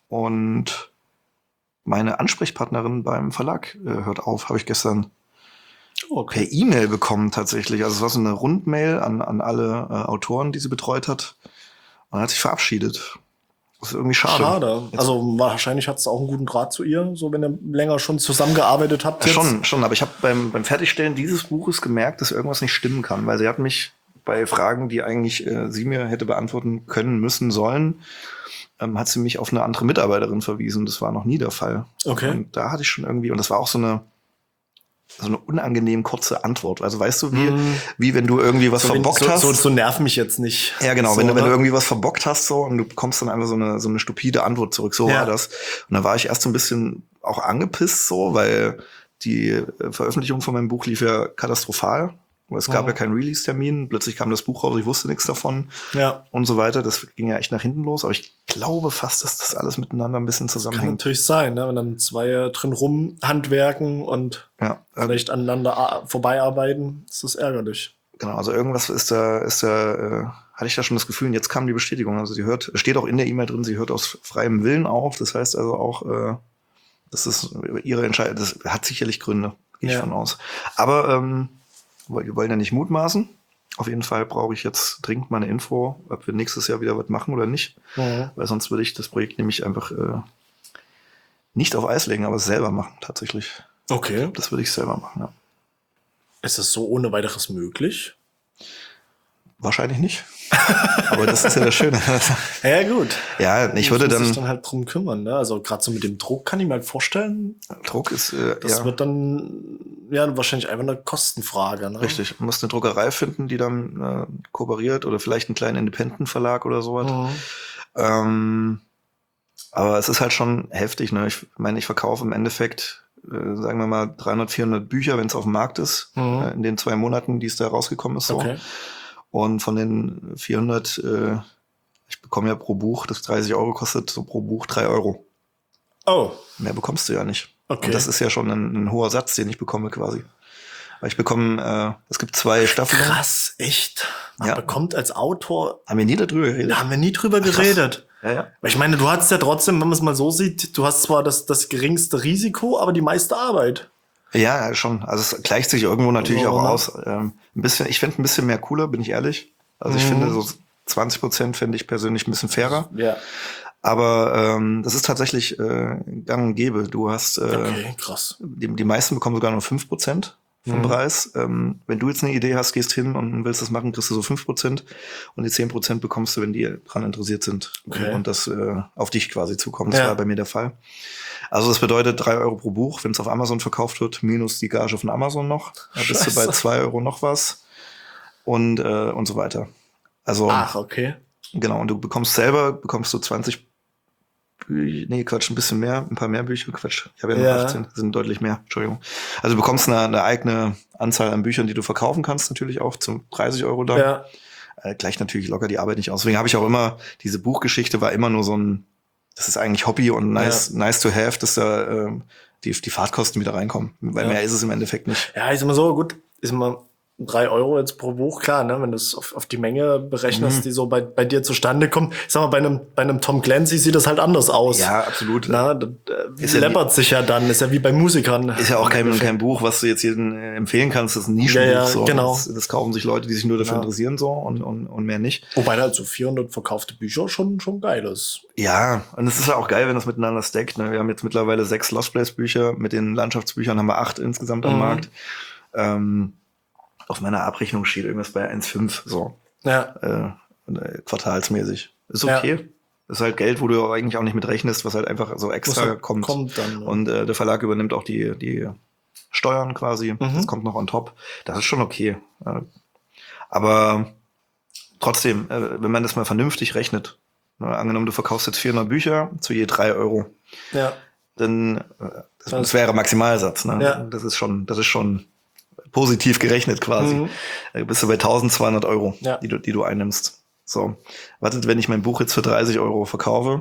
Und meine Ansprechpartnerin beim Verlag äh, hört auf, habe ich gestern Okay. per E-Mail bekommen tatsächlich. Also es war so eine Rundmail an, an alle äh, Autoren, die sie betreut hat. Und hat sich verabschiedet. Das ist irgendwie schade. Schade. Jetzt, Also wahrscheinlich hat es auch einen guten Draht zu ihr, so wenn ihr länger schon zusammengearbeitet habt. ja, Jetzt. schon, schon. Aber ich habe beim, beim Fertigstellen dieses Buches gemerkt, dass irgendwas nicht stimmen kann. Weil sie hat mich bei Fragen, die eigentlich äh, sie mir hätte beantworten können, müssen, sollen, ähm, hat sie mich auf eine andere Mitarbeiterin verwiesen. Das war noch nie der Fall. Okay. Und da hatte ich schon irgendwie, und das war auch so eine so eine unangenehm kurze Antwort. Also weißt du, wie, Mm. wie wenn du irgendwie was So, wenn- verbockt so, hast. So, so nerv mich jetzt nicht. Ja, genau, So, wenn, du, wenn ne? du irgendwie was verbockt hast so und du bekommst dann einfach so eine, so eine stupide Antwort zurück. So Ja. war das. Und da war ich erst so ein bisschen auch angepisst so, weil die äh, Veröffentlichung von meinem Buch lief ja katastrophal. Weil es gab Mhm. ja keinen Release-Termin. Plötzlich kam das Buch raus, ich wusste nichts davon Ja, und so weiter. Das ging ja echt nach hinten los. Aber ich glaube fast, dass das alles miteinander ein bisschen kann zusammenhängt. natürlich sein, ne? Wenn dann zwei drin rumhandwerken und Ja, äh, vielleicht aneinander a- vorbeiarbeiten, ist das ärgerlich. genau, also irgendwas ist da, ist da, äh, hatte ich da schon das Gefühl, und jetzt kam die Bestätigung. Also sie hört, es steht auch in der E-Mail drin, sie hört aus freiem Willen auf. Das heißt also auch, äh, das ist ihre Entscheidung, das hat sicherlich Gründe, gehe ich Ja. von aus. Aber ähm, wir wollen ja nicht mutmaßen. Auf jeden Fall brauche ich jetzt dringend mal eine Info, ob wir nächstes Jahr wieder was machen oder nicht. Mhm. Weil sonst würde ich das Projekt nämlich einfach äh, nicht auf Eis legen, aber selber machen, tatsächlich. Okay. Das würde ich selber machen, ja. Ist das so ohne weiteres möglich? Wahrscheinlich nicht. Aber das ist ja das Schöne. Ja, gut. Ja, ich würde Muss dann, sich dann halt drum kümmern, ne? Also gerade so mit dem Druck kann ich mir halt vorstellen, Druck ist, äh, das ja, wird dann ja wahrscheinlich einfach eine Kostenfrage, ne? richtig. Man muss eine Druckerei finden, die dann äh, kooperiert oder vielleicht einen kleinen Independent-Verlag oder sowas. Mhm. Ähm, aber es ist halt schon heftig, ne? Ich meine, ich verkaufe im Endeffekt, äh, sagen wir mal, dreihundert, vierhundert Bücher, wenn es auf dem Markt ist, Mhm. äh, in den zwei Monaten, die es da rausgekommen ist. So. Okay. Und von den vierhundert, äh, ich bekomme ja pro Buch, das dreißig Euro kostet, so pro Buch drei Euro. Oh, Mehr bekommst du ja nicht. okay. Und das ist ja schon ein, ein hoher Satz, den ich bekomme quasi. Weil ich bekomme, äh, es gibt zwei Staffeln. Krass, echt. Man Ja. bekommt als Autor, Haben wir nie darüber geredet? da haben wir nie drüber Krass. geredet. Ja, ja. Weil ich meine, du hast ja trotzdem, wenn man es mal so sieht, du hast zwar das, das geringste Risiko, aber die meiste Arbeit. Ja, schon. Also es gleicht sich irgendwo natürlich Ja, auch ne? aus. Ähm, ein bisschen, ich fände ein bisschen mehr cooler, bin ich ehrlich. Also ich Mhm. finde so zwanzig Prozent fände ich persönlich ein bisschen fairer. Ja. Aber ähm, das ist tatsächlich äh, gang und gäbe. Du hast, äh, Okay, krass. die, die meisten bekommen sogar nur fünf Prozent vom Mhm. Preis. Ähm, wenn du jetzt eine Idee hast, gehst hin und willst das machen, kriegst du so fünf Prozent. Und die zehn Prozent bekommst du, wenn die dran interessiert sind. Okay. Und das äh, auf dich quasi zukommt. Das Ja. war bei mir der Fall. Also das bedeutet drei Euro pro Buch, wenn es auf Amazon verkauft wird, minus die Gage von Amazon noch. Da bist du bei Scheiße. zwei Euro noch was. Und, äh, und so weiter. Also, Ach, okay. genau. Und du bekommst selber, bekommst du zwanzig Bücher, nee, Quatsch, ein bisschen mehr, ein paar mehr Bücher, Quatsch. Ich habe ja nur Ja. achtzehn, das sind deutlich mehr, Entschuldigung. Also du bekommst eine, eine eigene Anzahl an Büchern, die du verkaufen kannst, natürlich auch zum dreißig Euro dann. Ja. Äh, gleicht natürlich locker die Arbeit nicht aus. Deswegen habe ich auch immer, diese Buchgeschichte war immer nur so ein, das ist eigentlich Hobby und nice, nice to have, dass da ähm, die, die Fahrtkosten wieder reinkommen. Weil Ja. mehr ist es im Endeffekt nicht. Ja, ich sag mal so, gut, ist mal drei Euro jetzt pro Buch, klar, ne, wenn du es auf, auf die Menge berechnest, Mhm. die so bei, bei dir zustande kommt. Ich sag mal, bei einem, bei einem Tom Clancy sieht das halt anders aus. Ja, absolut. Na, das äh, Ist ja läppert sich ja dann, ist ja wie bei Musikern. Ist ja auch kein, kein Buch, was du jetzt jedem äh, empfehlen kannst. Das ist ein Nischenbuch. Ja, ja, so. genau. Das, das kaufen sich Leute, die sich nur dafür Ja. interessieren so und, und, und mehr nicht. Wobei halt so vierhundert verkaufte Bücher schon, schon geil ist. Ja, und es ist ja auch geil, wenn das miteinander stackt. Ne? Wir haben jetzt mittlerweile sechs Lost Place Bücher. Mit den Landschaftsbüchern haben wir acht insgesamt am Mhm. Markt. Ähm, auf meiner Abrechnung steht irgendwas bei eins Komma fünf, so, Ja, äh, und, äh, quartalsmäßig. Ist Ja. okay. Ist halt Geld, wo du eigentlich auch nicht mit rechnest, was halt einfach so extra was halt kommt. kommt dann. Ne? Und äh, der Verlag übernimmt auch die, die Steuern quasi. Mhm. Das kommt noch on top. Das ist schon okay. Äh, aber trotzdem, äh, wenn man das mal vernünftig rechnet, Ne, angenommen, du verkaufst jetzt vierhundert Bücher zu je drei Euro. Ja. Dann, äh, das, das wäre Maximalsatz. Ne? Ja. Das ist schon, das ist schon positiv gerechnet quasi. Mhm. Da bist du bei tausendzweihundert Euro, Ja. die du, die du einnimmst. So. Wartet, wenn ich mein Buch jetzt für dreißig Euro verkaufe,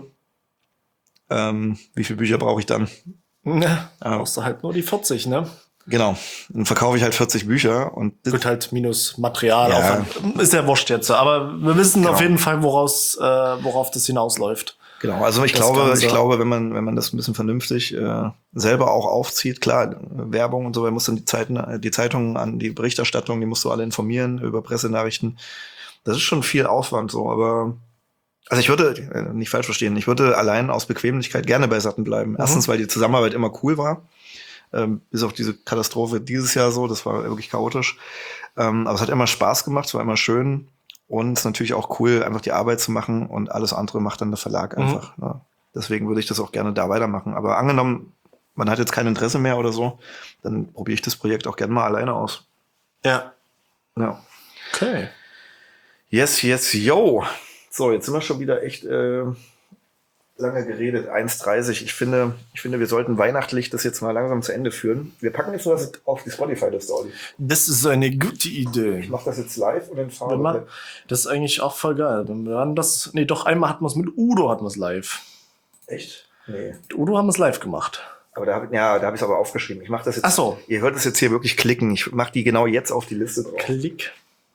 ähm, wie viele Bücher brauche ich dann? Ja, Ja. brauchst du halt nur die vierzig, ne? Genau. Dann verkaufe ich halt vierzig Bücher und das, Gut, halt minus Material. Ja. Aufwand. Ist ja wurscht jetzt. Aber wir wissen Genau. auf jeden Fall, woraus, äh, worauf das hinausläuft. genau. Also ich Das glaube, Ganze. ich glaube, wenn man, wenn man das ein bisschen vernünftig äh, selber auch aufzieht, klar, Werbung und so, man muss dann die Zeiten, die Zeitungen an die Berichterstattung, die musst du alle informieren über Pressenachrichten. Das ist schon viel Aufwand so, aber also ich würde, äh, nicht falsch verstehen, ich würde allein aus Bequemlichkeit gerne bei Satten bleiben. Erstens, weil die Zusammenarbeit immer cool war. Ähm, bis auf diese Katastrophe dieses Jahr so, das war wirklich chaotisch. Ähm, aber es hat immer Spaß gemacht, es war immer schön. Und es ist natürlich auch cool, einfach die Arbeit zu machen und alles andere macht dann der Verlag einfach. Ne? Deswegen würde ich das auch gerne da weitermachen. Aber angenommen, man hat jetzt kein Interesse mehr oder so, dann probiere ich das Projekt auch gerne mal alleine aus. Ja. Ja. Okay. Yes, yes, yo. So, jetzt sind wir schon wieder echt äh, lange geredet, eins dreißig. Ich finde, ich finde, wir sollten weihnachtlich das jetzt mal langsam zu Ende führen. Wir packen jetzt was auf die Spotify-Liste, Olli. Das ist eine gute Ich Idee. mache das jetzt live und dann fahren Wir wir. machen- Das ist eigentlich auch voll geil. Wir haben das, nee, doch einmal hatten wir es mit Udo, hatten wir es live. Echt? Nee. Mit Udo haben wir es live gemacht. Aber da, hab- ja, da habe ich es aber aufgeschrieben. Ich mache das jetzt. Ach so. Ihr hört es jetzt hier wirklich klicken. Ich mache die genau jetzt auf die Liste drauf. Klick.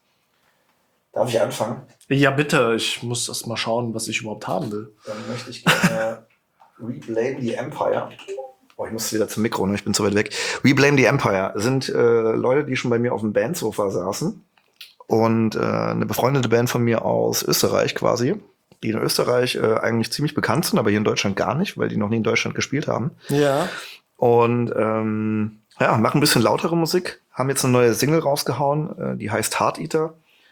Darf ich anfangen? Ja, bitte. Ich muss erst mal schauen, was ich überhaupt haben will. Dann möchte ich gerne We Blame the Empire. Oh, ich muss wieder zum Mikro, ne? Ich bin zu weit weg. We Blame the Empire sind äh, Leute, die schon bei mir auf dem Bandsofa saßen. Und äh, eine befreundete Band von mir aus Österreich quasi, die in Österreich äh, eigentlich ziemlich bekannt sind, aber hier in Deutschland gar nicht, weil die noch nie in Deutschland gespielt haben. Ja. Und ähm, ja, machen ein bisschen lautere Musik, haben jetzt eine neue Single rausgehauen, äh, die heißt Heart Eater.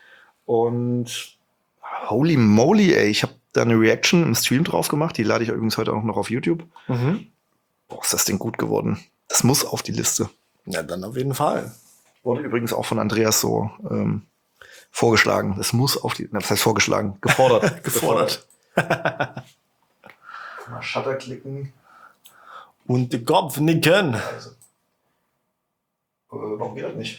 Und holy moly, ey, ich habe da eine Reaction im Stream drauf gemacht, die lade ich übrigens heute auch noch auf YouTube. Mhm. Boah, ist das Ding gut geworden. Das muss auf die Liste. Ja, dann auf jeden Fall. Wurde übrigens auch von Andreas so ähm, vorgeschlagen. Das muss auf die, na, was heißt vorgeschlagen? Gefordert. Gefordert. Mal Shutter klicken. Und die Kopf nicken. Also. Äh, warum geht das nicht?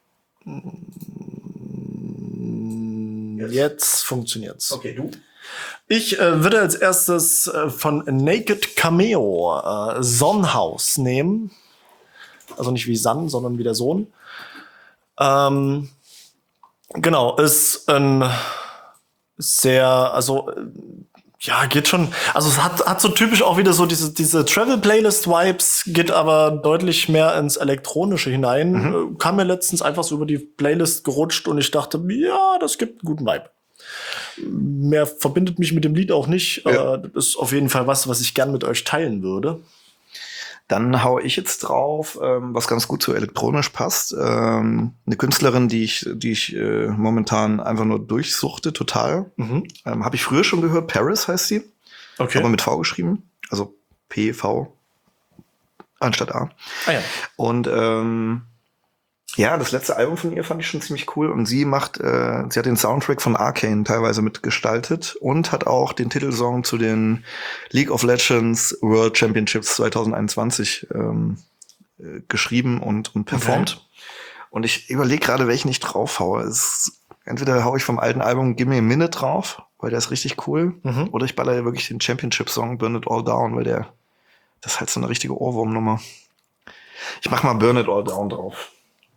Jetzt, Jetzt funktioniert's. Okay, du. Ich äh, würde als erstes äh, von Naked Cameo äh, Sonnenhaus nehmen. Also nicht wie San, sondern wie der Sohn. Ähm, genau, ist ein sehr, also äh, ja, geht schon. Also es hat, hat so typisch auch wieder so diese, diese Travel-Playlist-Vibes, geht aber deutlich mehr ins Elektronische hinein. Mhm. Äh, kam mir letztens einfach so über die Playlist gerutscht und ich dachte, ja, das gibt einen guten Vibe. Mehr verbindet mich mit dem Lied auch nicht. Ja. Äh, das ist auf jeden Fall was, was ich gern mit euch teilen würde. Dann hau ich jetzt drauf, ähm, was ganz gut zu elektronisch passt. Ähm, eine Künstlerin, die ich, die ich äh, momentan einfach nur durchsuchte, total. Mhm. Ähm, Habe ich früher schon gehört. Paris heißt sie. Okay. Aber mit V geschrieben. Also P V anstatt A. Ah ja. Und ähm, ja, das letzte Album von ihr fand ich schon ziemlich cool. Und sie macht, äh, sie hat den Soundtrack von Arcane teilweise mitgestaltet und hat auch den Titelsong zu den League of Legends World Championships zwanzig einundzwanzig ähm, äh, geschrieben und, und performt. Okay. Und ich überlege gerade, welchen ich draufhaue. Es, entweder haue ich vom alten Album Gimme a Minute drauf, weil der ist richtig cool. Mhm. Oder ich baller ja wirklich den Championship-Song Burn It All Down, weil der, das ist halt so eine richtige Ohrwurmnummer. Ich mach mal Burn It All Down drauf.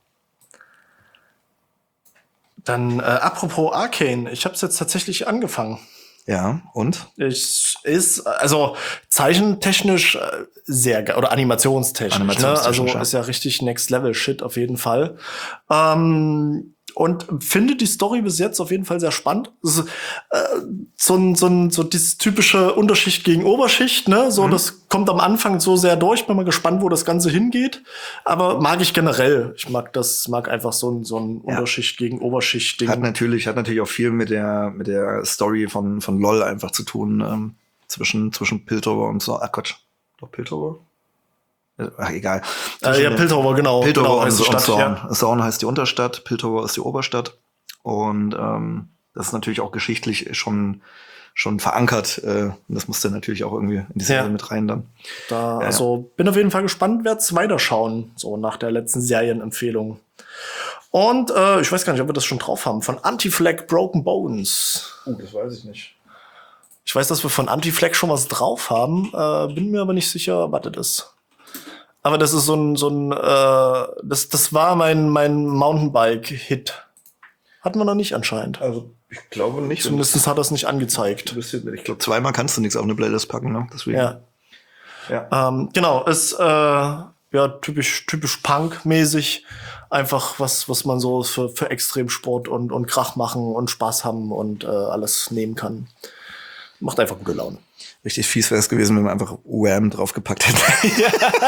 Dann, äh, apropos Arcane, ich habe es jetzt tatsächlich angefangen. Ja, und? Ich ist, also zeichentechnisch äh, sehr geil, oder animationstechnisch, Animationstechnisch, ne? Also ja. ist ja richtig Next Level Shit auf jeden Fall. Ähm, und finde die Story bis jetzt auf jeden Fall sehr spannend. Also, äh, so ein, so ein, so dieses typische Unterschicht gegen Oberschicht, ne? So, mhm. Das kommt am Anfang so sehr durch. Bin mal gespannt, wo das Ganze hingeht. Aber mag ich generell. Ich mag das, mag einfach so ein, so ein ja. Unterschicht gegen Oberschicht Ding. Hat natürlich, hat natürlich auch viel mit der, mit der Story von, von LOL einfach zu tun, ähm, zwischen, zwischen Piltover und so. Ach Quatsch. Doch Piltover? Ach, egal. Äh, ja, Piltover, genau. Piltover genau, und, heißt die und Stadt, Zorn. ja. Zorn heißt die Unterstadt, Piltover ist die Oberstadt. Und ähm, das ist natürlich auch geschichtlich schon schon verankert. Äh, das musste natürlich auch irgendwie in die Serie Ja. mit rein dann. Da, Ja, also bin auf jeden Fall gespannt, werde es weiterschauen, so nach der letzten Serienempfehlung. Und äh, ich weiß gar nicht, ob wir das schon drauf haben, von Anti-Flag Broken Bones. Uh, das weiß ich nicht. Ich weiß, dass wir von Anti-Flag schon was drauf haben, äh, bin mir aber nicht sicher, was das ist. Aber das ist so ein, so ein äh, das, das war mein, mein Mountainbike-Hit. Hatten wir noch nicht anscheinend. Also ich glaube nicht. Zumindest hat er es nicht angezeigt. Ich glaube, zweimal kannst du nichts auf eine Playlist packen, ne? Deswegen. Ja. Ja. Ähm, genau, ist äh, ja typisch, typisch Punk-mäßig. Einfach was, was man so für, für Extremsport und, und Krach machen und Spaß haben und äh, alles nehmen kann. Macht einfach gute Laune. Richtig fies wäre es gewesen, wenn man einfach Wham draufgepackt hätte.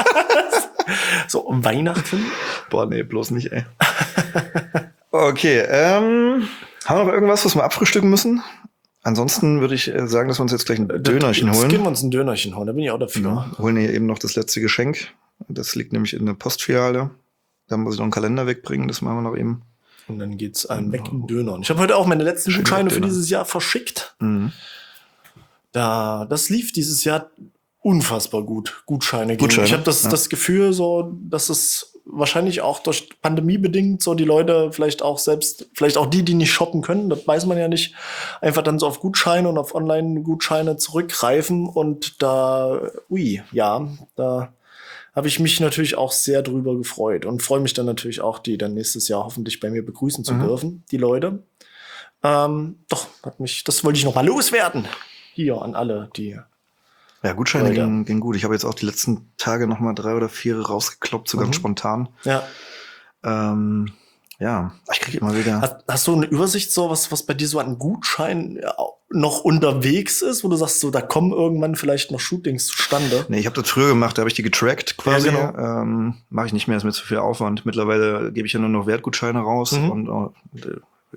So um Weihnachten. Boah, nee, bloß nicht, ey. Okay, ähm, haben wir noch irgendwas, was wir abfrühstücken müssen? Ansonsten würde ich äh, sagen, dass wir uns jetzt gleich ein Dönerchen Jetzt holen. gehen wir uns ein Dönerchen holen, da bin ich auch dafür. Ja, holen hier eben noch das letzte Geschenk. Das liegt nämlich in der Postfiliale. Da muss ich noch einen Kalender wegbringen, das machen wir noch eben. Und dann geht's einem weg in Döner. Und ich habe heute auch meine letzten Schön Gutscheine für Döner. dieses Jahr verschickt. Mhm. Da, das lief dieses Jahr unfassbar gut. Gutscheine. geben. Gutscheine, Ich habe das, ja. das Gefühl, so, dass es wahrscheinlich auch durch Pandemie bedingt so die Leute vielleicht auch selbst, vielleicht auch die, die nicht shoppen können, das weiß man ja nicht, einfach dann so auf Gutscheine und auf Online-Gutscheine zurückgreifen und da, ui, ja, da habe ich mich natürlich auch sehr drüber gefreut und freue mich dann natürlich auch, die dann nächstes Jahr hoffentlich bei mir begrüßen zu Mhm. dürfen, die Leute. Ähm, doch, hat mich, das wollte ich noch mal loswerden. Hier an alle, die. Ja, Gutscheine Leute. gingen, gingen gut. Ich habe jetzt auch die letzten Tage noch mal drei oder vier rausgekloppt, so ganz Mhm. spontan. Ja. Ähm, ja, ich kriege immer wieder. Hast, hast du eine Übersicht, so was, was bei dir so an Gutscheinen ja, noch unterwegs ist, wo du sagst, so da kommen irgendwann vielleicht noch Shootings zustande? Nee, ich habe das früher gemacht, da habe ich die getrackt quasi. Ja, genau. ähm, Mache ich nicht mehr, ist mir zu viel Aufwand. Mittlerweile gebe ich ja nur noch Wertgutscheine raus. Mhm. Und äh,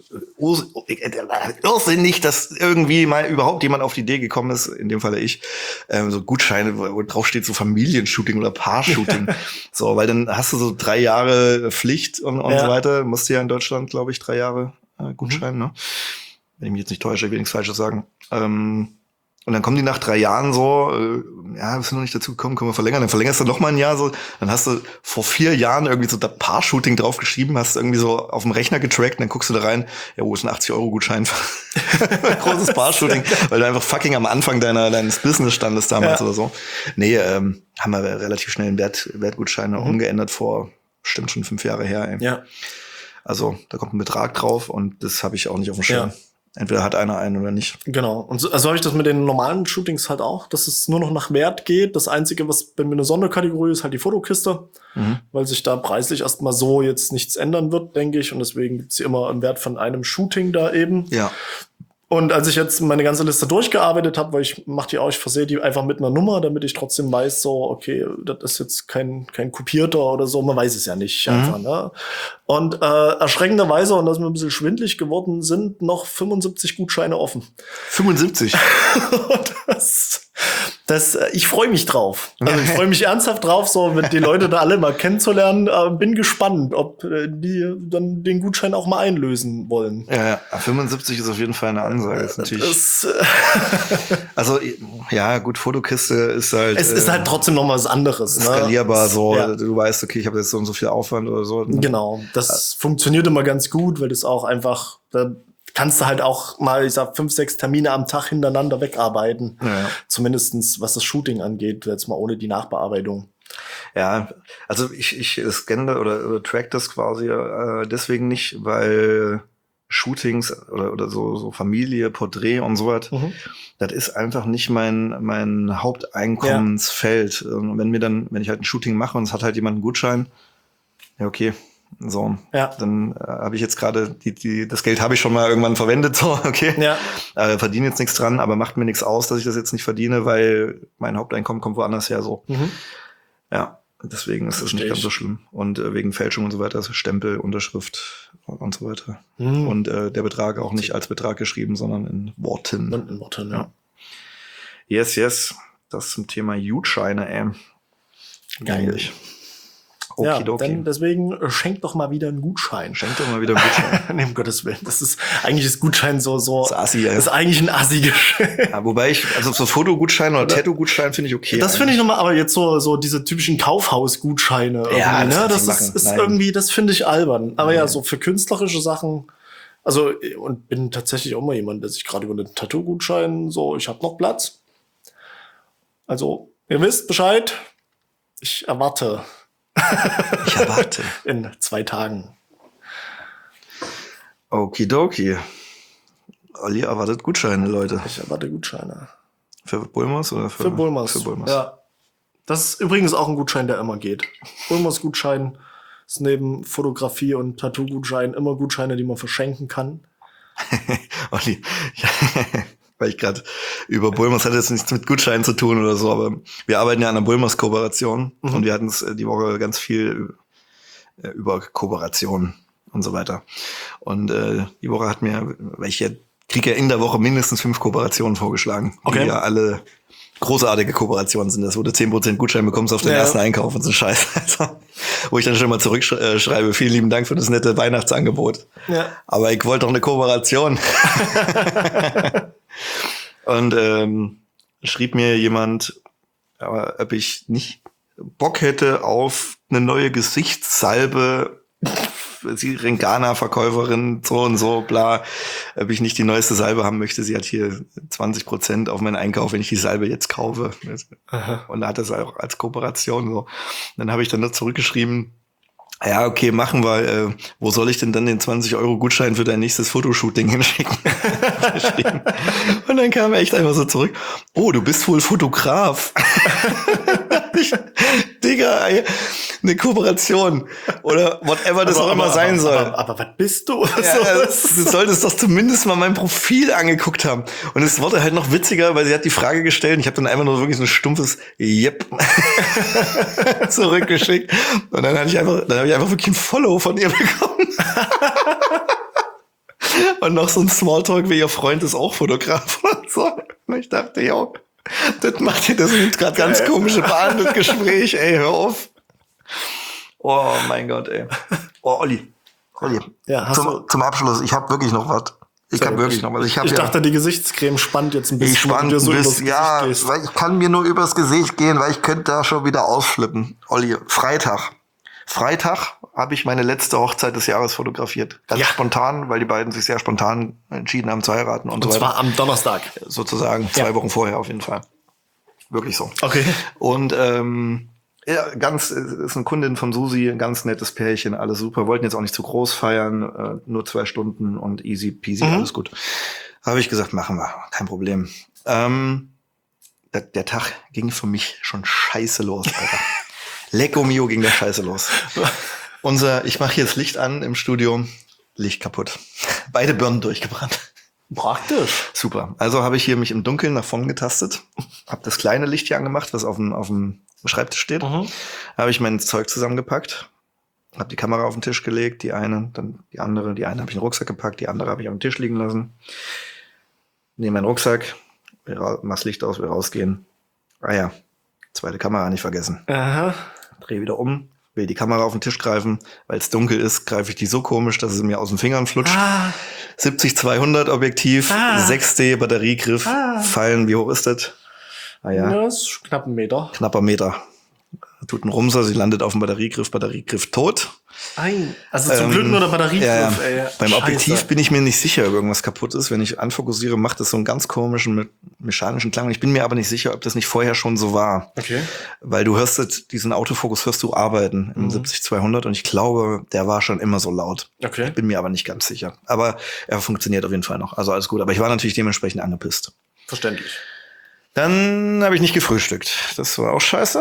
urs- äh, irrsinnig, dass irgendwie mal überhaupt jemand auf die Idee gekommen ist, in dem Falle ich, ähm, so Gutscheine, wo, wo drauf steht so Familienshooting oder Paar-Shooting. So, weil dann hast du so drei Jahre Pflicht und, und Ja. so weiter. Musst du ja in Deutschland, glaube ich, drei Jahre äh, Gutschein, ne? Wenn ich mich jetzt nicht täusche, ich will nichts Falsches sagen. Ähm, und dann kommen die nach drei Jahren so, äh, ja, wir sind noch nicht dazu gekommen, können wir verlängern. Dann verlängerst du noch mal ein Jahr so. Dann hast du vor vier Jahren irgendwie so da Paar-Shooting draufgeschrieben, hast irgendwie so auf dem Rechner getrackt und dann guckst du da rein, ja, wo ist ein achtzig-Euro-Gutschein für ein großes Paar-Shooting, weil du einfach fucking am Anfang deiner deines Business standest damals Ja. oder so. Nee, ähm, haben wir relativ schnell einen Wert, Wertgutscheine Mhm. umgeändert vor, bestimmt schon fünf Jahre her, ey. Ja. Also da kommt ein Betrag drauf und das habe ich auch nicht auf dem Schirm. Ja. Entweder hat einer einen oder nicht. Genau. Und so, also habe ich das mit den normalen Shootings halt auch, dass es nur noch nach Wert geht. Das Einzige, was bei mir eine Sonderkategorie ist, halt die Fotokiste, Mhm. weil sich da preislich erstmal so jetzt nichts ändern wird, denke ich. Und deswegen gibt's hier immer einen Wert von einem Shooting da eben. Ja. Und als ich jetzt meine ganze Liste durchgearbeitet habe, weil ich mache die auch, ich versehe die einfach mit einer Nummer, damit ich trotzdem weiß, so, okay, das ist jetzt kein, kein kopierter oder so, man weiß es ja nicht Mhm. einfach, ne? Und äh, erschreckenderweise, und das ist mir ein bisschen schwindlig geworden, sind noch fünfundsiebzig Gutscheine offen. fünfundsiebzig. Und das, das, äh, ich freue mich drauf. Also ich freue mich ernsthaft drauf, so mit die Leute da alle mal kennenzulernen. Äh, bin gespannt, ob äh, die dann den Gutschein auch mal einlösen wollen. Ja, ja, fünfundsiebzig ist auf jeden Fall eine Ansage. Das ist natürlich, Das, äh, also ja, gut, Fotokiste ist halt, es ist äh, halt trotzdem noch was anderes. Ne? skalierbar so. Ja. Du weißt, okay, ich habe jetzt so und so viel Aufwand oder so. Genau, das funktioniert immer ganz gut, weil das auch einfach, da kannst du halt auch mal, ich sag, fünf, sechs Termine am Tag hintereinander wegarbeiten. Ja, ja. Zumindestens was das Shooting angeht, jetzt mal ohne die Nachbearbeitung. Ja, also ich, ich scanne oder, oder track das quasi äh, deswegen nicht, weil Shootings oder, oder so, so Familie, Porträt und so was, Mhm. das ist einfach nicht mein, mein Haupteinkommensfeld. Und wenn mir dann, wenn ich halt ein Shooting mache und es hat halt jemand einen Gutschein, ja, okay, so, Ja. dann äh, habe ich jetzt gerade, die, die, das Geld habe ich schon mal irgendwann verwendet, so, okay. Ja. Äh, verdiene jetzt nichts dran, aber macht mir nichts aus, dass ich das jetzt nicht verdiene, weil mein Haupteinkommen kommt woanders her, so. Mhm. Ja, deswegen ist das Versteh nicht ganz ich. so schlimm. Und äh, wegen Fälschung und so weiter, also Stempel, Unterschrift und so weiter. Mhm. Und äh, der Betrag auch nicht als Betrag geschrieben, sondern in Worten. Und in Worten, ja. Yes, yes. Das zum Thema Gutscheine, ey. Geil. Nämlich. Ja, Okidoki. denn deswegen äh, schenkt doch mal wieder einen Gutschein. Schenkt doch mal wieder einen Gutschein. Nee, um Gottes Willen. Das ist eigentlich ist Gutschein so, so. Das ist assi, ja. Das ist eigentlich ein Assi-Geschenk. Ja, wobei ich, also so Fotogutschein oder, oder Tattoo-Gutschein finde ich okay. Das finde ich nochmal, aber jetzt so, so diese typischen Kaufhaus-Gutscheine irgendwie, Ja, das ne? kannst Das du ist, machen. ist Nein. irgendwie, das finde ich albern. Aber ja, Nein. so für künstlerische Sachen, also, und bin tatsächlich auch mal jemand, der sich gerade über einen Tattoo-Gutschein so, ich habe noch Platz. Also, ihr wisst Bescheid. Ich erwarte. Ich erwarte. In zwei Tagen. Okidoki. Olli erwartet Gutscheine, Leute. Ich erwarte Gutscheine. Für Bulmers oder für, Für Bulmers. Für Bulmers. Ja. Das ist übrigens auch ein Gutschein, der immer geht. Bulmers Gutschein ist neben Fotografie und Tattoo-Gutschein immer Gutscheine, die man verschenken kann. Olli, ja, weil ich gerade über Bulmers, hat jetzt nichts mit Gutscheinen zu tun oder so, aber wir arbeiten ja an einer Bulmers-Kooperation mhm. und wir hatten es die Woche ganz viel über Kooperation und so weiter. Und äh, die Woche hat mir, weil ich ja kriege ja in der Woche mindestens fünf Kooperationen vorgeschlagen, okay. die ja alle großartige Kooperationen sind. Das, wo du zehn Prozent Gutschein bekommst auf den ja. ersten Einkauf und so Scheiß. Also, wo ich dann schon mal zurückschreibe, vielen lieben Dank für das nette Weihnachtsangebot. Ja. Aber ich wollte doch eine Kooperation. Und ähm, schrieb mir jemand, aber ob ich nicht Bock hätte auf eine neue Gesichtssalbe, sie Ringana-Verkäuferin, so und so, bla, ob ich nicht die neueste Salbe haben möchte. Sie hat hier zwanzig Prozent auf meinen Einkauf, wenn ich die Salbe jetzt kaufe. Aha. Und da hat das auch als Kooperation so. Und dann habe ich dann da zurückgeschrieben, ja, okay, machen wir. Äh, wo soll ich denn dann den zwanzig Euro Gutschein für dein nächstes Fotoshooting hinschicken? Und dann kam er echt einfach so zurück. Oh, du bist wohl Fotograf. ich, Digga, ey, eine Kooperation oder whatever das aber, auch immer aber, sein soll. Aber, aber, aber was bist du? Ja, du solltest doch zumindest mal mein Profil angeguckt haben. Und es wurde halt noch witziger, weil sie hat die Frage gestellt und ich habe dann einfach nur wirklich so ein stumpfes Yep zurückgeschickt. Und dann hatte ich einfach, dann habe ich einfach wirklich ein Follow von ihr bekommen. Und noch so ein Smalltalk, wie ihr Freund ist auch Fotograf und so. Und ich dachte, ja, das macht ihr, das sind gerade ganz komische Bahnen, das Gespräch, ey, hör auf. Oh mein Gott, ey. Oh, Olli. Olli. Ja, hast zum, du zum Abschluss, ich habe wirklich noch was. Ich habe wirklich noch was. Ich, hab ich ja, dachte, die Gesichtscreme spannt jetzt ein bisschen. Ich spannt so ein bisschen, ja, weil ich kann mir nur übers Gesicht gehen, weil ich könnte da schon wieder ausflippen. Olli, Freitag. Freitag habe ich meine letzte Hochzeit des Jahres fotografiert. Ganz ja. spontan, weil die beiden sich sehr spontan entschieden haben zu heiraten. Und, und so weiter. zwar am Donnerstag. Sozusagen, zwei ja. Wochen vorher auf jeden Fall. Wirklich so. Okay. Und ähm, ja, ganz, ist eine Kundin von Susi, ein ganz nettes Pärchen, alles super. Wollten jetzt auch nicht zu groß feiern, äh, nur zwei Stunden und easy peasy, mhm. alles gut. Habe ich gesagt, machen wir, kein Problem. Ähm, der, der Tag ging für mich schon scheiße los, Alter. Lecco mio ging der scheiße los. Unser, ich mache hier das Licht an im Studio, Licht kaputt. Beide Birnen durchgebrannt. Praktisch. Super. Also habe ich hier mich im Dunkeln nach vorn getastet, habe das kleine Licht hier angemacht, was auf dem auf dem Schreibtisch steht. Mhm. Habe ich mein Zeug zusammengepackt, habe die Kamera auf den Tisch gelegt, die eine, dann die andere, die eine habe ich in den Rucksack gepackt, die andere habe ich auf den Tisch liegen lassen. Nehme meinen Rucksack, mach das Licht aus, will rausgehen. Ah ja, zweite Kamera nicht vergessen. Aha. Dreh wieder um, will die Kamera auf den Tisch greifen, weil es dunkel ist, greife ich die so komisch, dass es mir aus den Fingern flutscht. Ah. siebzig zweihundert Objektiv, ah. sechs D Batteriegriff, ah. fallen, wie hoch ist das? Ah ja. Ja, das ist knapp ein Meter. Knapper Meter. Tut einen Rumser, sie landet auf dem Batteriegriff, Batteriegriff tot. Ein, also zum ähm, Glück nur der Batteriegriff. Ja, ja. Ey. Beim Scheiße. Objektiv bin ich mir nicht sicher, ob irgendwas kaputt ist. Wenn ich anfokussiere, macht es so einen ganz komischen me- mechanischen Klang. Ich bin mir aber nicht sicher, ob das nicht vorher schon so war. Okay. Weil du hörst das, diesen Autofokus hörst du arbeiten im mhm. siebzig zweihundert und ich glaube, der war schon immer so laut. Okay. Ich bin mir aber nicht ganz sicher. Aber er funktioniert auf jeden Fall noch. Also alles gut. Aber ich war natürlich dementsprechend angepisst. Verständlich. Dann habe ich nicht gefrühstückt. Das war auch scheiße.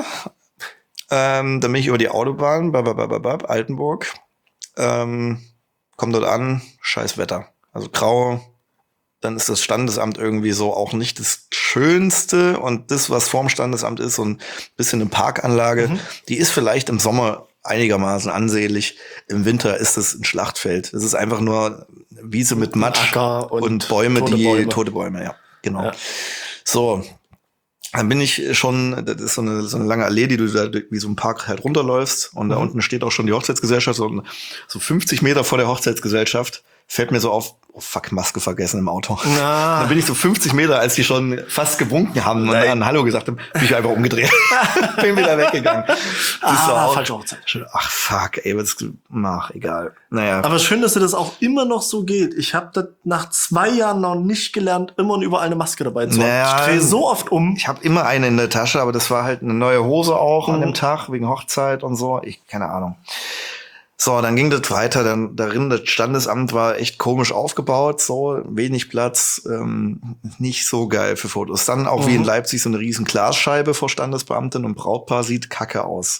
Ähm, dann bin ich über die Autobahn, babababab, Altenburg, ähm, komm dort an, scheiß Wetter. Also grau, dann ist das Standesamt irgendwie so auch nicht das Schönste und das, was vorm Standesamt ist, so ein bisschen eine Parkanlage, mhm. die ist vielleicht im Sommer einigermaßen ansehnlich. Im Winter ist es ein Schlachtfeld. Es ist einfach nur Wiese mit Matsch und, und Bäume, tote die Bäume. tote Bäume, ja, genau. Ja. So. Dann bin ich schon, das ist so eine, so eine lange Allee, die du da wie so ein Park halt runterläufst. Und da Mhm. unten steht auch schon die Hochzeitsgesellschaft. Und so fünfzig Meter vor der Hochzeitsgesellschaft fällt mir so auf, oh fuck, Maske vergessen im Auto. Na. Dann bin ich so fünfzig Meter, als die schon fast gewunken haben und Nein. dann Hallo gesagt haben, bin ich einfach umgedreht. Bin wieder weggegangen. Das ist so Ah, auch- falsche Hochzeit. Ach fuck, ey, was, ach, egal. Naja. Aber schön, dass dir das auch immer noch so geht. Ich habe das nach zwei Jahren noch nicht gelernt, immer und überall eine Maske dabei zu haben. Naja, ich drehe so oft um. Ich habe immer eine in der Tasche, aber das war halt eine neue Hose auch an Mhm. dem Tag, wegen Hochzeit und so. Ich, keine Ahnung. So, dann ging das weiter. Dann darin, das Standesamt war echt komisch aufgebaut, so wenig Platz, ähm, nicht so geil für Fotos. Dann auch Mhm. wie in Leipzig so eine riesen Glasscheibe vor Standesbeamten und Brautpaar, sieht kacke aus.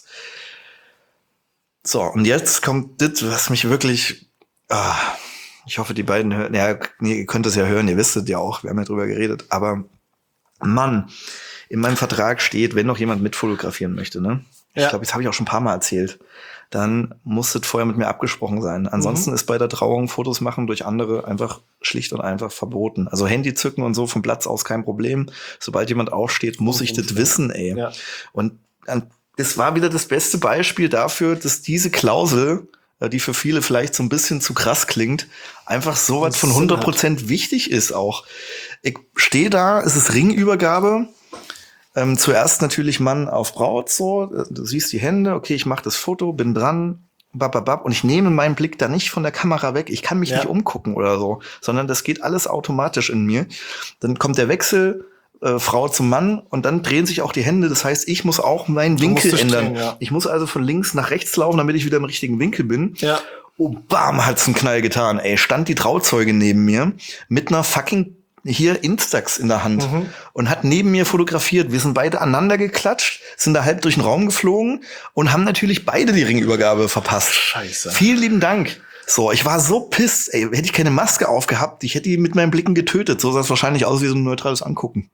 So, und jetzt kommt das, was mich wirklich, ah, ich hoffe, die beiden hören, ja, nee, ihr könnt es ja hören, ihr wisst es ja auch, wir haben ja drüber geredet, aber Mann, in meinem Vertrag steht, wenn noch jemand mitfotografieren möchte, ne? Ich Ja. glaube, das habe ich auch schon ein paar Mal erzählt. Dann muss das vorher mit mir abgesprochen sein. Ansonsten ist bei der Trauung Fotos machen durch andere einfach schlicht und einfach verboten. Also Handy zücken und so vom Platz aus kein Problem. Sobald jemand aufsteht, muss ich das wissen, ey. Ja. Und äh, das war wieder das beste Beispiel dafür, dass diese Klausel, äh, die für viele vielleicht so ein bisschen zu krass klingt, einfach so was von Sinn hundert Prozent wichtig ist auch. Ich stehe da, es ist Ringübergabe. Ähm, zuerst natürlich Mann auf Braut, so. Du siehst die Hände, okay, ich mache das Foto, bin dran, bababab, und ich nehme meinen Blick da nicht von der Kamera weg. Ich kann mich Ja. nicht umgucken oder so, sondern das geht alles automatisch in mir. Dann kommt der Wechsel, äh, Frau zum Mann, und dann drehen sich auch die Hände. Das heißt, ich muss auch meinen Du musst Winkel dich ändern. drehen, ja. Ich muss also von links nach rechts laufen, damit ich wieder im richtigen Winkel bin. Ja. Oh, bam, hat's einen Knall getan. Ey, stand die Trauzeuge neben mir mit einer fucking hier Instax in der Hand Mhm. und hat neben mir fotografiert. Wir sind beide aneinander geklatscht, sind da halb durch den Raum geflogen und haben natürlich beide die Ringübergabe verpasst. Scheiße. Vielen lieben Dank. So, ich war so pisst, ey, hätte ich keine Maske aufgehabt, ich hätte die mit meinen Blicken getötet. So sah es wahrscheinlich aus wie so ein neutrales Angucken.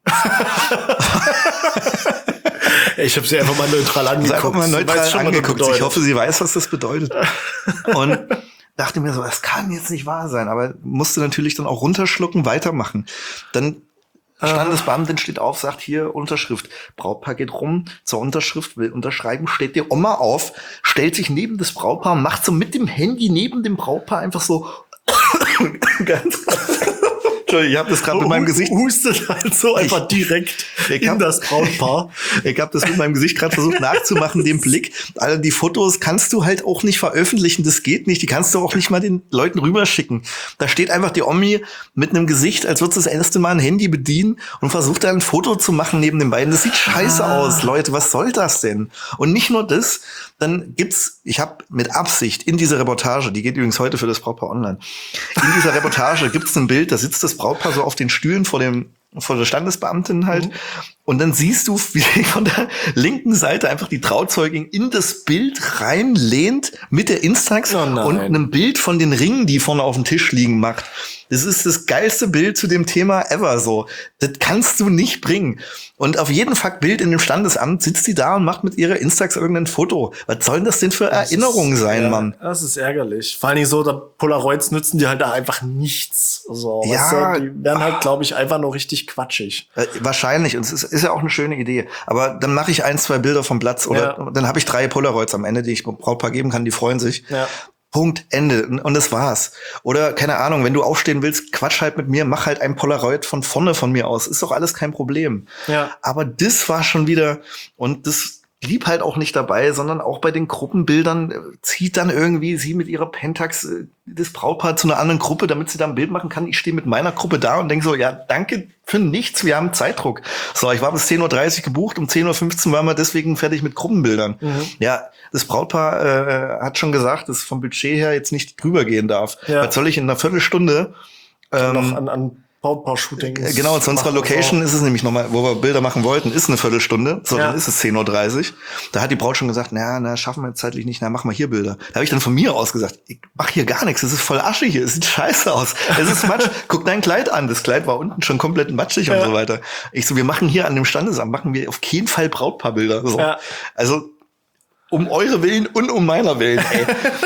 Ich habe sie einfach mal neutral Ich angeguckt. habe einfach mal Sie neutral weiß schon, was das angeguckt. Ich bedeutet. hoffe, sie weiß, was das bedeutet. Und dachte mir so, das kann jetzt nicht wahr sein. Aber musste natürlich dann auch runterschlucken, weitermachen. Dann Standesbeamtin steht auf, sagt hier Unterschrift. Brautpaar geht rum zur Unterschrift, will unterschreiben, steht die Oma auf, stellt sich neben das Brautpaar, macht so mit dem Handy neben dem Brautpaar einfach so ganz. Entschuldigung, ich habe das gerade mit meinem Gesicht. Hustet halt so einfach direkt Ich in hab- das Brautpaar. Ich habe das mit meinem Gesicht gerade versucht nachzumachen, den Blick. Also die Fotos kannst du halt auch nicht veröffentlichen, das geht nicht. Die kannst du auch nicht mal den Leuten rüberschicken. Da steht einfach die Omi mit einem Gesicht, als würde sie das erste Mal ein Handy bedienen und versucht da ein Foto zu machen neben den beiden. Das sieht scheiße Ah. aus, Leute, was soll das denn? Und nicht nur das, dann gibt's, ich habe mit Absicht in dieser Reportage, die geht übrigens heute für das Brautpaar online, in dieser Reportage gibt's ein Bild, da sitzt das Brautpaar so auf den Stühlen vor dem vor der Standesbeamtin halt. Mhm. Und dann siehst du, wie von der linken Seite einfach die Trauzeugin in das Bild reinlehnt mit der Instax Oh nein. und einem Bild von den Ringen, die vorne auf dem Tisch liegen, macht. Das ist das geilste Bild zu dem Thema ever, so. Das kannst du nicht bringen. Und auf jedem Fuck-Bild in dem Standesamt sitzt die da und macht mit ihrer Instax irgendein Foto. Was sollen das denn für Erinnerungen sein, ja, Mann? Das ist ärgerlich. Vor allen Dingen so, da Polaroids nützen die halt da einfach nichts. So, Ja. weißt du, die werden halt, glaube ich, einfach nur richtig quatschig. Äh, wahrscheinlich, und es ist, ist ja auch eine schöne Idee. Aber dann mache ich ein, zwei Bilder vom Platz oder Ja. dann habe ich drei Polaroids am Ende, die ich Brautpaar geben kann, die freuen sich. Ja. Punkt, Ende. Und und das war's. Oder, keine Ahnung, wenn du aufstehen willst, quatsch halt mit mir, mach halt ein Polaroid von vorne von mir aus. Ist doch alles kein Problem. Ja. Aber das war schon wieder, und das blieb halt auch nicht dabei, sondern auch bei den Gruppenbildern äh, zieht dann irgendwie sie mit ihrer Pentax äh, das Brautpaar zu einer anderen Gruppe, damit sie da ein Bild machen kann. Ich stehe mit meiner Gruppe da und denke so, ja, danke für nichts, wir haben Zeitdruck. So, ich war bis zehn Uhr dreißig gebucht, um zehn Uhr fünfzehn waren wir deswegen fertig mit Gruppenbildern. Mhm. Ja, das Brautpaar äh, hat schon gesagt, dass vom Budget her jetzt nicht drüber gehen darf. Ja. Was soll ich in einer Viertelstunde ähm, noch an, an Brautpaar-Shootings. äh, Genau, zu unserer machen. Location ist es nämlich nochmal, wo wir Bilder machen wollten, ist eine Viertelstunde. So, Ja. dann ist es zehn Uhr dreißig. Da hat die Braut schon gesagt, na, na, schaffen wir jetzt zeitlich nicht, na, machen wir hier Bilder. Da habe ich dann von mir aus gesagt, ich mach hier gar nichts, es ist voll Asche hier, es sieht scheiße aus. Es ist Matsch, guck dein Kleid an. Das Kleid war unten schon komplett matschig und Ja. so weiter. Ich so, wir machen hier an dem Standesamt, machen wir auf keinen Fall Brautpaarbilder. So. Ja. Also, um eure Willen und um meiner Willen, ey.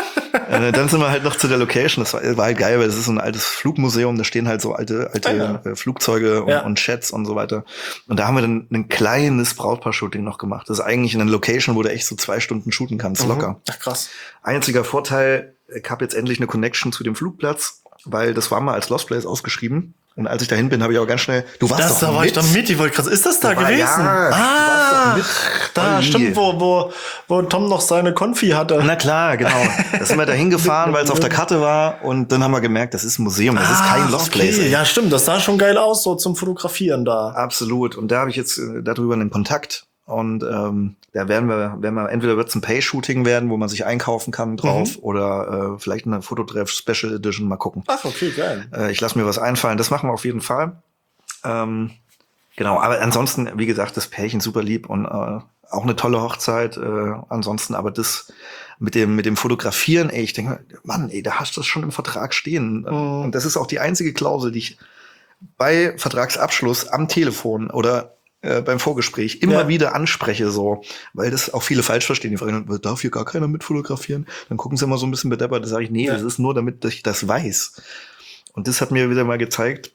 äh, dann sind wir halt noch zu der Location. Das war, war halt geil, weil das ist so ein altes Flugmuseum. Da stehen halt so alte, alte Ah, ja. äh, Flugzeuge und, Ja. und Jets und so weiter. Und da haben wir dann ein kleines Brautpaar-Shooting noch gemacht. Das ist eigentlich eine Location, wo du echt so zwei Stunden shooten kannst, locker. Ach, krass. Einziger Vorteil, ich habe jetzt endlich eine Connection zu dem Flugplatz, weil das war mal als Lost Place ausgeschrieben. Und als ich dahin bin, habe ich auch ganz schnell. Du warst Das, doch da war mit. ich doch mit, ich wollte krass. Ist das da Du war- gewesen? ja, du ah, warst doch mit. da Olli. stimmt, wo, wo, wo Tom noch seine Konfi hatte. Na klar, genau. Da sind wir da hingefahren, weil es auf der Karte war. Und dann haben wir gemerkt, das ist ein Museum, das ist kein Ah, Lost okay. Place. ey. Ja, stimmt, das sah schon geil aus, so zum Fotografieren da. Absolut. Und da habe ich jetzt äh, darüber einen Kontakt. Und ähm, da werden wir, werden wir, entweder wird es ein Pay-Shooting werden, wo man sich einkaufen kann drauf, Mhm. oder äh, vielleicht eine Fototreff Special Edition, mal gucken. Ach, okay, geil. Äh, ich lasse mir was einfallen. Das machen wir auf jeden Fall. Ähm, genau, aber ansonsten, wie gesagt, das Pärchen super lieb und äh, auch eine tolle Hochzeit. Äh, ansonsten, aber das mit dem mit dem Fotografieren, ey, ich denke, Mann, ey, da hast du das schon im Vertrag stehen. Mhm. Und das ist auch die einzige Klausel, die ich bei Vertragsabschluss am Telefon oder äh, beim Vorgespräch immer Ja. wieder anspreche, so, weil das auch viele falsch verstehen. Die fragen, darf hier gar keiner mit fotografieren? Dann gucken sie immer so ein bisschen bedeppert. Da sage ich, nee, Ja. das ist nur, damit ich das weiß. Und das hat mir wieder mal gezeigt,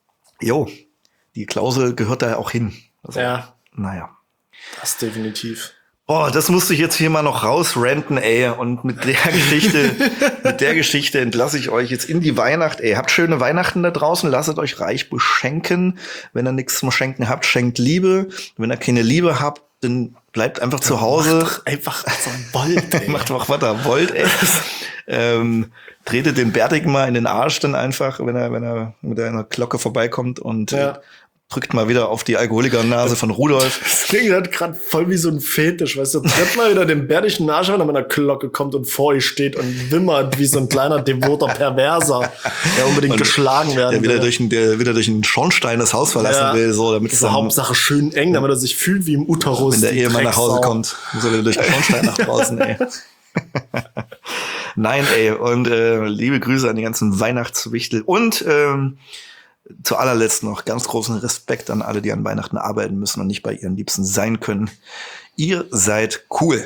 jo, die Klausel gehört da auch hin. Also, Ja, Naja. das definitiv. Boah, das musste ich jetzt hier mal noch rausrenten, ey. Und mit der Geschichte, mit der Geschichte entlasse ich euch jetzt in die Weihnacht, ey. Habt schöne Weihnachten da draußen, lasst euch reich beschenken. Wenn ihr nichts zum Schenken habt, schenkt Liebe. Wenn ihr keine Liebe habt, dann bleibt einfach zu Hause. Macht doch einfach so ein Bold, ey. Macht doch, was ihr wollt, ey. ähm, tretet den Bärtig mal in den Arsch dann einfach, wenn er, wenn er mit einer Glocke vorbeikommt und Ja. äh, drückt mal wieder auf die Alkoholikernase von Rudolf. Das klingt halt gerade voll wie so ein Fetisch, weißt du, tritt mal wieder den bärtigen Arsch, wenn er mit einer Glocke kommt und vor euch steht und wimmert wie so ein kleiner devoter Perverser, der unbedingt Und geschlagen werden Der wieder will. durch, den- der wieder durch den Schornstein das Haus verlassen Ja. will, so, damit es Diese dann, Hauptsache schön eng, damit er sich fühlt wie im Uterus. wenn der die Ehemann nach Hause Drecksau. kommt, muss er wieder durch den Schornstein nach draußen, ey. Nein, ey, und äh, liebe Grüße an die ganzen Weihnachtswichtel und ähm, zu allerletzt noch ganz großen Respekt an alle, die an Weihnachten arbeiten müssen und nicht bei ihren Liebsten sein können. Ihr seid cool.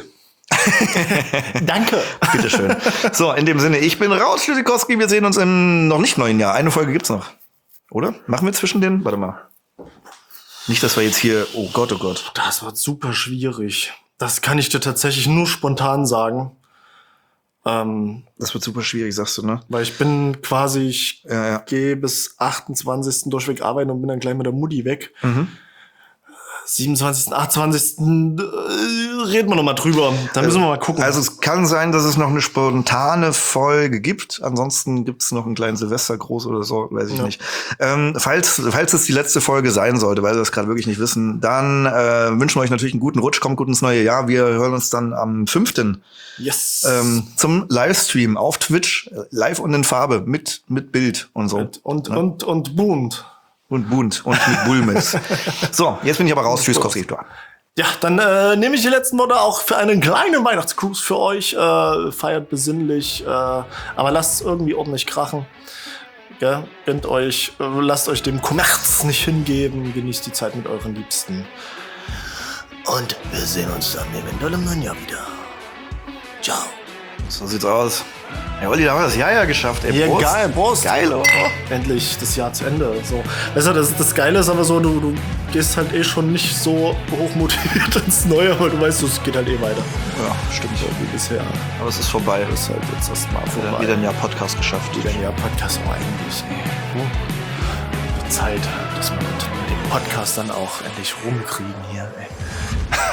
Danke. Bitteschön. So, in dem Sinne, ich bin raus, Tschüssikowski. Wir sehen uns im noch nicht neuen Jahr. Eine Folge gibt's noch. Oder? Machen wir zwischen den? Warte mal. Nicht, dass wir jetzt hier, oh Gott, oh Gott. Das wird super schwierig. Das kann ich dir tatsächlich nur spontan sagen. Ähm, Das wird super schwierig, sagst du, ne? weil ich bin quasi, ich Ja, ja. gehe bis achtundzwanzigsten durchweg arbeiten und bin dann gleich mit der Mutti weg. Mhm. siebenundzwanzigsten, achtundzwanzigsten Äh, reden wir noch mal drüber. Da müssen wir mal gucken. Also es kann sein, dass es noch eine spontane Folge gibt. Ansonsten gibt es noch einen kleinen Silvestergruß oder so, weiß ich Ja. nicht. Ähm, falls, falls es die letzte Folge sein sollte, weil wir das gerade wirklich nicht wissen, dann äh, wünschen wir euch natürlich einen guten Rutsch, kommt gut ins neue Jahr. Wir hören uns dann am fünften yes. Ähm, zum Livestream auf Twitch, äh, live und in Farbe, mit, mit Bild und so. und, und, Ja. und, und bunt. Und bunt und mit Bulmes. So, jetzt bin ich aber raus. Tschüss, Kowski. Ja, dann äh, nehme ich die letzten Worte auch für einen kleinen Weihnachtscruise für euch. Äh, feiert besinnlich, äh, aber lasst es irgendwie ordentlich krachen. Ja, gönnt euch, äh, lasst euch dem Kommerz nicht hingeben, genießt die Zeit mit euren Liebsten. Und wir sehen uns dann eventuell im neuen Jahr wieder. Ciao. So sieht's aus. Ja, Olli, da haben wir das Jahr ja geschafft. Ey, Ja, Prost. geil, Prost. Geil, oh. Endlich das Jahr zu Ende. So. Weißt du, das, das Geile ist aber so, du, du gehst halt eh schon nicht so hochmotiviert ins Neue, weil du weißt, es geht halt eh weiter. Ja, stimmt. So wie bisher. Aber es ist vorbei. Das ist halt jetzt erstmal Wieder, vorbei. wieder ein Jahr Podcast geschafft. Wieder ein Jahr Podcast, aber eigentlich, ey. Wird Zeit, dass wir mit dem Podcast dann auch endlich rumkriegen hier, ey.